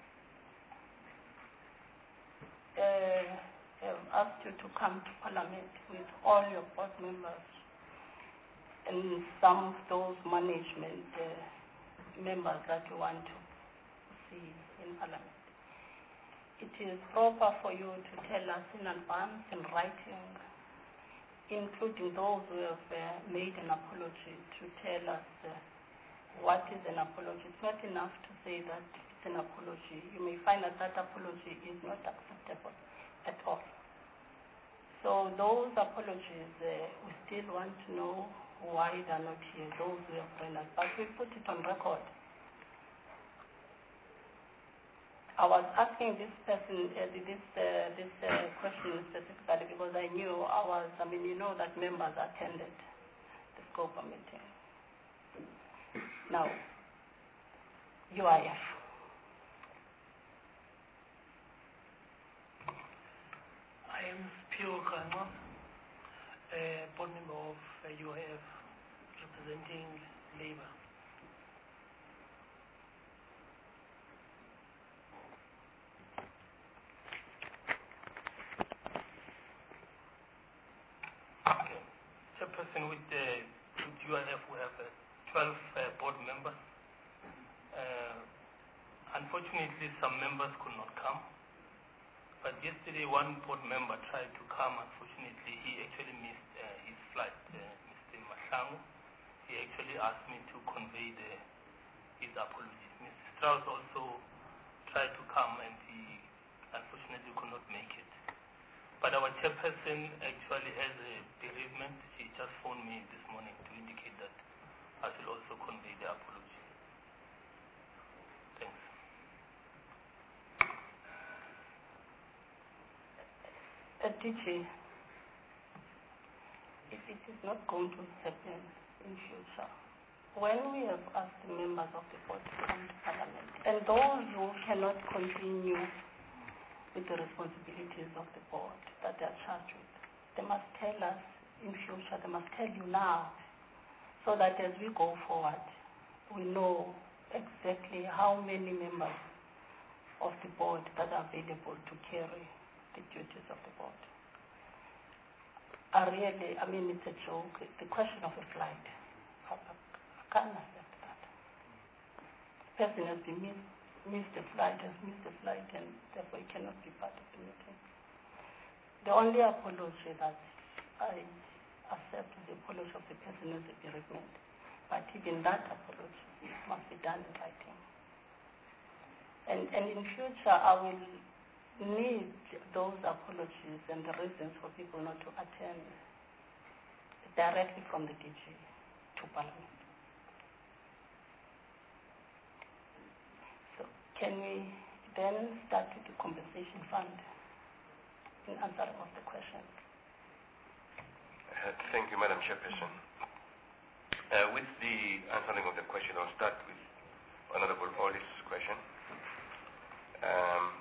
uh, have asked you to come to Parliament with all your board members and some of those management uh, members that you want to see in Parliament, it is proper for you to tell us in advance in writing, including those who have uh, made an apology, to tell us uh, what is an apology. It's not enough to say that it's an apology. You may find that that apology is not acceptable at all. So those apologies, uh, we still want to know why they're not here, those who have rendered. But we put it on record. I was asking this person, uh, this uh, this uh, question specifically because I knew I was, I mean, you know that members attended the SCOPA meeting. Now, U I F. I am Pio Khanwa, a board member of uh, U I F representing Labour. Okay. Chairperson, with, uh, with U I F we have uh, twelve uh, board members. Uh, unfortunately, some members could not come. But yesterday, one board member tried to come. Unfortunately, he actually missed uh, his flight, uh, Mister Mahlangu. He actually asked me to convey the, his apologies. Mister Strauss also tried to come, and he unfortunately could not make it. But our chairperson actually has a bereavement. She just phoned me this morning to indicate that I should also convey the apology. Thanks. Uh, D G, if it is not going to happen in future, when we have asked the members of the board to come to Parliament, and those who cannot continue with the responsibilities of the board that they are charged with, they must tell us in future, they must tell you now, so that as we go forward, we know exactly how many members of the board that are available to carry the duties of the board. I really, I mean, it's a joke. The question of a flight, I, I can't accept that. The person has been missed, missed the flight, has missed the flight, and therefore he cannot be part of the meeting. The only apology that I accept is the apology of the person as a bereavement. But even that apology must be done in writing. And, and in future, I will need those apologies and the reasons for people not to attend directly from the D G to Parliament. So can we then start with the compensation fund in answering of the question? Uh, thank you, Madam Chairperson. Uh, with the answering of the question, I'll start with Honorable Oli's question. Um,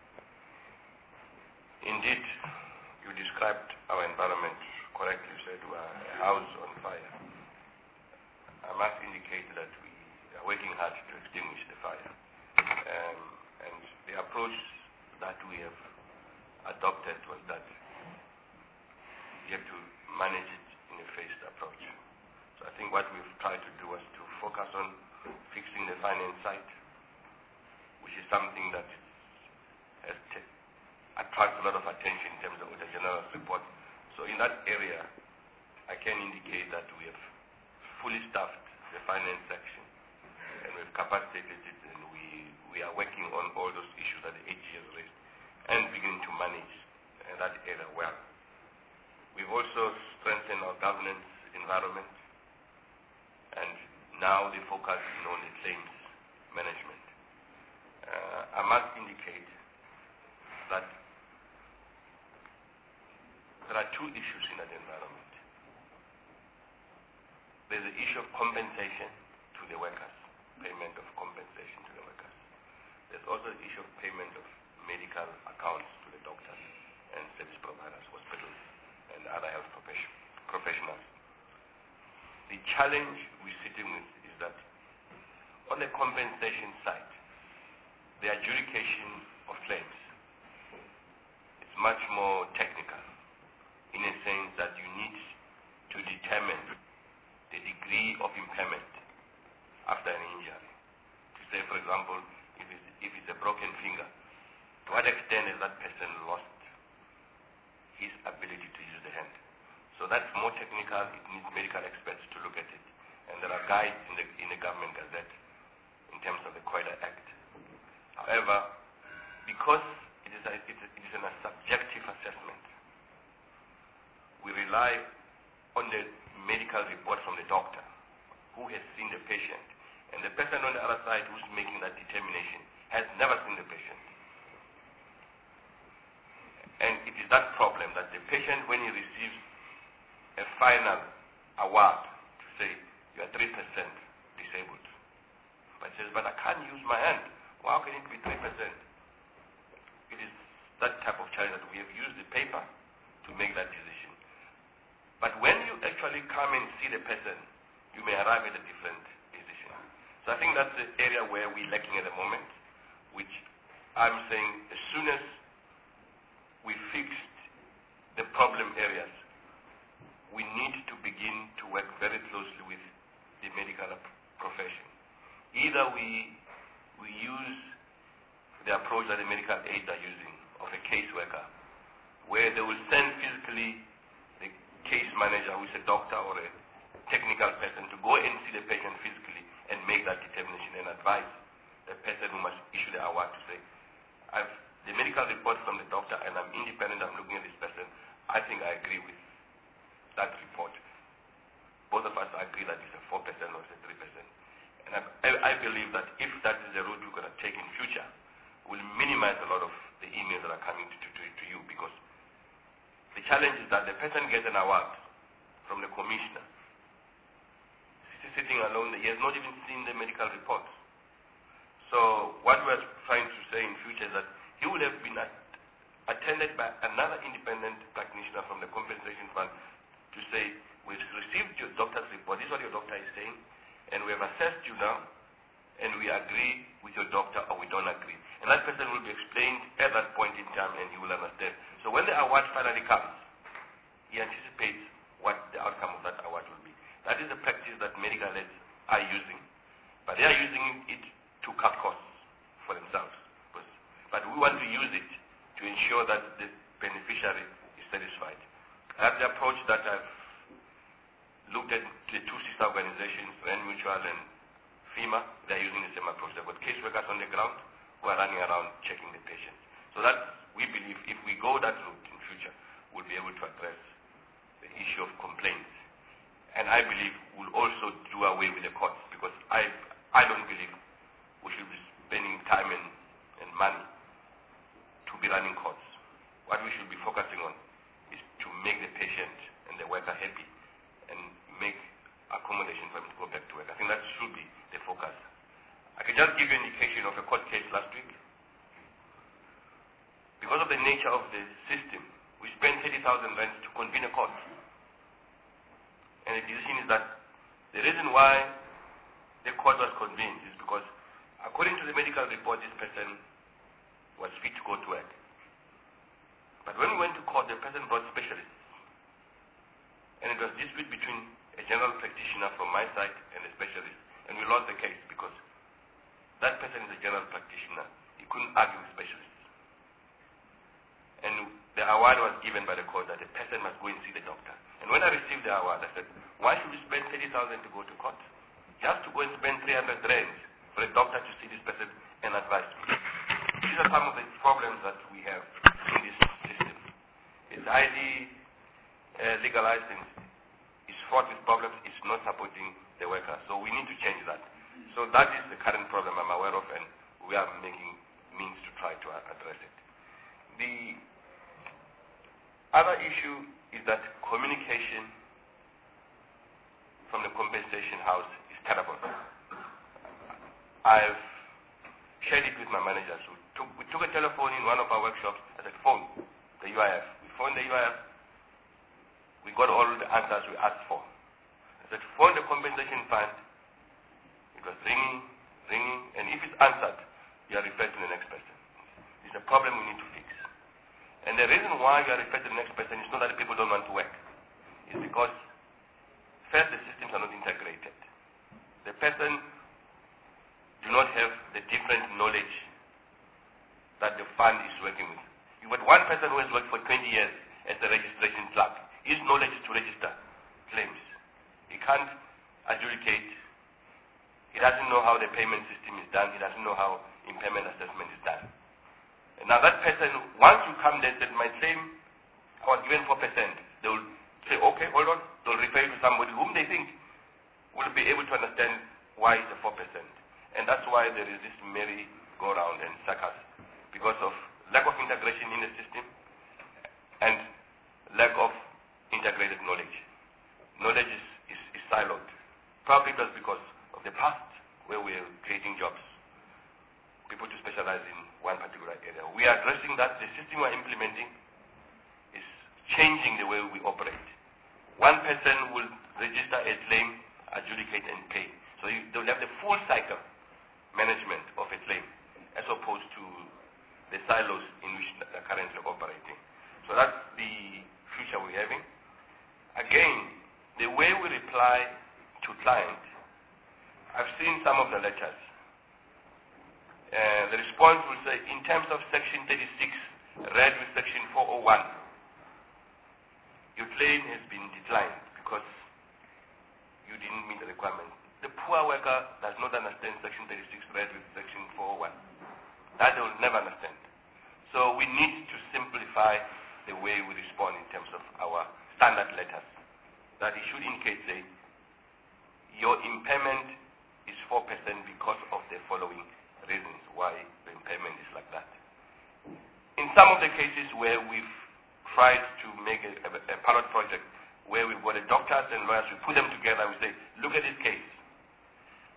Indeed, you described our environment correctly. You said we are a house on fire. I must indicate that we are working hard to extinguish the fire. Um, and the approach that we have adopted was that you have to manage it in a phased approach. So I think what we've tried to do was to focus on fixing the finance side, which is something that has taken attracts a lot of attention in terms of the general report. So in that area, I can indicate that we have fully staffed the finance section, and we've capacitated it, and we, we are working on all those issues that the A G has raised, and beginning to manage uh, that area well. We've also strengthened our governance environment, and now the focus is on the claims management. Uh, I must indicate that there are two issues in that environment. There's the issue of compensation to the workers, payment of compensation to the workers. There's also the issue of payment of medical accounts to the doctors and service providers, hospitals, and other health profession, professionals. The challenge we're sitting with is that on the compensation side, the adjudication of claims is much more technical, in a sense that you need to determine the degree of impairment after an injury. To say, for example, if it's, if it's a broken finger, to what extent has that person lost his ability to use the hand? So that's more technical. It needs medical experts to look at it. And there are guides in the, in the government gazette in terms of the COIDA Act. However, because it is, a, it is, a, it is a subjective assessment, we rely on the medical report from the doctor who has seen the patient. And the person on the other side who's making that determination has never seen the patient. And it is that problem that the patient, when he receives a final award to say, you are three percent disabled, but says, but I can't use my hand. Well, how can it be three percent? It is that type of challenge that we have used the paper to make that decision. But when you actually come and see the person, you may arrive at a different decision. So I think that's the area where we're lacking at the moment, which I'm saying as soon as we fixed the problem areas, we need to begin to work very closely with the medical profession. Either we, we use the approach that the medical aids are using of a caseworker, where they will send physically the case manager, who is a doctor or a technical person, to go and see the patient physically and make that determination and advise the person who must issue the award to say, I've the medical report from the doctor and I'm independent, I'm looking at this person, I think I agree with that report. Both of us agree that it's a four percent or it's a three percent. And I, I believe that if that is the route we're going to take in future, we'll minimize a lot of the emails that are coming to, to, to you, because the challenge is that the person gets an award from the commissioner. It is sitting alone. He has not even seen the medical reports. So what we're trying to say in future is that he would have been at, attended by another independent practitioner from the compensation fund to say, we've received your doctor's report, this is what your doctor is saying, and we have assessed you now, and we agree with your doctor or we don't agree. And that person will be explained at that point in time and he will understand. So when the award finally comes, he anticipates what the outcome of that award will be. That is the practice that medical aids are using. But they are using it to cut costs for themselves. But we want to use it to ensure that the beneficiary is satisfied. I have the approach that I've looked at the two sister organizations, Rand Mutual and FEMA. They're using the same approach. They've got caseworkers on the ground who are running around checking the patients. So that, we believe, if we go that route in future, we'll be able to address the issue of complaints. And I believe we'll also do away with the courts, because I, I don't believe we should be spending time and, and money to be running courts. What we should be focusing on is to make the patient and the worker happy and make accommodation for them to go back to work. I think that should be the focus. I can just give you an indication of a court case last week. Because of the nature of the system, we spent thirty thousand rand to convene a court. And the decision is that the reason why the court was convened is because, according to the medical report, this person was fit to go to work. But when we went to court, the person brought specialists. And it was dispute between a general practitioner from my side and a specialist. And we lost the case because that person is a general practitioner. He couldn't argue with specialists. And the award was given by the court that the person must go and see the doctor. And when I received the award, I said, why should we spend thirty thousand to go to court? Just to go and spend three hundred rand for a doctor to see this person and advise me. These are some of the problems that we have in this system. It's highly uh, legalized and it's fraught with problems. It's not supporting the worker. So we need to change that. So that is the current problem I'm aware of, and we are making means to try to address it. The other issue is that communication from the compensation house is terrible. I've shared it with my managers. We took, we took a telephone in one of our workshops. I said, phone the U I F. We phoned the U I F. We got all the answers we asked for. I said, phone the compensation fund. It was ringing, ringing, and if it's answered, you are referred to the next person. It's a problem we need to fix. And the reason why you are referred to the next person is not that the people don't want to work. It's because, first, the systems are not integrated. The person do not have the different knowledge that the fund is working with. You've got one person who has worked for twenty years as a registration clerk. His knowledge is to register claims. He can't adjudicate. He doesn't know how the payment system is done. He doesn't know how impairment assessment is done. And now that person, once you come there and say, my claim, I was given four percent, they will say, okay, hold on. They'll refer you to somebody whom they think will be able to understand why it's a four percent. And that's why there is this merry-go-round and circus, because of lack of integration in the system and lack of integrated knowledge. Knowledge is, is, is siloed. Probably just because of the past, where we're creating jobs, people to specialize in one particular area. We are addressing that. The system we're implementing is changing the way we operate. One person will register a claim, adjudicate, and pay. So you, they'll have the full cycle management of a claim, as opposed to the silos in which they're currently operating. So that's the future we're having. Again, the way we reply to clients, I've seen some of the letters. Uh, the response will say, in terms of Section thirty-six, read with Section four oh one, your claim has been declined because you didn't meet the requirement. The poor worker does not understand Section thirty-six, read with Section four oh one. That they will never understand. So we need to simplify the way we respond in terms of our standard letters. That it should indicate, say, your impairment is four percent because of the following reasons why the impairment is like that. In some of the cases where we've tried to make a, a, a pilot project where we've got the doctors and lawyers, we put them together, we say, look at this case.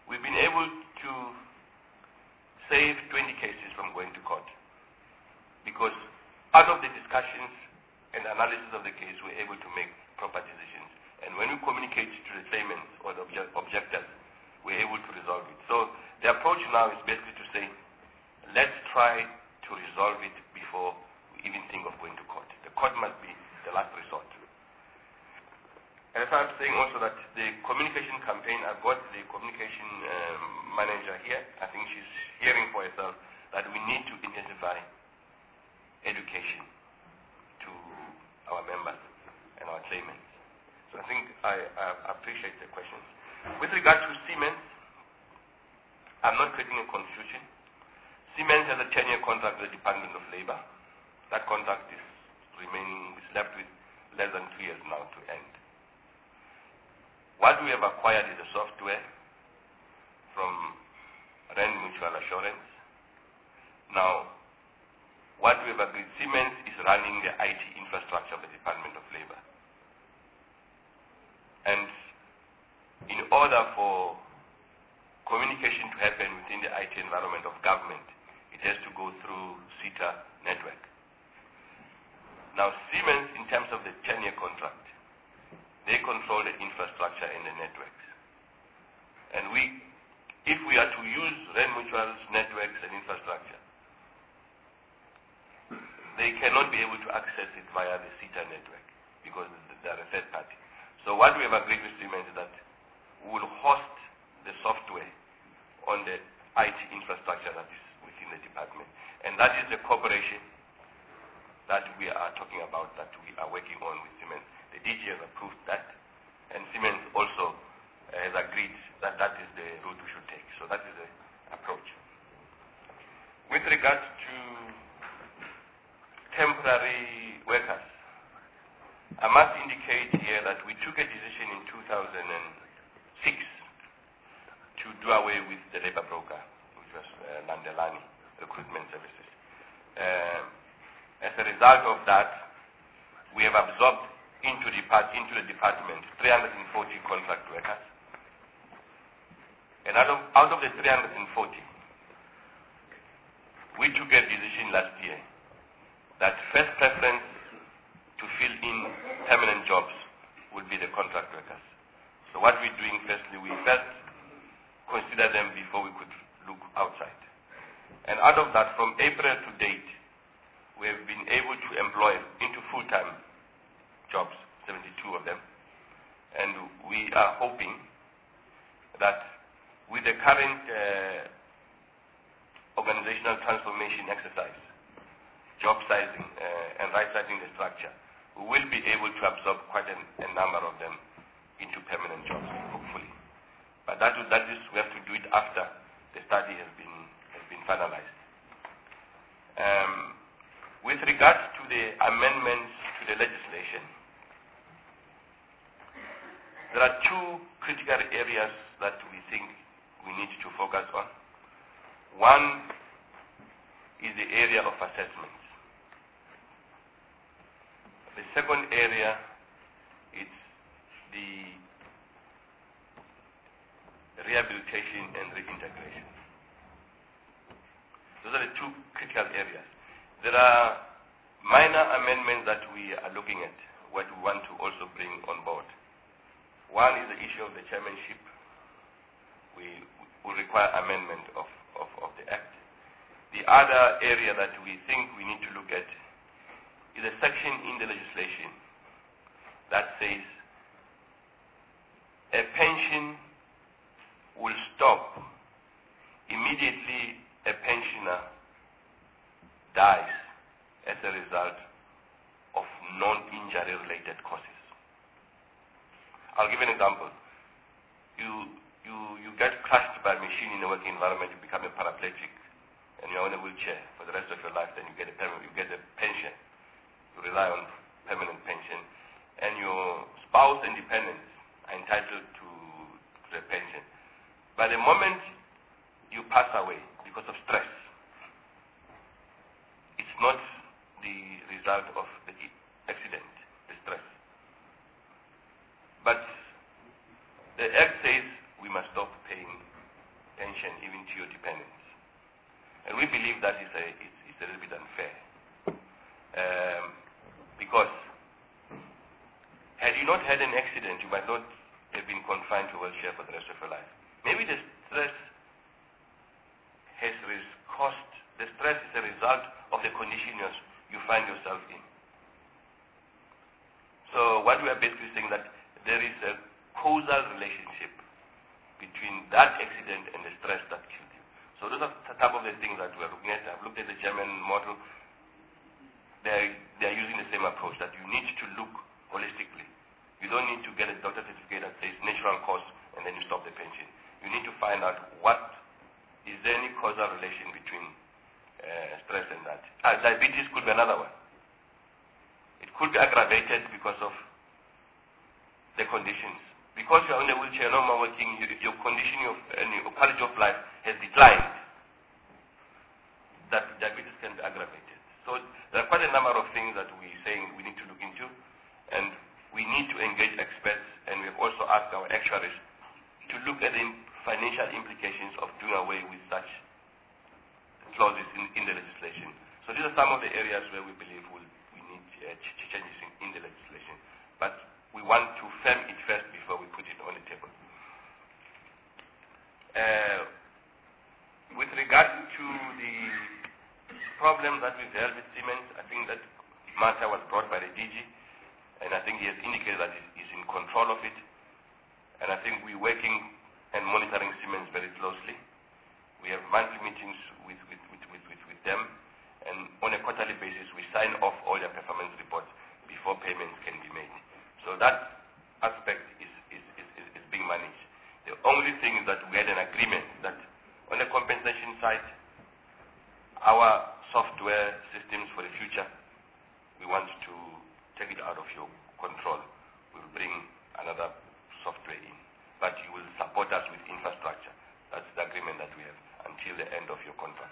we've been able to save twenty cases from going to court, because out of the discussions and analysis of the case, we're able to make proper decisions. And when we communicate to the claimants or the obje objectors, we're able to resolve it. So the approach now is basically to say, let's try to resolve it before we even think of going to court. The court must be the last resort. And as I was saying also that the communication campaign, I've got the communication um, manager here. I think she's hearing for herself that we need to intensify education to our members and our claimants. So I think I, I appreciate the questions. With regard to Siemens, I'm not creating a confusion. Siemens has a ten-year contract with the Department of Labor. That contract is remaining, is left with less than two years now to end. What we have acquired is a software from Rand Mutual Assurance. Now, what we have agreed, Siemens is running the I T infrastructure of the Department of Labor. And in order for communication to happen within the I T environment of government, it has to go through SITA network. Now, Siemens, in terms of the ten-year contract, they control the infrastructure and the networks. And we, if we are to use Rand Mutual's networks and infrastructure, they cannot be able to access it via the SITA network because they are a third party. So what we have agreed with Siemens is that we will host the software on the I T infrastructure that is within the department. And that is the cooperation that we are talking about, that we are working on with Siemens. The D G has approved that, and Siemens also uh, has agreed that that is the route we should take. So that is the approach. With regard to temporary workers, I must indicate here that we took a decision in two thousand six to do away with the labor broker, which was uh, Landelani Recruitment Services. Uh, as a result of that, we have absorbed into, depart into the department three hundred forty contract workers. And out of, out of the three hundred forty, we took a decision last year that first preference to fill in permanent jobs would be the contract workers. So what we're doing firstly, we first consider them before we could look outside. And out of that, from April to date, we have been able to employ into full-time jobs, seventy-two of them. And we are hoping that with the current uh, organizational transformation exercise, job sizing uh, and right-sizing the structure, we will be able to absorb quite a, a number of them into permanent jobs, hopefully. But that, that is, we have to do it after the study has been, has been finalized. Um, with regards to the amendments to the legislation, there are two critical areas that we think we need to focus on. One is the area of assessments. The second area is the rehabilitation and reintegration. Those are the two critical areas. There are minor amendments that we are looking at, what we want to also bring on board. One is the issue of the chairmanship. We will require amendment of, of, of the Act. The other area that we think we need to look at is a section in the legislation that says a pension will stop immediately a pensioner dies as a result of non-injury related causes. I'll give an example. You, you, you get crushed by a machine in a working environment, you become a paraplegic, and you're in a wheelchair for the rest of your life, then you get a, you get a pension. You rely on permanent pension, and your spouse and dependents are entitled to, to the pension. By the moment you pass away because of stress, it's not the result of the accident, the stress. But the Act says we must stop paying to your dependents. And we believe that is a, it's, it's a little bit unfair. Um, because had you not had an accident, you might not have been confined to a wheelchair for the rest of your life. Maybe the stress has cost, the stress is a result of the condition you find yourself in. So what we are basically saying that there is a causal relationship between that accident and the stress that killed you. So those are some of the things that we are looking at. I've looked at the German model. They they are using the same approach, that you need to look holistically. You don't need to get a doctor certificate that says natural cause and then you stop the pension. You need to find out what is there any causal relation between uh, stress and that. Uh, diabetes could be another one. It could be aggravated because of the conditions. Because you are in a wheelchair, no more working, you, your condition of, and your quality of life has declined. That diabetes can be aggravated. So there are quite a number of things that we're saying we need to look into, and we need to engage experts, and we have also asked our actuaries to look at the financial implications of doing away with such clauses in, in the legislation. So these are some of the areas where we believe we'll, we need uh, ch changes in, in the legislation. But we want to firm it first before we put it on the table. Uh, with regard to the problem that we've dealt with Siemens, I think that matter was brought by the D G, and I think he has indicated that he's in control of it. And I think we're working and monitoring Siemens very closely. We have monthly meetings with, with, with, with, with, with them, and on a quarterly basis we sign off all their performance reports before payments can be made. So that aspect is, is, is, is being managed. The only thing is that we had an agreement that on the compensation side, our software systems for the future, we want to take it out of your control. We'll bring another software in, but you will support us with infrastructure. That's the agreement that we have until the end of your contract.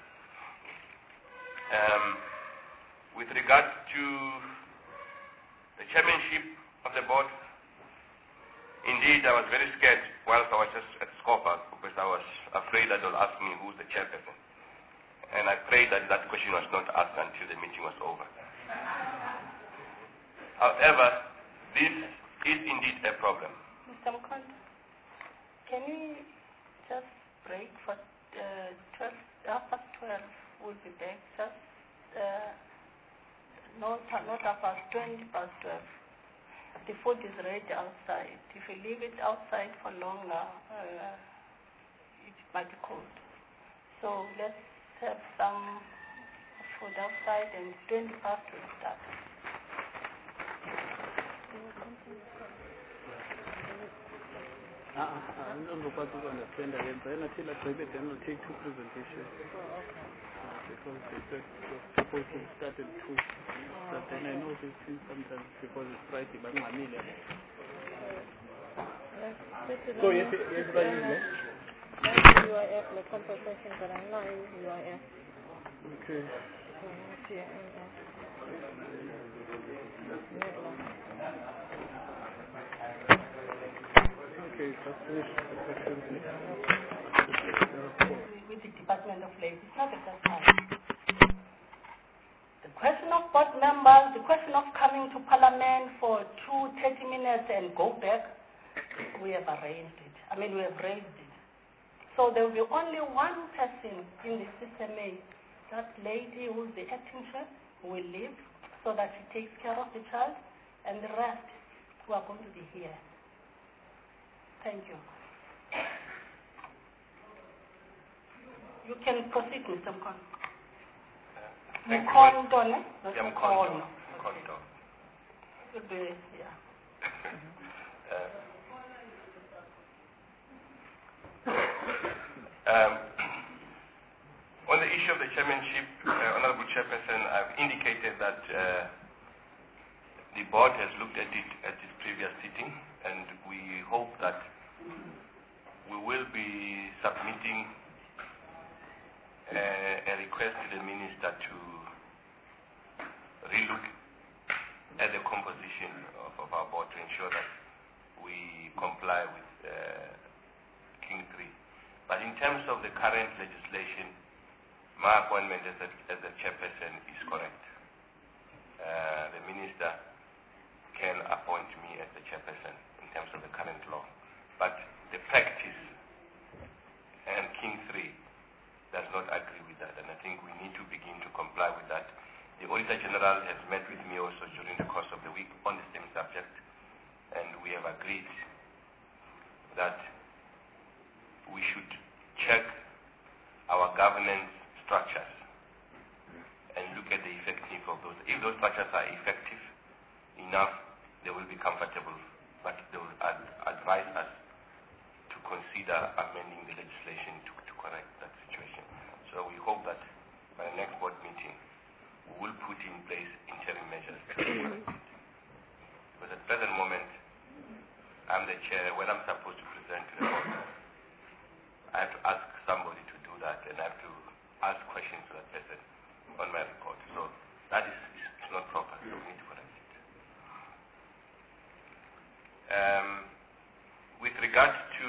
Um, with regard to the chairmanship of the board, indeed I was very scared whilst I was just at Scopa, because I was afraid that they'll ask me who's the chairperson. And I prayed that that question was not asked until the meeting was over. However, this is indeed a problem. Mister Mkhonto, can we just break for uh, twelve, half past twelve? We'll be back. Just uh, not, not half past, twenty past twelve. The food is ready outside. If you leave it outside for longer, uh, it might be cold. So let's have some food outside, and twenty past will start. Uh, I'm not going to understand again, but until I private, then I'll take two presentations. Oh, okay. Uh, because they said it was supposed to start at two. Oh, but then I know these things sometimes because it's Friday, but I'm familiar. So, yes, yes, but you know. U I F, like compensation, but I'm not in U I F. Okay. Okay, just finish the questions. With the Department of Labor, it's not the first time. The question of board members, the question of coming to Parliament for two, thirty minutes and go back, we have arranged it. I mean, we have raised it. So there will be only one person in the system A, that lady who's the acting chef, who will leave so that she takes care of the child, and the rest who are going to be here. Thank you. You can proceed, Mister Mkhonto. Mkhonto, ne? Not Yeah, Mkhonto. Mkhonto. Could be, yeah. uh, um, on the issue of the chairmanship, uh, Honorable Chairperson, I've indicated that uh, the board has looked at it at its previous sitting, and we hope that we will be submitting uh, a request to the minister to relook at the composition of, of our board to ensure that we comply with uh, King three. But in terms of the current legislation, my appointment as the, as the chairperson is correct. Uh, the minister can appoint me as the chairperson in terms of the current law. But the practice, and King three does not agree with that, and I think we need to begin to comply with that. The Auditor General has met with me also during the course of the week on the same subject, and we have agreed that we should check our governance structures and look at the effectiveness of those. If those structures are effective enough, they will be comfortable, but they will ad advise us to consider amending the legislation to, to correct that situation. So we hope that by the next board meeting, we will put in place interim measures to correct it. Because at the present moment, I'm the chair. When I'm supposed to present to the board, I have to ask somebody to do that, and I have to ask questions to that person on my report. So that is, is, is not proper, so we need to correct it. Um, with regard to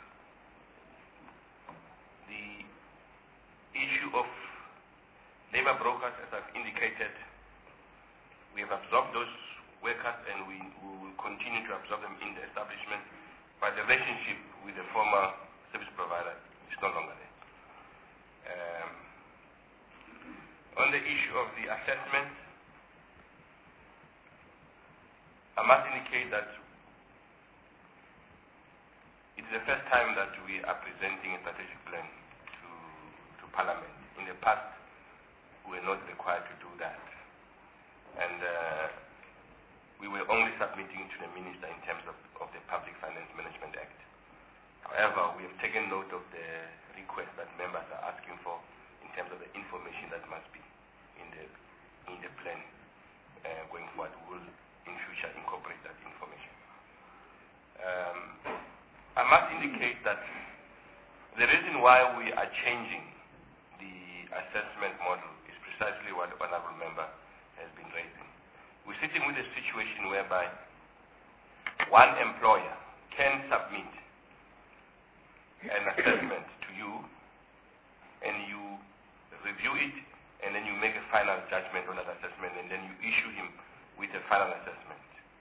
the issue of labor brokers, as I've indicated, we have absorbed those workers and we, we will continue to absorb them in the establishment, but the relationship with the former service provider is no longer there. Um, on the issue of the assessment, I must indicate that it's the first time that we are presenting a strategic plan to, to Parliament. In the past, we were not required to do that. And uh, we were only submitting to the Minister in terms of, of the Public Finance Management Act. However, we have taken note of the request that members are asking for in terms of the information that must be in the, in the plan uh, going forward. We will, in future, incorporate that information. Um, I must indicate that the reason why we are changing the assessment model is precisely what the Honourable Member has been raising. We're sitting with a situation whereby one employer can submit an assessment to you, and you review it, and then you make a final judgment on that assessment, and then you issue him with a final assessment.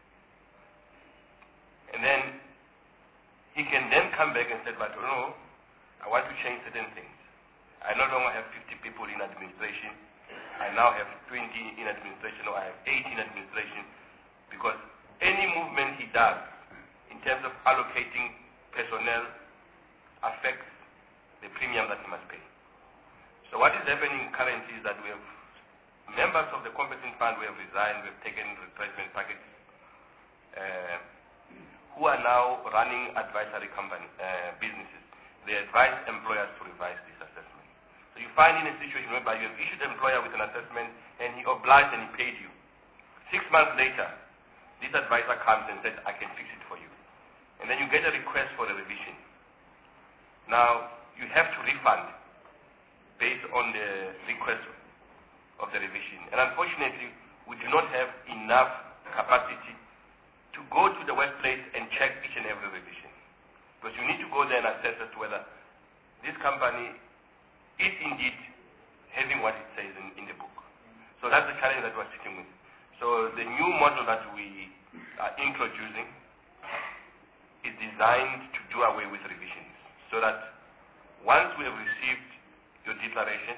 And then he can then come back and say, but no, I want to change certain things. I no longer have fifty people in administration. I now have twenty in administration, or I have eight in administration, because any movement he does in terms of allocating personnel affects the premium that he must pay. So what is happening currently is that we have members of the competent fund who have resigned, we have taken replacement packages, uh, who are now running advisory company uh, businesses. They advise employers to revise this assessment. So you find in a situation whereby you have issued the employer with an assessment and he obliged and he paid you. Six months later, this advisor comes and says, I can fix it for you. And then you get a request for a revision. Now, you have to refund based on the request of the revision. And unfortunately, we do not have enough capacity to go to the workplace and check each and every revision. Because you need to go there and assess as to whether this company is indeed having what it says in, in the book. So that's the challenge that we're sitting with. So the new model that we are introducing is designed to do away with revisions, so that once we have received your declaration,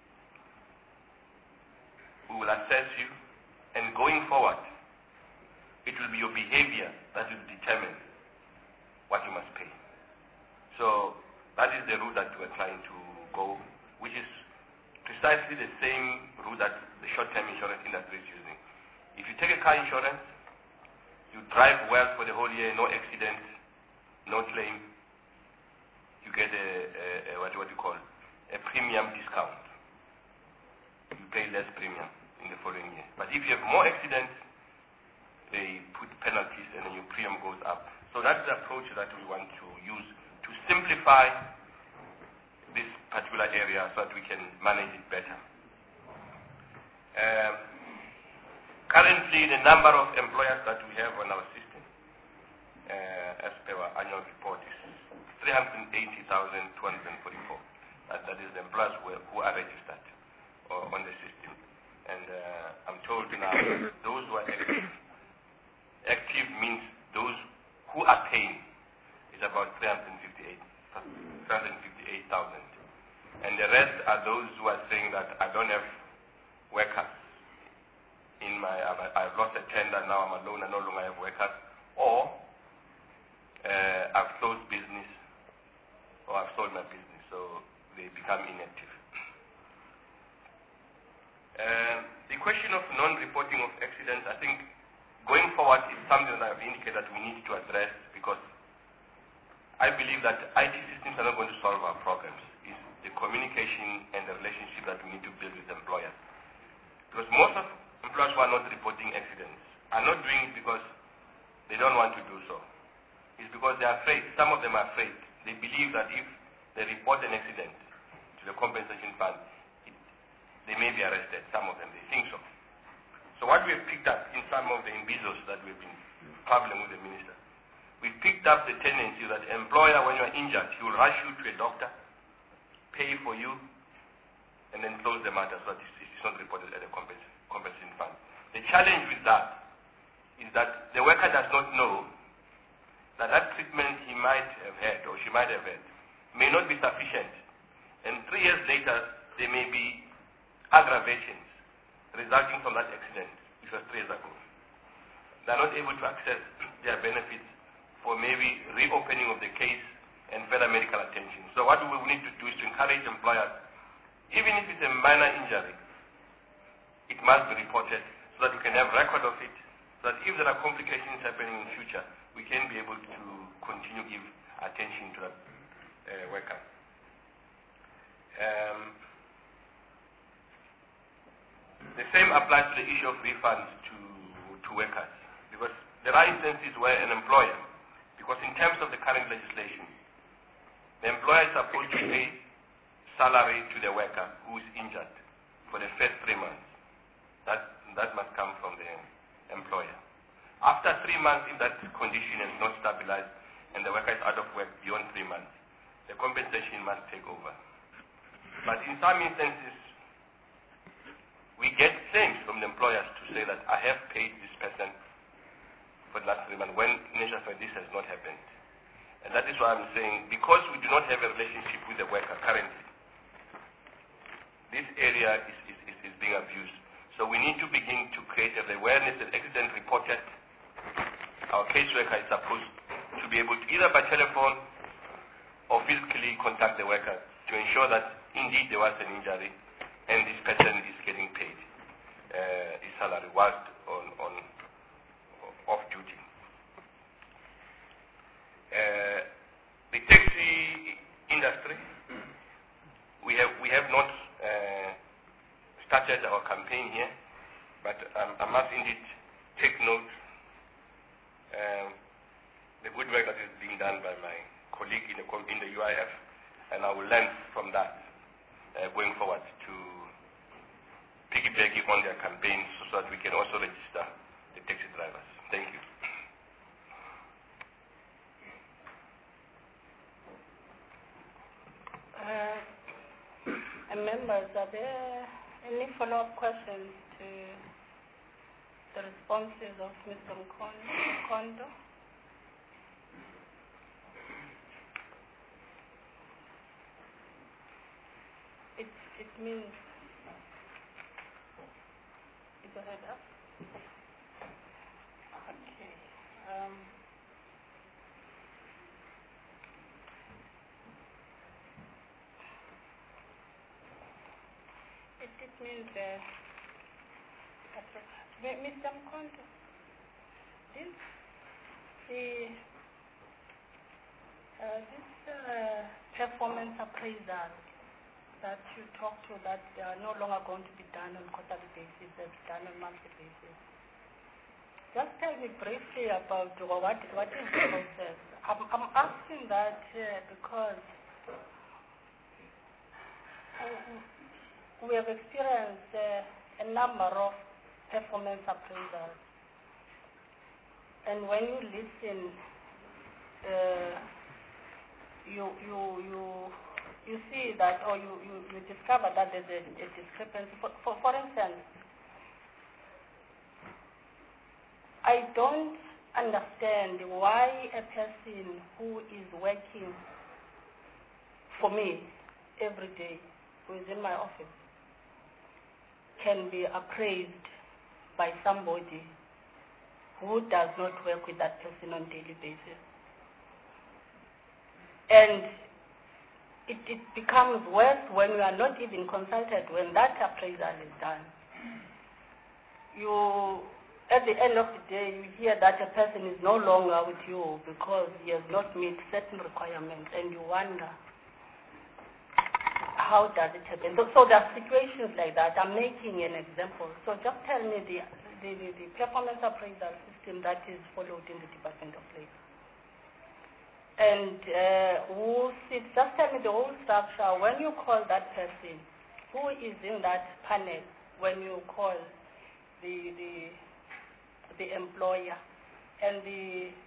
we will assess you, and going forward, it will be your behavior that will determine what you must pay. So that is the route that we're trying to go, which is precisely the same route that the short-term insurance industry is using. If you take a car insurance, you drive well for the whole year, no accident, no claim, you get a, a, a what, what you call a premium discount. You pay less premium in the following year. But if you have more accidents, they put penalties and then your premium goes up. So that's the approach that we want to use to simplify this particular area so that we can manage it better. Um, currently, the number of employers that we have on our system, uh, as per our annual report, is three hundred eighty thousand two hundred forty-four. That, that is the employers who are, who are registered uh, on the system. And uh, I'm told now those who are active, active means those who are paying is about three hundred fifty-eight thousand. And the rest are those who are saying that I don't have workers. In my, I've, I've lost a tender, now I'm alone, I no longer have workers. Or uh, I've closed business, or I've sold my business, so they become inactive. Uh, the question of non-reporting of accidents, I think going forward is something that I've indicated that we need to address, because I believe that I T systems are not going to solve our problems. It's the communication and the relationship that we need to build with employers. Because most of employers who are not reporting accidents are not doing it because they don't want to do so. It's because they are afraid. Some of them are afraid. They believe that if they report an accident to the compensation fund, it, they may be arrested. Some of them, they think so. So what we have picked up in some of the imbizos that we've been traveling with the minister, we picked up the tendency that employer, when you are injured, he will rush you to a doctor, pay for you, and then close the matter so that it's not reported at the compensation fund. The challenge with that is that the worker does not know that that treatment he might have had or she might have had may not be sufficient. And three years later, there may be aggravations resulting from that accident, which was three years ago. They are not able to access their benefits for maybe reopening of the case and further medical attention. So what we need to do is to encourage employers, even if it's a minor injury, it must be reported so that we can have record of it, so that if there are complications happening in future, we can be able to continue to give attention to that uh, worker. Um, the same applies to the issue of refunds to, to workers, because there are instances where an employer, because in terms of the current legislation, the employer is supposed to pay salary to the worker who is injured for the first three months. That, that must come from the employer. After three months, if that condition is not stabilized and the worker is out of work beyond three months, the compensation must take over. But in some instances, we get claims from the employers to say that I have paid this person for the last three months, when in nature this has not happened. And that is why I'm saying, because we do not have a relationship with the worker currently, this area is, is, is, is being abused. So we need to begin to create an awareness that accident reported. Our caseworker is supposed to be able to either by telephone or physically contact the worker to ensure that indeed there was an injury and this person is getting paid uh, his salary whilst on, on off duty. Uh, the taxi industry, we have we have not uh, started our campaign here, but um, I must indeed take note um, the good work that is being done by my colleague in the, in the U I F, and I will learn from that uh, going forward to piggyback on their campaigns so that we can also register the taxi drivers. Thank you. Uh, members, are there any follow-up questions to the responses of Mister Mkondo? It, it means, is your head up? Okay. Um, it, it means that Mister Mkondo, this the uh, this uh, performance appraisal that you talked to, that they are no longer going to be done on quarterly basis, they're done on monthly basis. Just tell me briefly about what what is the process. I'm, I'm asking that uh, because we have experienced uh, a number of performance appraisals, and when you listen uh, you you you you see that, or you, you, you discover that there's a, a discrepancy. For, for, for instance, I don't understand why a person who is working for me every day, who is in my office, can be appraised by somebody who does not work with that person on a daily basis. And it, it becomes worse when you are not even consulted when that appraisal is done. You, at the end of the day, you hear that a person is no longer with you because he has not met certain requirements, and you wonder, how does it happen? So, so there are situations like that. I'm making an example. So just tell me the, the, the, the performance appraisal system that is followed in the Department of Labor. And uh, who sits, just tell me the whole structure. When you call that person, who is in that panel when you call the the, the employer, and the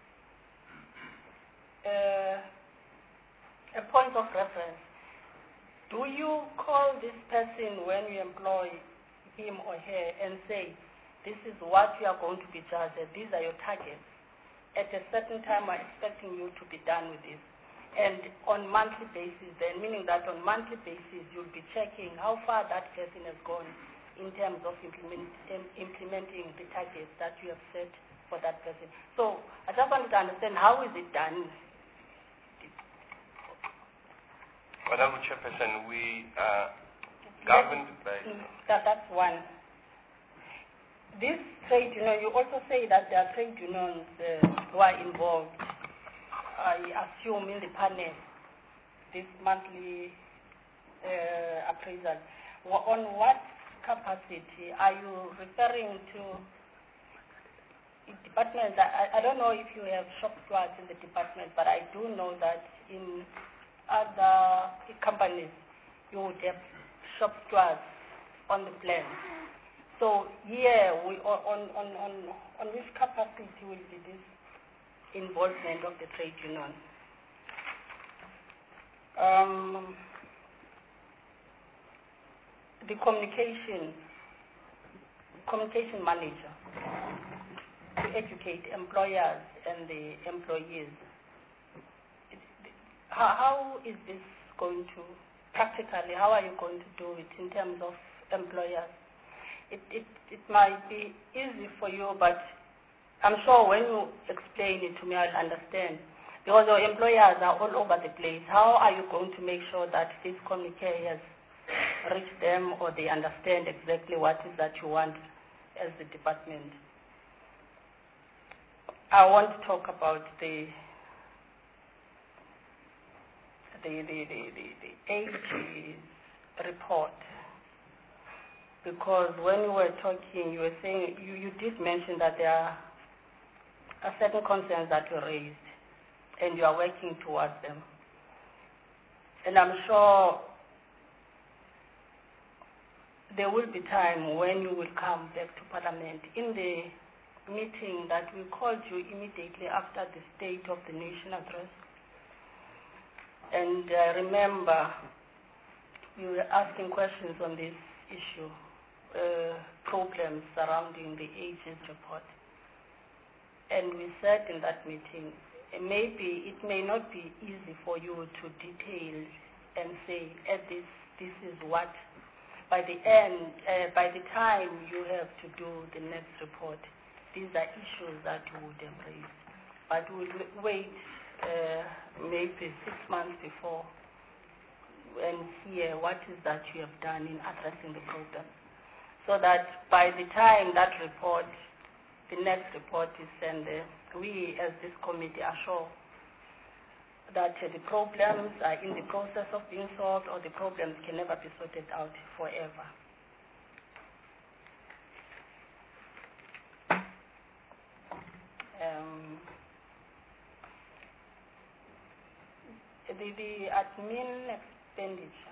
uh, a point of reference. Do you call this person when you employ him or her and say, this is what you are going to be charged at, these are your targets. At a certain time, I'm expecting you to be done with this. And on monthly basis then, meaning that on monthly basis, you'll be checking how far that person has gone in terms of implement, implementing the targets that you have set for that person. So I just wanted to understand, how is it done? Madam Chairperson, we are governed by... That, that's one. This trade union, you also say that there are trade unions uh, who are involved, I assume, in the panel, this monthly uh, appraisal. On what capacity are you referring to departments? I, I don't know if you have shop stewards in the department, but I do know that in other companies, you would have shop stewards on the plan. So here, we, on, on, on, on which capacity will be this involvement of the trade union? Um, the communication, communication manager to educate employers and the employees. It, how, how is this going to, practically, how are you going to do it in terms of employers? It, it, it might be easy for you, but I'm sure when you explain it to me, I'll understand. Because your employers are all over the place. How are you going to make sure that this communique has reached them, or they understand exactly what is that you want as the department? I want to talk about the the the the, the, the A G's report. Because when you were talking, you were saying, you, you did mention that there are certain concerns that were raised, and you are working towards them. And I'm sure there will be time when you will come back to Parliament. In the meeting that we called you immediately after the State of the Nation address, and uh, remember, we were asking questions on this issue. Uh, problems surrounding the A G's report. And we said in that meeting, maybe it may not be easy for you to detail and say, at this, this is what, by the end, uh, by the time you have to do the next report, these are issues that you would have raised. But we'll wait uh, maybe six months before and hear what is that you have done in addressing the problem. So that by the time that report, the next report is sent, uh, we as this committee are sure that uh, the problems are in the process of being solved, or the problems can never be sorted out forever. Um, the, the admin expenditure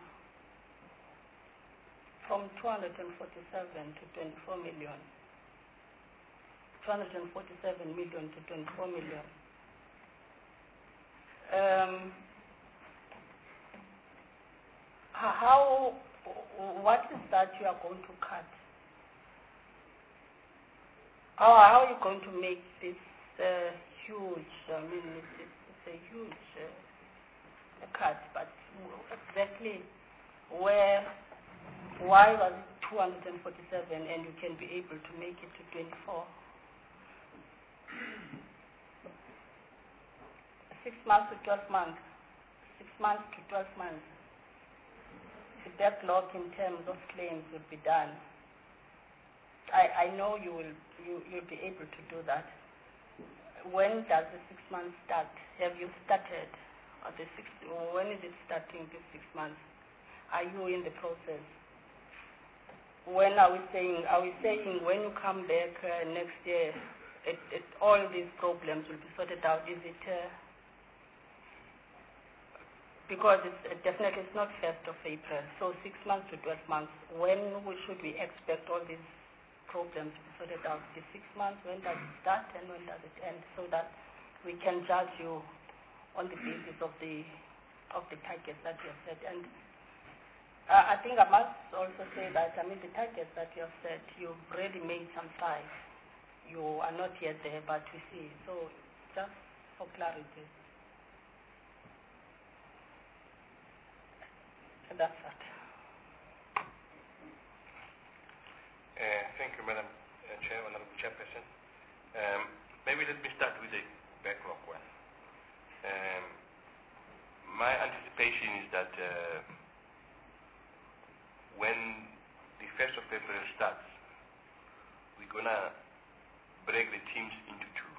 from two hundred forty-seven to twenty-four million. two hundred forty-seven million to twenty-four million. Um, how, what is that you are going to cut? How, how are you going to make this uh, huge, I mean, it's, it's, it's a huge uh, cut, but exactly where, why was it two hundred forty-seven and you can be able to make it to twenty-four? Six months to twelve months. Six months to twelve months. The backlog in terms of claims will be done. I, I know you will you, you'll be able to do that. When does the six months start? Have you started? Or the six, when is it starting, this six months? Are you in the process? When are we saying, are we saying when you come back uh, next year, it, it, all these problems will be sorted out? Is it, uh, because it's, uh, definitely it's not first of April, so six months to twelve months. When we, should we expect all these problems to be sorted out? The six months, when does it start and when does it end, so that we can judge you on the basis of the of the targets that you have set. And uh, I think I must also say that, I mean, the targets that you have set, you've already made some strides. You are not yet there, but we see. So just for clarity. That's it. Uh, thank you, Madam uh, Chair, Madam Chairperson. Um, maybe let me start with the backlog one. Um, my anticipation is that uh, when the first of April starts, we're going to break the teams into two.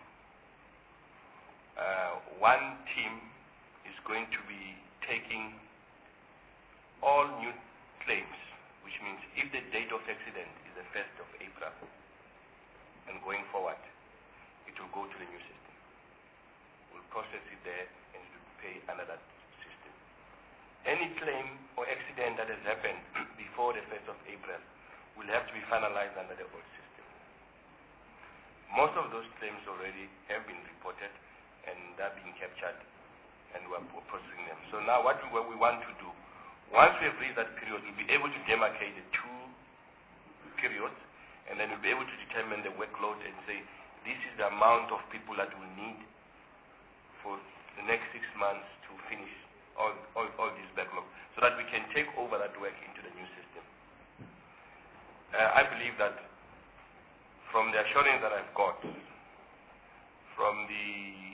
Uh, one team is going to be taking all new claims, which means if the date of accident is the first of April and going forward, it will go to the new system. We'll process it there and it will pay under that system. Any claim or accident that has happened before the first of April will have to be finalized under the old system. Most of those claims already have been reported and they're being captured and we're processing them. So now what we, what we want to do, once we have reached that period, we'll be able to demarcate the two periods, and then we'll be able to determine the workload and say, this is the amount of people that we need for the next six months to finish all, all, all this backlog, so that we can take over that work into the new system. Uh, I believe that from the assurance that I've got, from the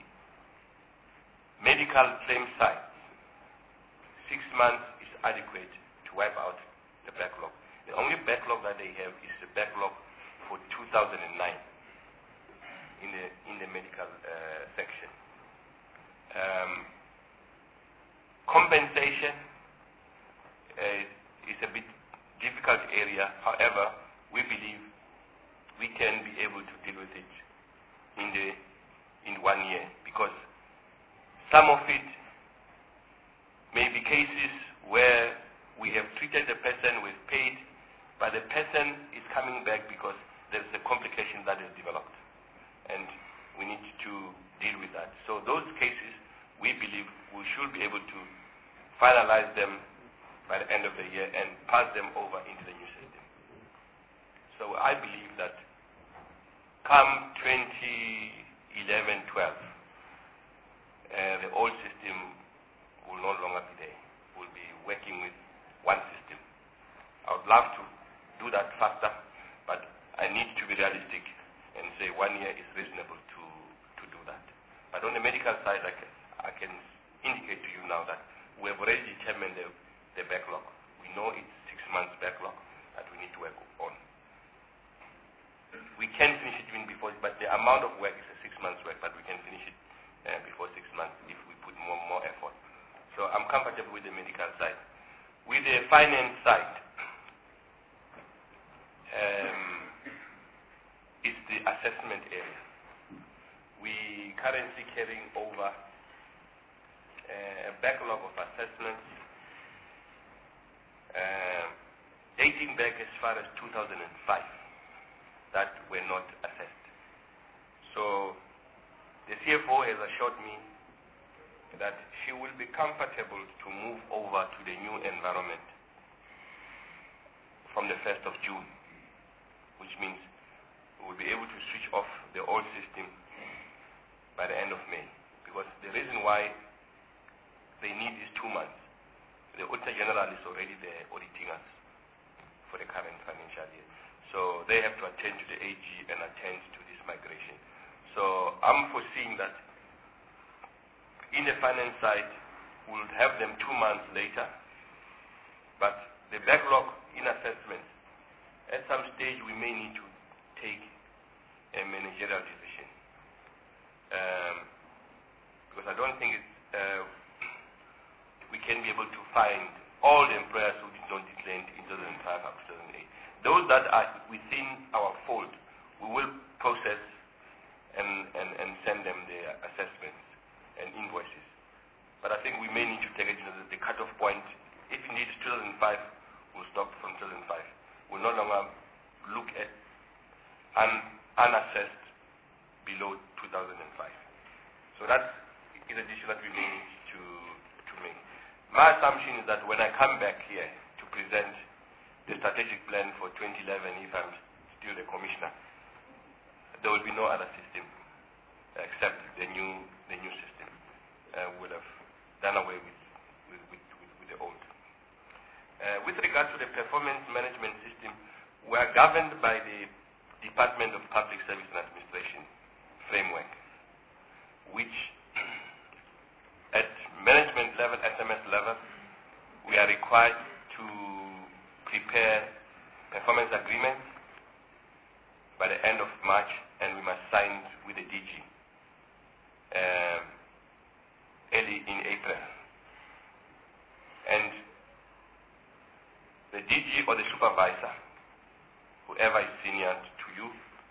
medical claim side, six months is adequate to wipe out the backlog. The only backlog that they have is the backlog for two thousand nine in the in the medical uh, section. Um, compensation uh, is a bit difficult area. However, we believe we can be able to deal with it in the in one year, because some of it may be cases where we have treated the person, we've paid, but the person is coming back because there's a complication that is developed, and we need to deal with that. So those cases, we believe we should be able to finalize them by the end of the year and pass them over into the new system. So I believe that come twenty eleven twelve, uh, the old system will no longer be there. We'll be working with one system. I would love to do that faster, but I need to be realistic and say one year is reasonable to, to do that. But on the medical side, I can, I can indicate to you now that we have already determined the, the backlog. We know it's six months backlog that we need to work on. We can finish it even before, but the amount of work is a six months work, but we can finish it uh, before six months if we put more, more effort. So I'm comfortable with the medical side. With the finance side, um, it's the assessment area. We currently carrying over uh, a backlog of assessments uh, dating back as far as two thousand five that were not assessed. So the C F O has assured me that she will be comfortable to move over to the new environment from the first of June, which means we'll be able to switch off the old system by the end of May. Because the reason why they need these two months, the Auditor General is already there auditing us for the current financial year. So they have to attend to the A G and attend to this migration. So I'm foreseeing that in the finance side, we'll have them two months later, but the backlog in assessments, at some stage we may need to take a managerial decision. Um, because I don't think it's, uh, we can be able to find all the employers who did not declare in two thousand five up to two thousand eight. Those that are within our fold, we will process and, and, and send them their assessments and invoices. But I think we may need to take it to the, the cutoff point. If indeed it's two thousand five, we'll stop from two thousand five. We'll no longer look at un, unassessed below two thousand five. So that is a decision that we may need to, to make. My assumption is that when I come back here to present the strategic plan for twenty eleven, if I'm still the commissioner, there will be no other system except the new the new system. Uh, we'll have done away with, with, with, with, with the old. Uh, with regard to the performance management system, we are governed by the Department of Public Service and Administration framework, which at management level, S M S level, we are required to prepare performance agreements by the end of March, and we must sign with the D G um, early in April. And the D G or the supervisor, whoever is senior to you,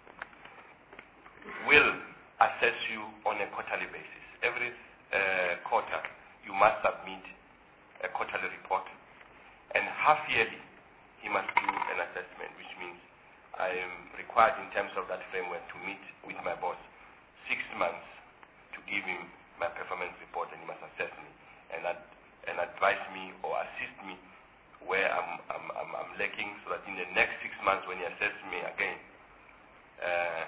will assess you on a quarterly basis. Every uh, quarter, you must submit a quarterly report, and half yearly, he must do an assessment, which means I am required in terms of that framework to meet with my boss six months to give him my performance report, and he must assess me and, ad and advise me or assist me where I'm, I'm, I'm, I'm lacking, so that in the next six months when he assesses me again, uh,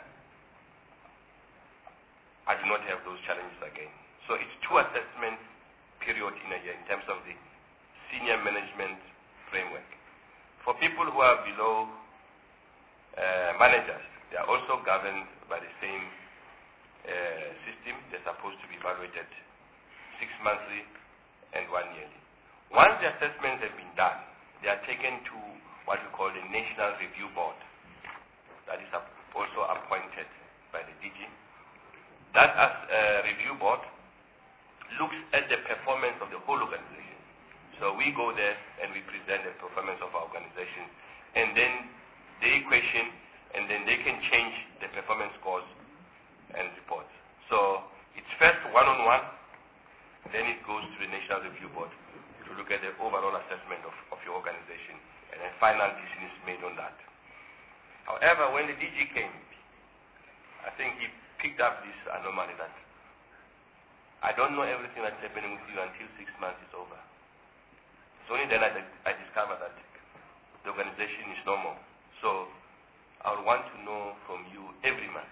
I do not have those challenges again. So it's two assessment periods in a year in terms of the senior management framework. For people who are below uh, managers, they are also governed by the same uh, system. They're supposed to be evaluated six monthly and one yearly. Once the assessments have been done, they are taken to what we call the National Review Board. That is also appointed by the D G. That as a review board looks at the performance of the whole organization. So we go there and we present the performance of our organization, and then they question, and then they can change the performance scores and reports. So it's first one-on-one, then it goes to the National Review Board to look at the overall assessment of, of your organization, and a final decision is made on that. However, when the D G came, I think he picked up this anomaly that I don't know everything that's happening with you until six months is over. It's only then I, I discovered that the organization is normal. So I would want to know from you every month,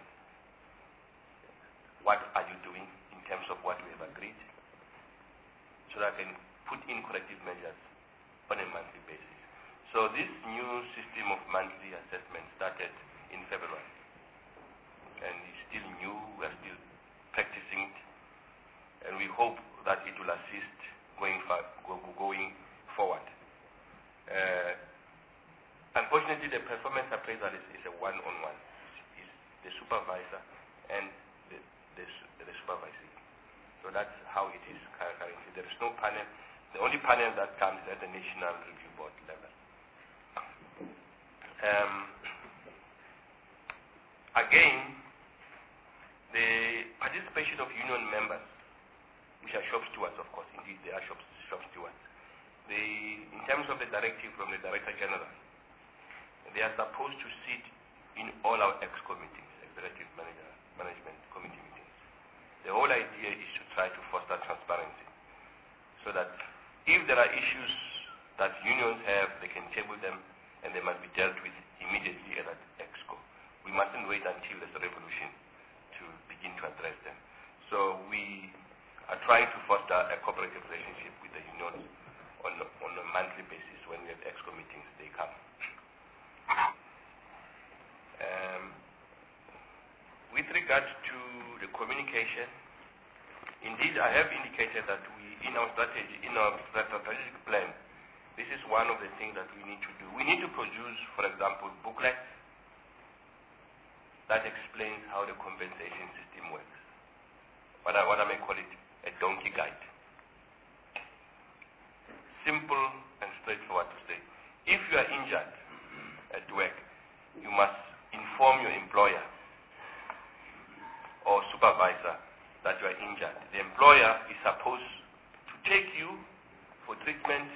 what are you doing in terms of what we have agreed, so that I can put in corrective measures on a monthly basis. So this new system of monthly assessment started in February, and it's still new. We are still practicing it, and we hope that it will assist going, far, go, going forward. Uh, unfortunately, the performance appraisal is, is a one-on-one. It's the supervisor and the, the, the supervisor. So that's how it is currently. There is no panel. The only panel that comes at the National Review Board level. Um, again, the participation of union members, which are shop stewards, of course, indeed they are shop, shop stewards. They, in terms of the directive from the Director General, they are supposed to sit in all our exco meetings, executive manager, management committee meetings. The whole idea is to try to foster transparency, so that if there are issues that unions have, they can table them and they must be dealt with immediately at EXCO. We mustn't wait until there's a revolution to begin to address them. So we are trying to foster a cooperative relationship with the unions on, on a monthly basis. When we have EXCO meetings, they come. Um, with regard to the communication, indeed, I have indicated that we, in our strategy, in our strategic plan, this is one of the things that we need to do. We need to produce, for example, booklets that explains how the compensation system works. What I, what I may call it, a donkey guide. Simple and straightforward to say. If you are injured at work, you must inform your employer or supervisor that you are injured. The employer is supposed to take you for treatment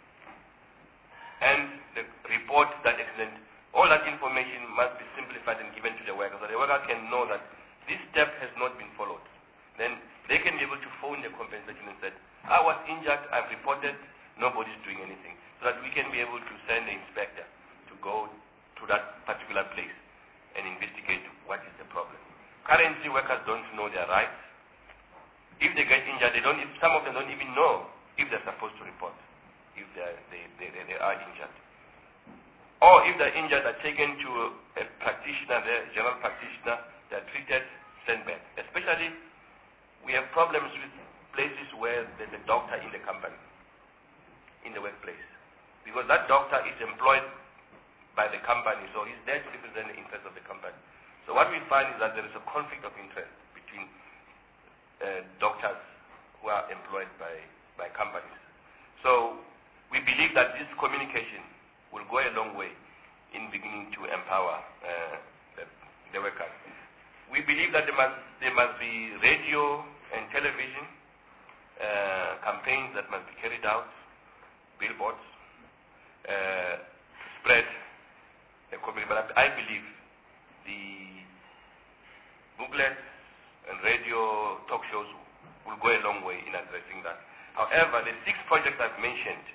and the report that accident. All that information must be simplified and given to the worker so the worker can know that this step has not been followed. Then they can be able to phone the compensation and say, I was injured, I've reported, nobody's doing anything. So that we can be able to send the inspector to go to that particular place and investigate what is the problem. Currently, workers don't know their rights. If they get injured, they don't, some of them don't even know if they're supposed to report, if they, they, they, they are injured. Or if they're injured, are taken to a practitioner, a general practitioner, they're treated, sent back. Especially, we have problems with places where there's a doctor in the company, in the workplace. Because that doctor is employed by the company, so he's there to represent the interests of the company. So what we find is that there is a conflict of interest between uh, doctors who are employed by, by companies. So we believe that this communication will go a long way in beginning to empower uh, the, the workers. We believe that there must, there must be radio and television uh, campaigns that must be carried out, billboards, uh, to spread the community. But I believe the booklets and radio talk shows will go a long way in addressing that. However, the six projects I've mentioned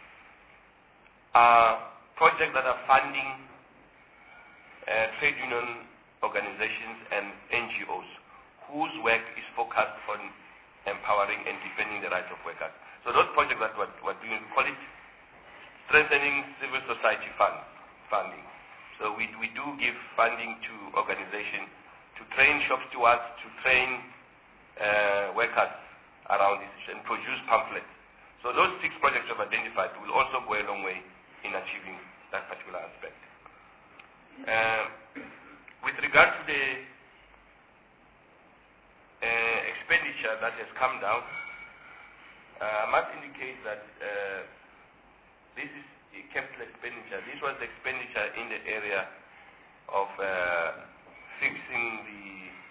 are projects that are funding uh, trade union organizations and N G Os whose work is focused on empowering and defending the rights of workers. So those projects that we're, we're doing, we call it strengthening civil society fund, funding. So we, we do give funding to organizations to train shop stewards, to train uh, workers around this issue and produce pamphlets. So those six projects we've identified will also go a long way in achieving that particular aspect. Uh, with regard to the uh, expenditure that has come down, uh, I must indicate that uh, this is a capital expenditure. This was the expenditure in the area of uh, fixing the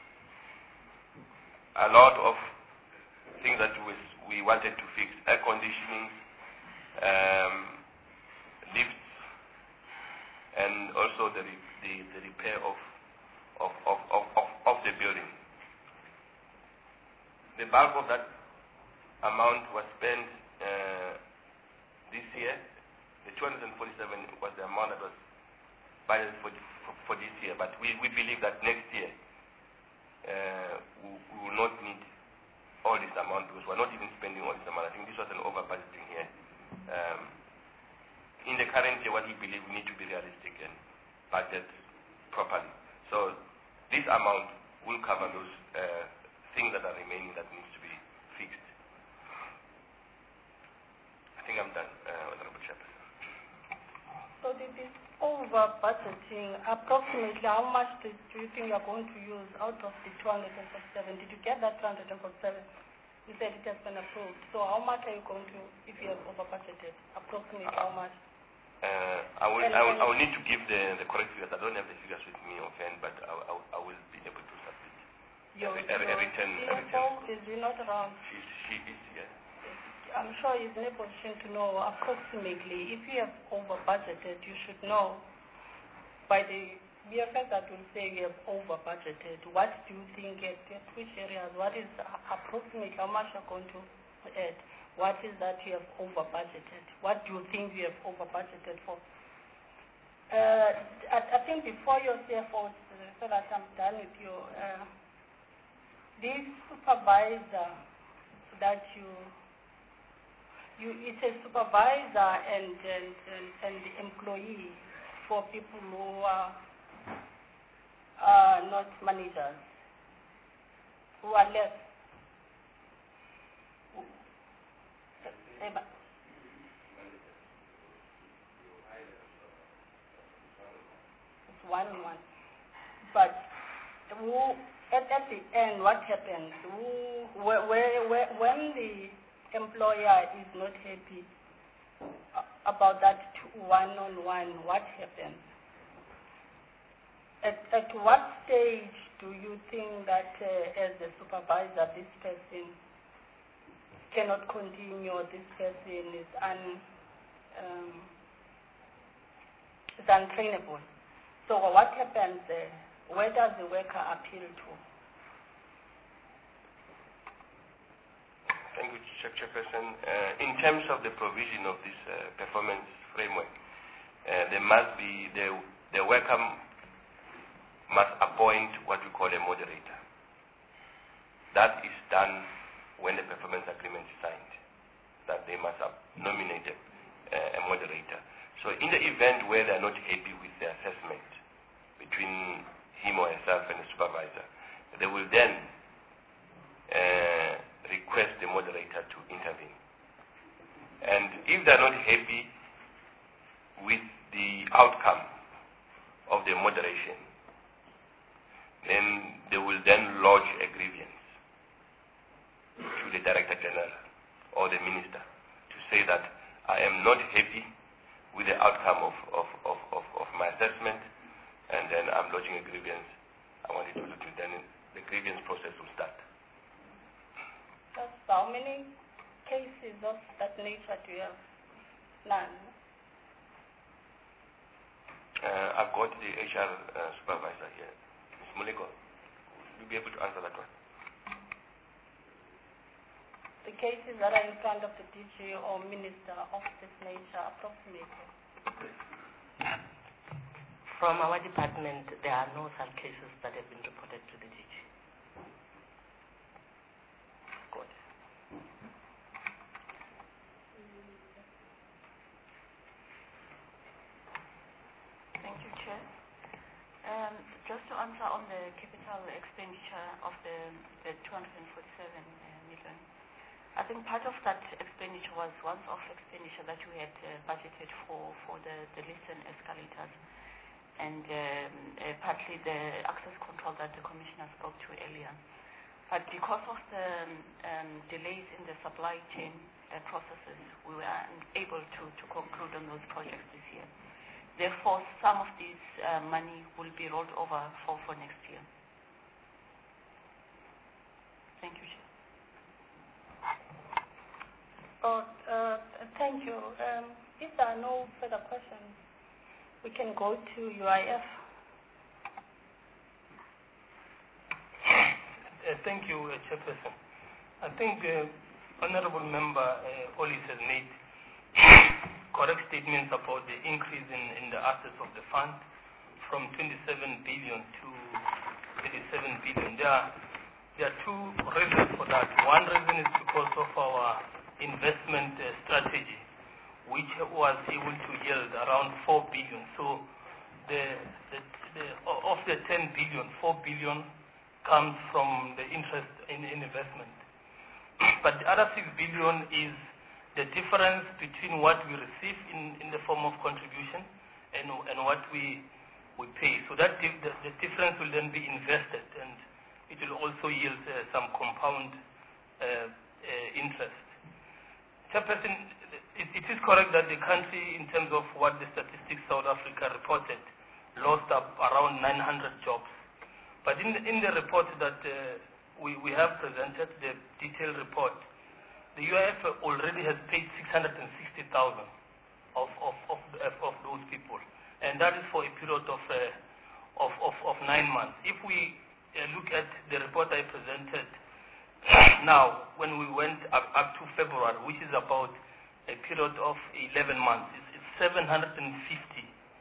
a lot of things that we, we wanted to fix: air conditioning, um, lifts, and also the, the, the repair of, of, of, of, of, of the building. The bulk of that amount was spent uh, this year. The two hundred forty-seven was the amount that was budgeted for, for, for this year, but we, we believe that next year uh, we, we will not need all this amount because we're not even spending all this amount. I think this was an over budgeting here. Um, In the current year, what we believe we need to be realistic and budget properly. So this amount will cover those uh, things that are remaining that needs to be fixed. I think I'm done, uh, Honorable Chairperson. So this over budgeting, approximately how much do you think you're going to use out of the two hundred forty-seven? Did you get that two hundred forty-seven? You said it has been approved. So how much are you going to, if you have over budgeted? Approximately uh, how much? Uh, I, will, I, will, I will need to give the, the correct figures. I don't have the figures with me offhand, but I, I, I will be able to submit your, a, a, a written. Is he not around? She, she is here. I'm sure he's in a position to know approximately. If you have over budgeted, you should know by the B F S that will say you have over budgeted. What do you think at, at which areas? What is approximately how much you're going to add? What is that you have over budgeted? What do you think you have over budgeted for? Uh, I, I think before your C F O, so that I'm done with you, uh, this supervisor that you, you it's a supervisor and, and, and, and the employee for people who are uh, not managers, who are less. It's one on one. But who, at, at the end, what happens? Who, where, where, where, when the employer is not happy about that one on one, what happens? At, at what stage do you think that uh, as a supervisor, this person cannot continue, this person is un, um, is untrainable? So what happens there? Where does the worker appeal to? Thank you, Chairperson. Uh, in terms of the provision of this uh, performance framework, uh, there must be, the, the worker must appoint what we call a moderator. That is done when the performance agreement is signed, that they must have nominated uh, a moderator. So in the event where they are not happy with the assessment between him or herself and the supervisor, they will then uh, request the moderator to intervene. And if they are not happy with the outcome of the moderation, then they will then lodge a grievance to the Director General or the Minister to say that I am not happy with the outcome of, of, of, of, of my assessment, and then I'm lodging a grievance. I want you to look at it, then the grievance process will start. That's how many cases of that nature do you have? None. Uh, I've got the H R uh, supervisor here. Miz Muleko, you'll be able to answer that one. The cases that are in front of the D G or Minister of this nature, approximately? From our department, there are no such cases that have been reported to the D G. Good. Thank you, Chair. Um, just to answer on the capital expenditure of the, the two hundred forty-seven uh, million, I think part of that expenditure was once-off expenditure that we had uh, budgeted for, for the, the lifts and escalators, and um, uh, partly the access control that the Commissioner spoke to earlier. But because of the um, delays in the supply chain uh, processes, we were unable to, to conclude on those projects this year. Therefore, some of this uh, money will be rolled over for, for next year. Thank you, Chair. Oh, uh, thank you. Um, if there are no further questions, we can go to U I F. Uh, thank you, uh, Chairperson. I think uh, Honorable Member uh, Ollis has made correct statements about the increase in, in the assets of the fund from twenty-seven billion to thirty-seven billion. There are, there are two reasons for that. One reason is because of our investment uh, strategy, which was able to yield around four billion. So the, the, the, of the ten billion, four billion comes from the interest in, in investment. But the other six billion is the difference between what we receive in, in the form of contribution and, and what we, we pay. So that the, the difference will then be invested, and it will also yield uh, some compound uh, uh, interest. Chairperson, it, it is correct that the country, in terms of what the Statistics South Africa reported, lost up around nine hundred jobs. But in the, in the report that uh, we, we have presented, the detailed report, the U I F already has paid six hundred sixty thousand of, of, of, of those people. And that is for a period of, uh, of, of, of nine months. If we uh, look at the report I presented, now, when we went up, up to February, which is about a period of eleven months, it's, it's seven hundred fifty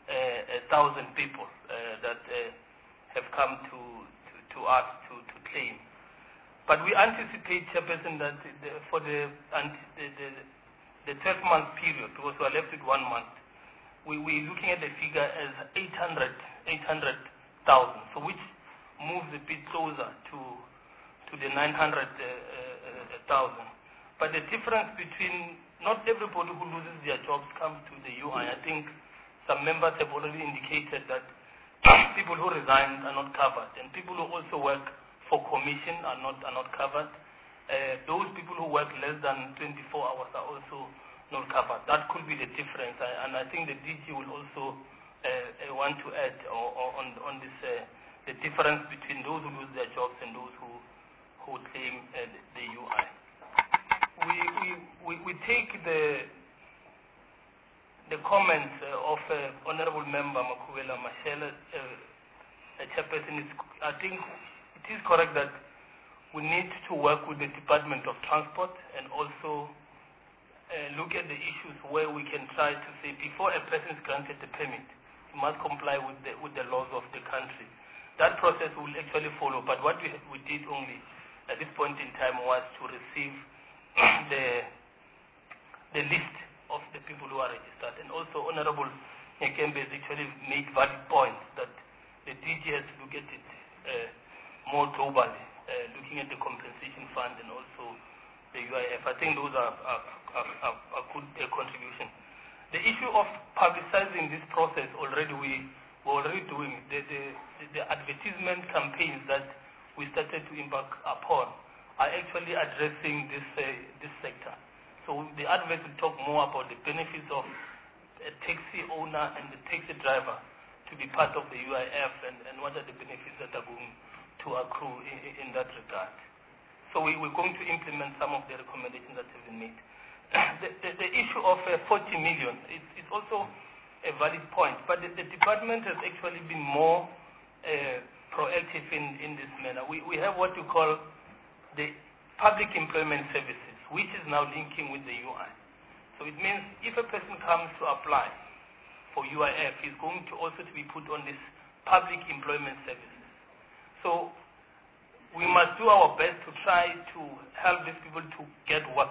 uh, thousand people uh, that uh, have come to, to, to us to, to claim. But we anticipate, Chairperson, that the, for the, the, the, the twelve-month period, because we are left with one month, we, we're looking at the figure as eight hundred thousand, so which moves a bit closer to, to the nine hundred thousand. But the difference between, not everybody who loses their jobs comes to the U I. I think some members have already indicated that people who resign are not covered, and people who also work for commission are not are not covered. Uh, those people who work less than twenty-four hours are also not covered. That could be the difference, I, and I think the D G will also uh, uh, want to add or, or on on this uh, the difference between those who lose their jobs and those who who claim uh, the, the U I. We we we, we take the the comments uh, of uh, Honorable Member Makhubela Mashele, uh, Chairperson. Is, I think it is correct that we need to work with the Department of Transport and also uh, look at the issues where we can try to say before a person is granted the permit, he must comply with the, with the laws of the country. That process will actually follow, but what we, we did only at this point in time was to receive the, the list of the people who are registered. And also Honorable Nyekembe has actually made valid points that the D G has to look at it uh, more globally, uh, looking at the compensation fund and also the U I F. I think those are, are, are, are, are good uh, contribution. The issue of publicizing this process already, we were already doing. The, the, the advertisement campaigns that we started to embark upon are actually addressing this, uh, this sector. So the advert will talk more about the benefits of a taxi owner and the taxi driver to be part of the U I F and, and what are the benefits that are going to accrue in, in that regard. So we, we're going to implement some of the recommendations that have been made. the, the, the issue of uh, forty million is, is also a valid point, but the, the department has actually been more uh, proactive in, in this manner. We, we have what you call the public employment services, which is now linking with the U I. So it means if a person comes to apply for U I F, he's going to also to be put on this public employment services. So we must do our best to try to help these people to get work.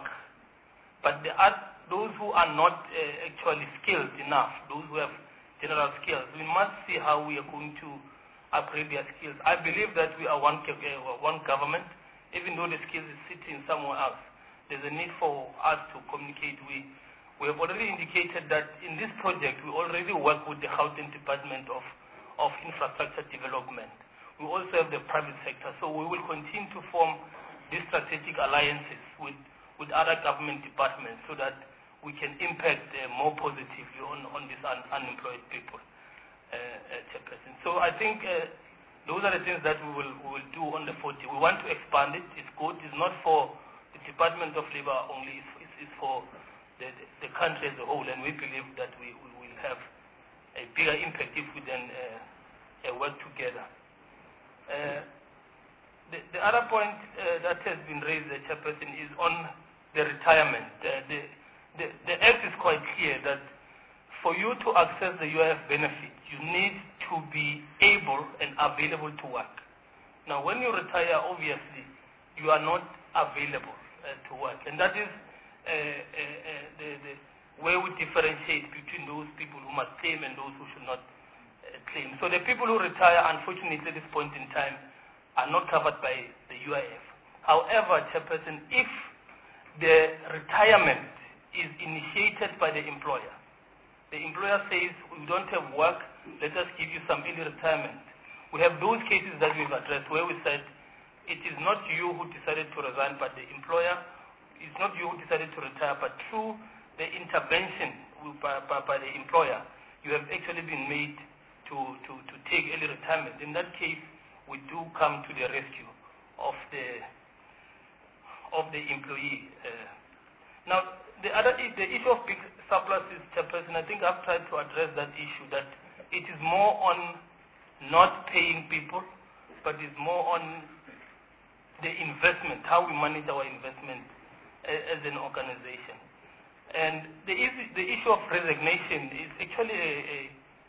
But there are those who are not uh, actually skilled enough, those who have general skills, we must see how we are going to upgrade their skills. I believe that we are one, uh, one government, even though the skills is sitting somewhere else. There's a need for us to communicate. We, we have already indicated that in this project, we already work with the Gauteng Department of, of Infrastructure Development. We also have the private sector. So we will continue to form these strategic alliances with, with other government departments so that we can impact uh, more positively on, on these un, unemployed people. Uh, uh, Chairperson. So I think uh, those are the things that we will, we will do on the forty. We want to expand it. It's good. It's not for the Department of Labor only. It's, it's, it's for the, the, the country as a whole. And we believe that we, we will have a bigger impact if we then uh, uh, work together. Uh, the, the other point uh, that has been raised, uh, Chairperson, is on the retirement. Uh, the, the, the Act is quite clear that for you to access the U I F benefit, you need to be able and available to work. Now, when you retire, obviously, you are not available uh, to work. And that is uh, uh, uh, the, the where we differentiate between those people who must claim and those who should not uh, claim. So the people who retire, unfortunately, at this point in time, are not covered by the U I F. However, Chairperson, if the retirement is initiated by the employer, the employer says, we don't have work, let us give you some early retirement. We have those cases that we've addressed where we said, it is not you who decided to resign, but the employer, it's not you who decided to retire, but through the intervention by, by, by the employer, you have actually been made to, to, to take early retirement. In that case, we do come to the rescue of the, of the employee. Uh, now, the other the issue of big surpluses, Chairperson, I think I've tried to address that issue, that it is more on not paying people, but it's more on the investment, how we manage our investment as an organization. And the, issue, the issue of resignation is actually a, a, a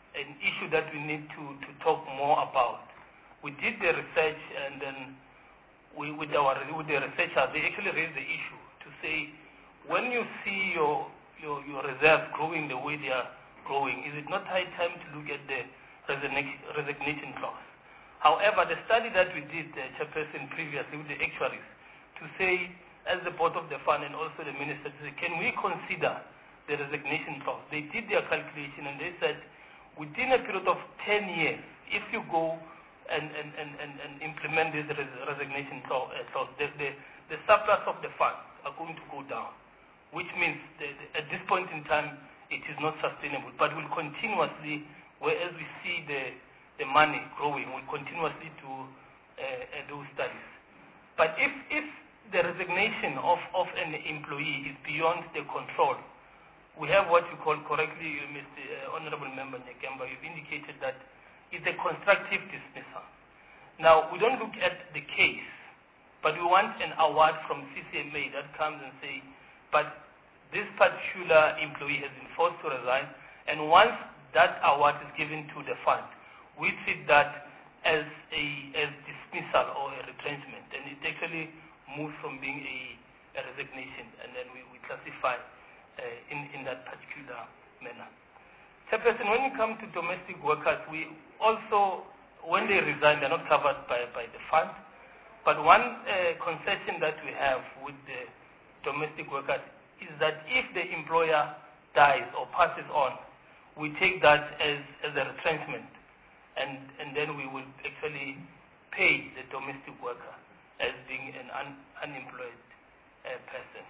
an issue that we need to, to talk more about. We did the research, and then we, with our with the researchers, they actually raised the issue to say, when you see your your, your reserves growing the way they are growing, is it not high time to look at the resignation, resignation clause? However, the study that we did, uh, Chairperson, previously with the actuaries, to say, as the board of the fund and also the minister, to say, can we consider the resignation clause? They did their calculation and they said, within a period of ten years, if you go and, and, and, and, and implement this res resignation clause, the, the, the surplus of the funds are going to go down, which means that at this point in time, it is not sustainable, but will continuously, whereas we see the, the money growing, will continuously do uh, uh, those studies. But if, if the resignation of, of an employee is beyond the control, we have what you call correctly, Mister Uh, Honorable Member Nyakemba, you've indicated that it's a constructive dismissal. Now, we don't look at the case, but we want an award from C C M A that comes and say, but this particular employee has been forced to resign, and once that award is given to the fund, we treat that as a as dismissal or a retrenchment, and it actually moves from being a, a resignation, and then we, we classify uh, in, in that particular manner. Chairperson, when you come to domestic workers, we also, when they resign, they're not covered by, by the fund, but one uh, concession that we have with the domestic workers is that if the employer dies or passes on, we take that as, as a retrenchment, and, and then we will actually pay the domestic worker as being an un, unemployed uh, person.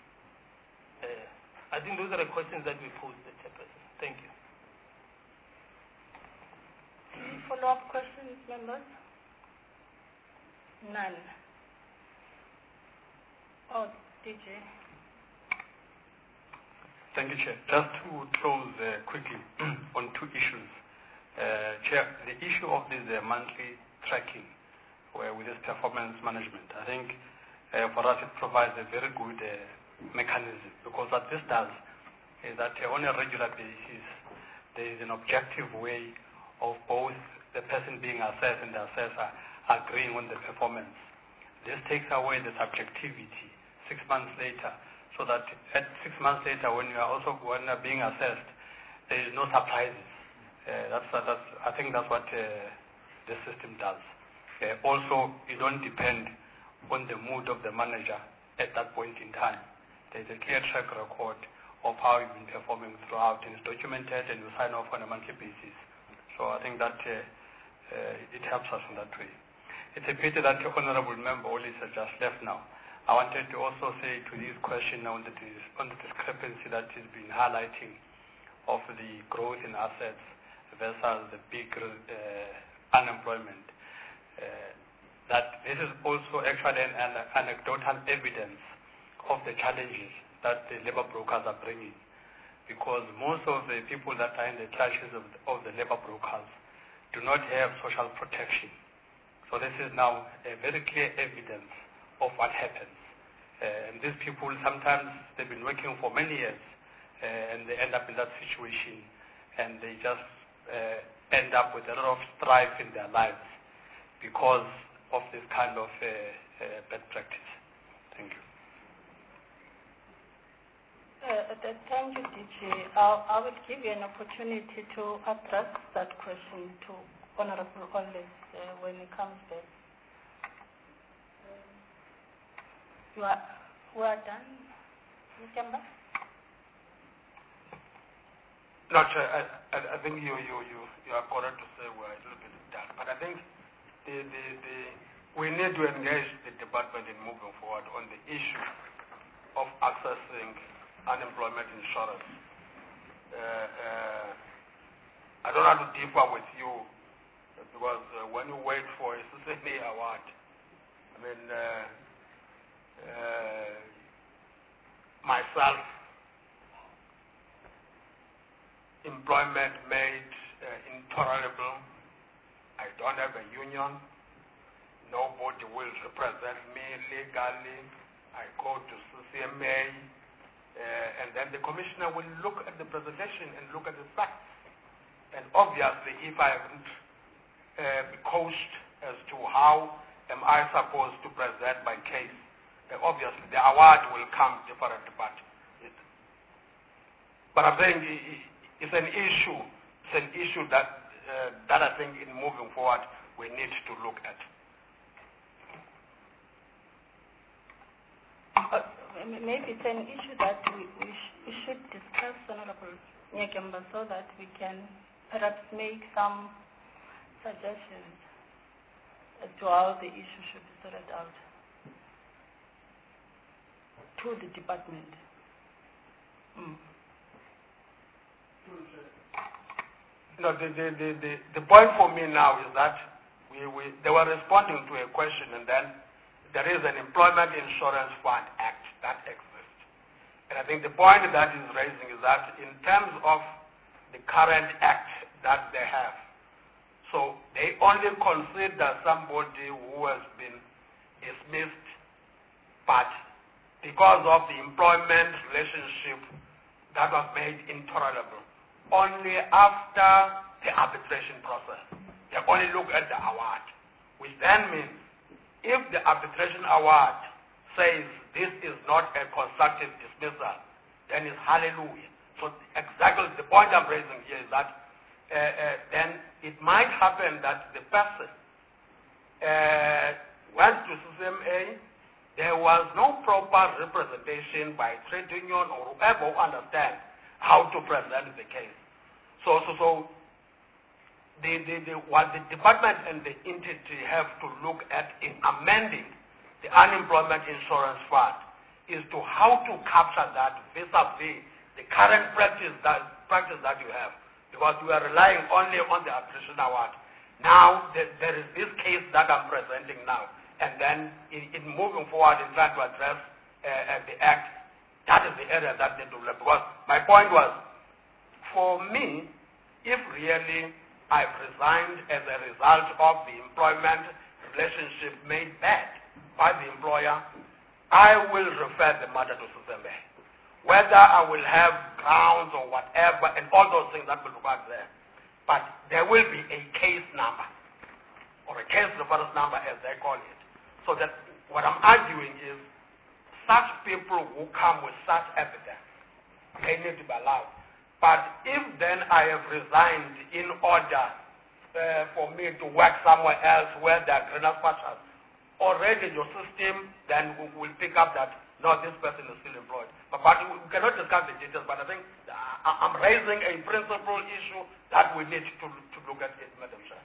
Uh, I think those are the questions that we posed, the Chairperson. Thank you. Any follow-up questions, members? None. Oh, D J. Thank you, Chair. Just to close uh, quickly on two issues. Uh, Chair, the issue of this uh, monthly tracking where with this performance management, I think uh, for us it provides a very good uh, mechanism, because what this does is that uh, on a regular basis there is an objective way of both the person being assessed and the assessor agreeing on the performance. This takes away the subjectivity six months later, so that at six months later, when you are also when you are being assessed, there is no surprises. Uh, that's, uh, that's, I think that's what uh, the system does. Uh, also, you don't depend on the mood of the manager at that point in time. There is a clear track record of how you've been performing throughout, and it's documented, and you sign off on a monthly basis. So I think that uh, uh, it helps us in that way. It's a pity that the Honourable Member Olisa just left now. I wanted to also say to this question on the, on the discrepancy that has been highlighting of the growth in assets versus the big uh, unemployment, uh, that this is also actually an, an anecdotal evidence of the challenges that the labor brokers are bringing, because most of the people that are in the clutches of the, of the labor brokers do not have social protection. So this is now a very clear evidence of what happens. Uh, and these people, sometimes they've been working for many years, uh, and they end up in that situation, and they just uh, end up with a lot of strife in their lives because of this kind of uh, uh, bad practice. Thank you. Uh, thank you, D J. Uh, I will give you an opportunity to address that question to Honorable Ollis uh, when he comes back. You are, we are done, Nyakemba? No, Chair, I, I, I think you, you, you, you are correct to say we are a little bit done. But I think the, the, the, we need to engage the department in moving forward on the issue of accessing unemployment insurance. Uh, uh, I don't have to differ with you, because uh, when you wait for a C C M A award, I mean, uh, uh, myself, employment made uh, intolerable. I don't have a union. Nobody will represent me legally. I go to C C M A, uh, and then the commissioner will look at the presentation and look at the facts And obviously, if I haven't uh, been coached as to how am I supposed to present my case, uh, obviously the award will come different. But, it, but I'm saying it's an issue. It's an issue that uh, that I think in moving forward we need to look at. Uh, maybe it's an issue that we, we, sh we should discuss, Honorable Nyakemba, so that we can perhaps make some suggestions as to how the issue should be sorted out to the department. Mm. No, the, the, the, the, the point for me now is that we, we, they were responding to a question, and then there is an Employment Insurance Fund Act that exists. And I think the point that is raising is that in terms of the current act that they have, so they only consider somebody who has been dismissed, but because of the employment relationship that was made intolerable, only after the arbitration process. They only look at the award, which then means if the arbitration award says this is not a constructive dismissal, then it's hallelujah. So exactly the point I'm raising here is that uh, uh, then it might happen that the person uh, went to C C M A, there was no proper representation by trade union or whoever who understands how to present the case. So, so, so the, the, the, what the department and the entity have to look at in amending the unemployment insurance fund is to how to capture that vis-a-vis the current practice that, practice that you have, because we are relying only on the arbitration award. Now, there, there is this case that I'm presenting now, and then in, in moving forward in trying to address uh, uh, the act, that is the area that they do. Because my point was, for me, if really I've resigned as a result of the employment relationship made bad by the employer, I will refer the matter to C C M A. Whether I will have grounds or whatever, and all those things that will be back there. But there will be a case number, or a case reference number as they call it. So that what I'm arguing is, such people who come with such evidence, they need to be allowed. But if then I have resigned in order uh, for me to work somewhere else where there are greater factors, already your system then will pick up that, no, this person is still employed. But, but we cannot discuss the details, but I think uh, I'm raising a principal issue that we need to, to look at it, Madam Chair.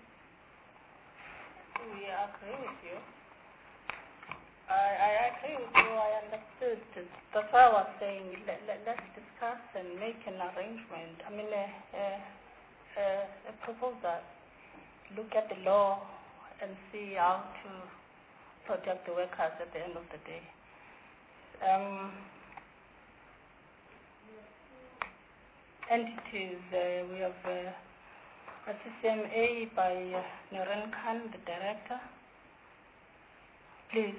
We agree with you. I, I agree with you. I understood. That's why I was saying let, let, let's discuss and make an arrangement. I mean, a, a, a, a proposal. Look at the law and see how to protect the workers at the end of the day. Um, entities, uh, we have uh, a C C M A by uh, Naren Khan, the director. Please.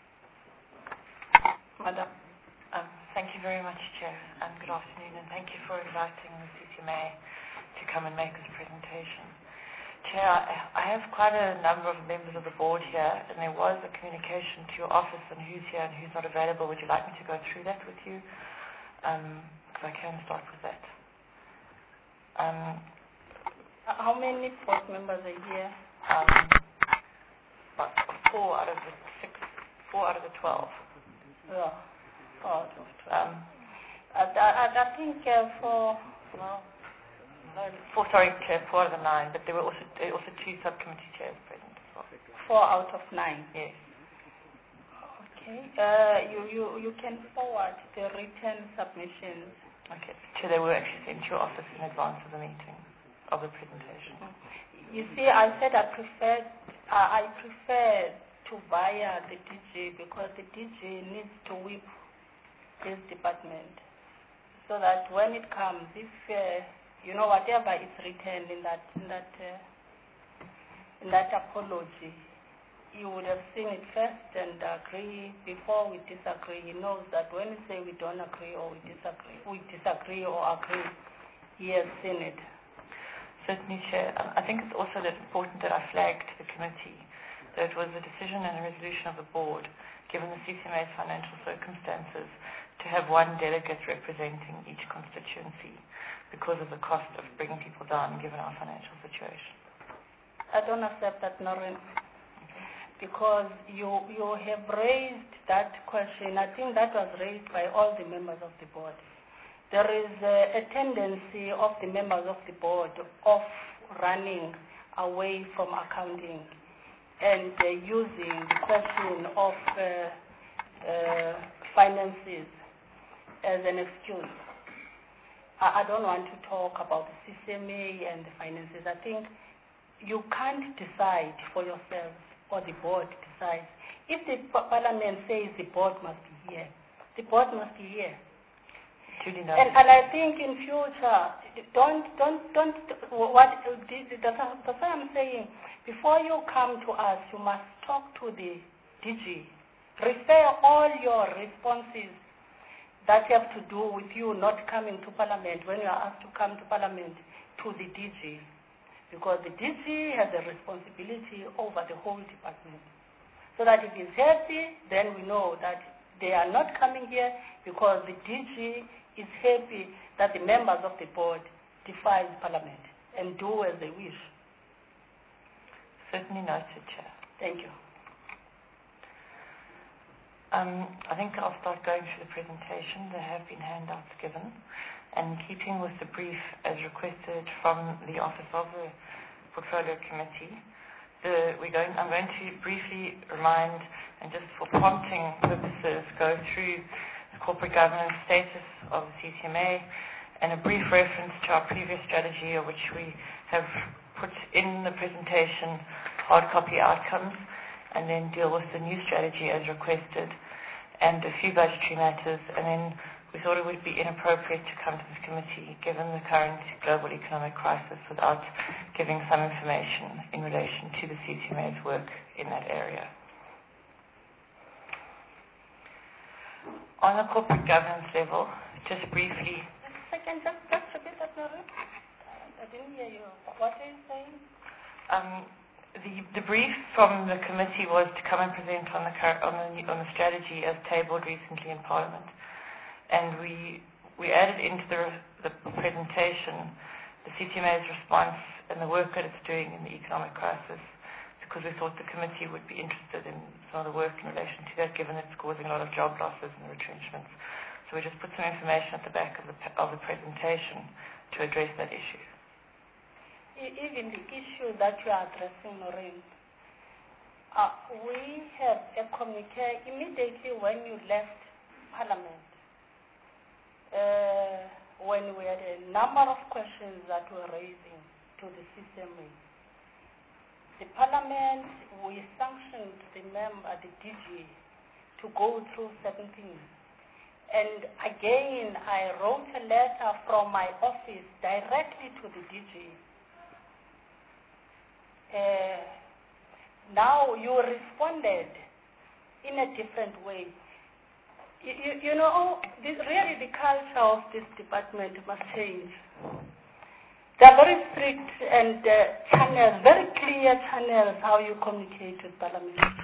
Madam, um, thank you very much, Chair, and good afternoon, and thank you for inviting the C C M A to come and make this presentation. Chair, I, I have quite a number of members of the board here, and there was a communication to your office on who's here and who's not available. Would you like me to go through that with you? Um, because I can start with that. Um, How many board members are here? Um, about four out of the six, four out of the twelve. Yeah, four out of twelve. Um, I, I, I think uh, for well, no, four. Sorry, Chair, four out of the nine. But there were also there were also two subcommittee chairs present as well. Four out of nine. Yes. Okay. Uh, you you you can forward the written submissions. Okay. Chair, they were actually sent to your office in advance of the meeting, of the presentation. You see, I said I preferred uh, I prefer to via the D G because the D G needs to whip this department so that when it comes, if uh, you know whatever is written in that in that uh, in that apology, you would have seen it first and agree before we disagree. He knows that when we say we don't agree or we disagree, we disagree or agree, he has seen it. Certainly, Chair. Um, I think it's also that important that I flag to the committee that it was a decision and a resolution of the board, given the C C M A's financial circumstances, to have one delegate representing each constituency because of the cost of bringing people down given our financial situation. I don't accept that, Noreen, because you, you have raised that question. I think that was raised by all the members of the board. There is a, a tendency of the members of the board of running away from accounting and uh, using the question of uh, uh, finances as an excuse. I, I don't want to talk about the C C M A and the finances. I think you can't decide for yourselves, or the board decides. If the parliament says the board must be here, the board must be here. And, and I think in future, don't, don't, don't, what, that's why I'm saying, before you come to us, you must talk to the D G. Refer all your responses that have to do with you not coming to Parliament, when you are asked to come to Parliament, to the D G. Because the D G has a responsibility over the whole department. So that if it's healthy, then we know that they are not coming here because the D G is happy that the members of the board defy Parliament and do as they wish. Certainly noted, Chair. Thank you. Um, I think I'll start going through the presentation. There have been handouts given. And keeping with the brief as requested from the Office of the Portfolio Committee, the, we're going, I'm going to briefly remind, and just for prompting purposes, go through the corporate governance status of the C C M A and a brief reference to our previous strategy, of which we have put in the presentation hard copy outcomes, and then deal with the new strategy as requested, and a few budgetary matters, and then we thought it would be inappropriate to come to this committee given the current global economic crisis without giving some information in relation to the C C M A's work in that area. On the corporate governance level, just briefly. Just a second, just, just repeat that, Noreen. I didn't hear you. What are you saying? Um, the, the brief from the committee was to come and present on the, on the, on the strategy as tabled recently in Parliament. And we, we added into the, the presentation the C C M A's response and the work that it's doing in the economic crisis, because we thought the committee would be interested in some of the work in relation to that, given it's causing a lot of job losses and retrenchments. So we just put some information at the back of the, of the presentation to address that issue. Even the issue that you are addressing, Noreen, uh, we have a communique immediately when you left Parliament. Uh, when we had a number of questions that were raising to the C C M A. The Parliament, we sanctioned the member, the D G, to go through certain things. And again, I wrote a letter from my office directly to the D G. Uh, now you responded in a different way. You, you, you know, this, really the culture of this department must change. There are very strict and uh, channels, very clear channels how you communicate with Parliament.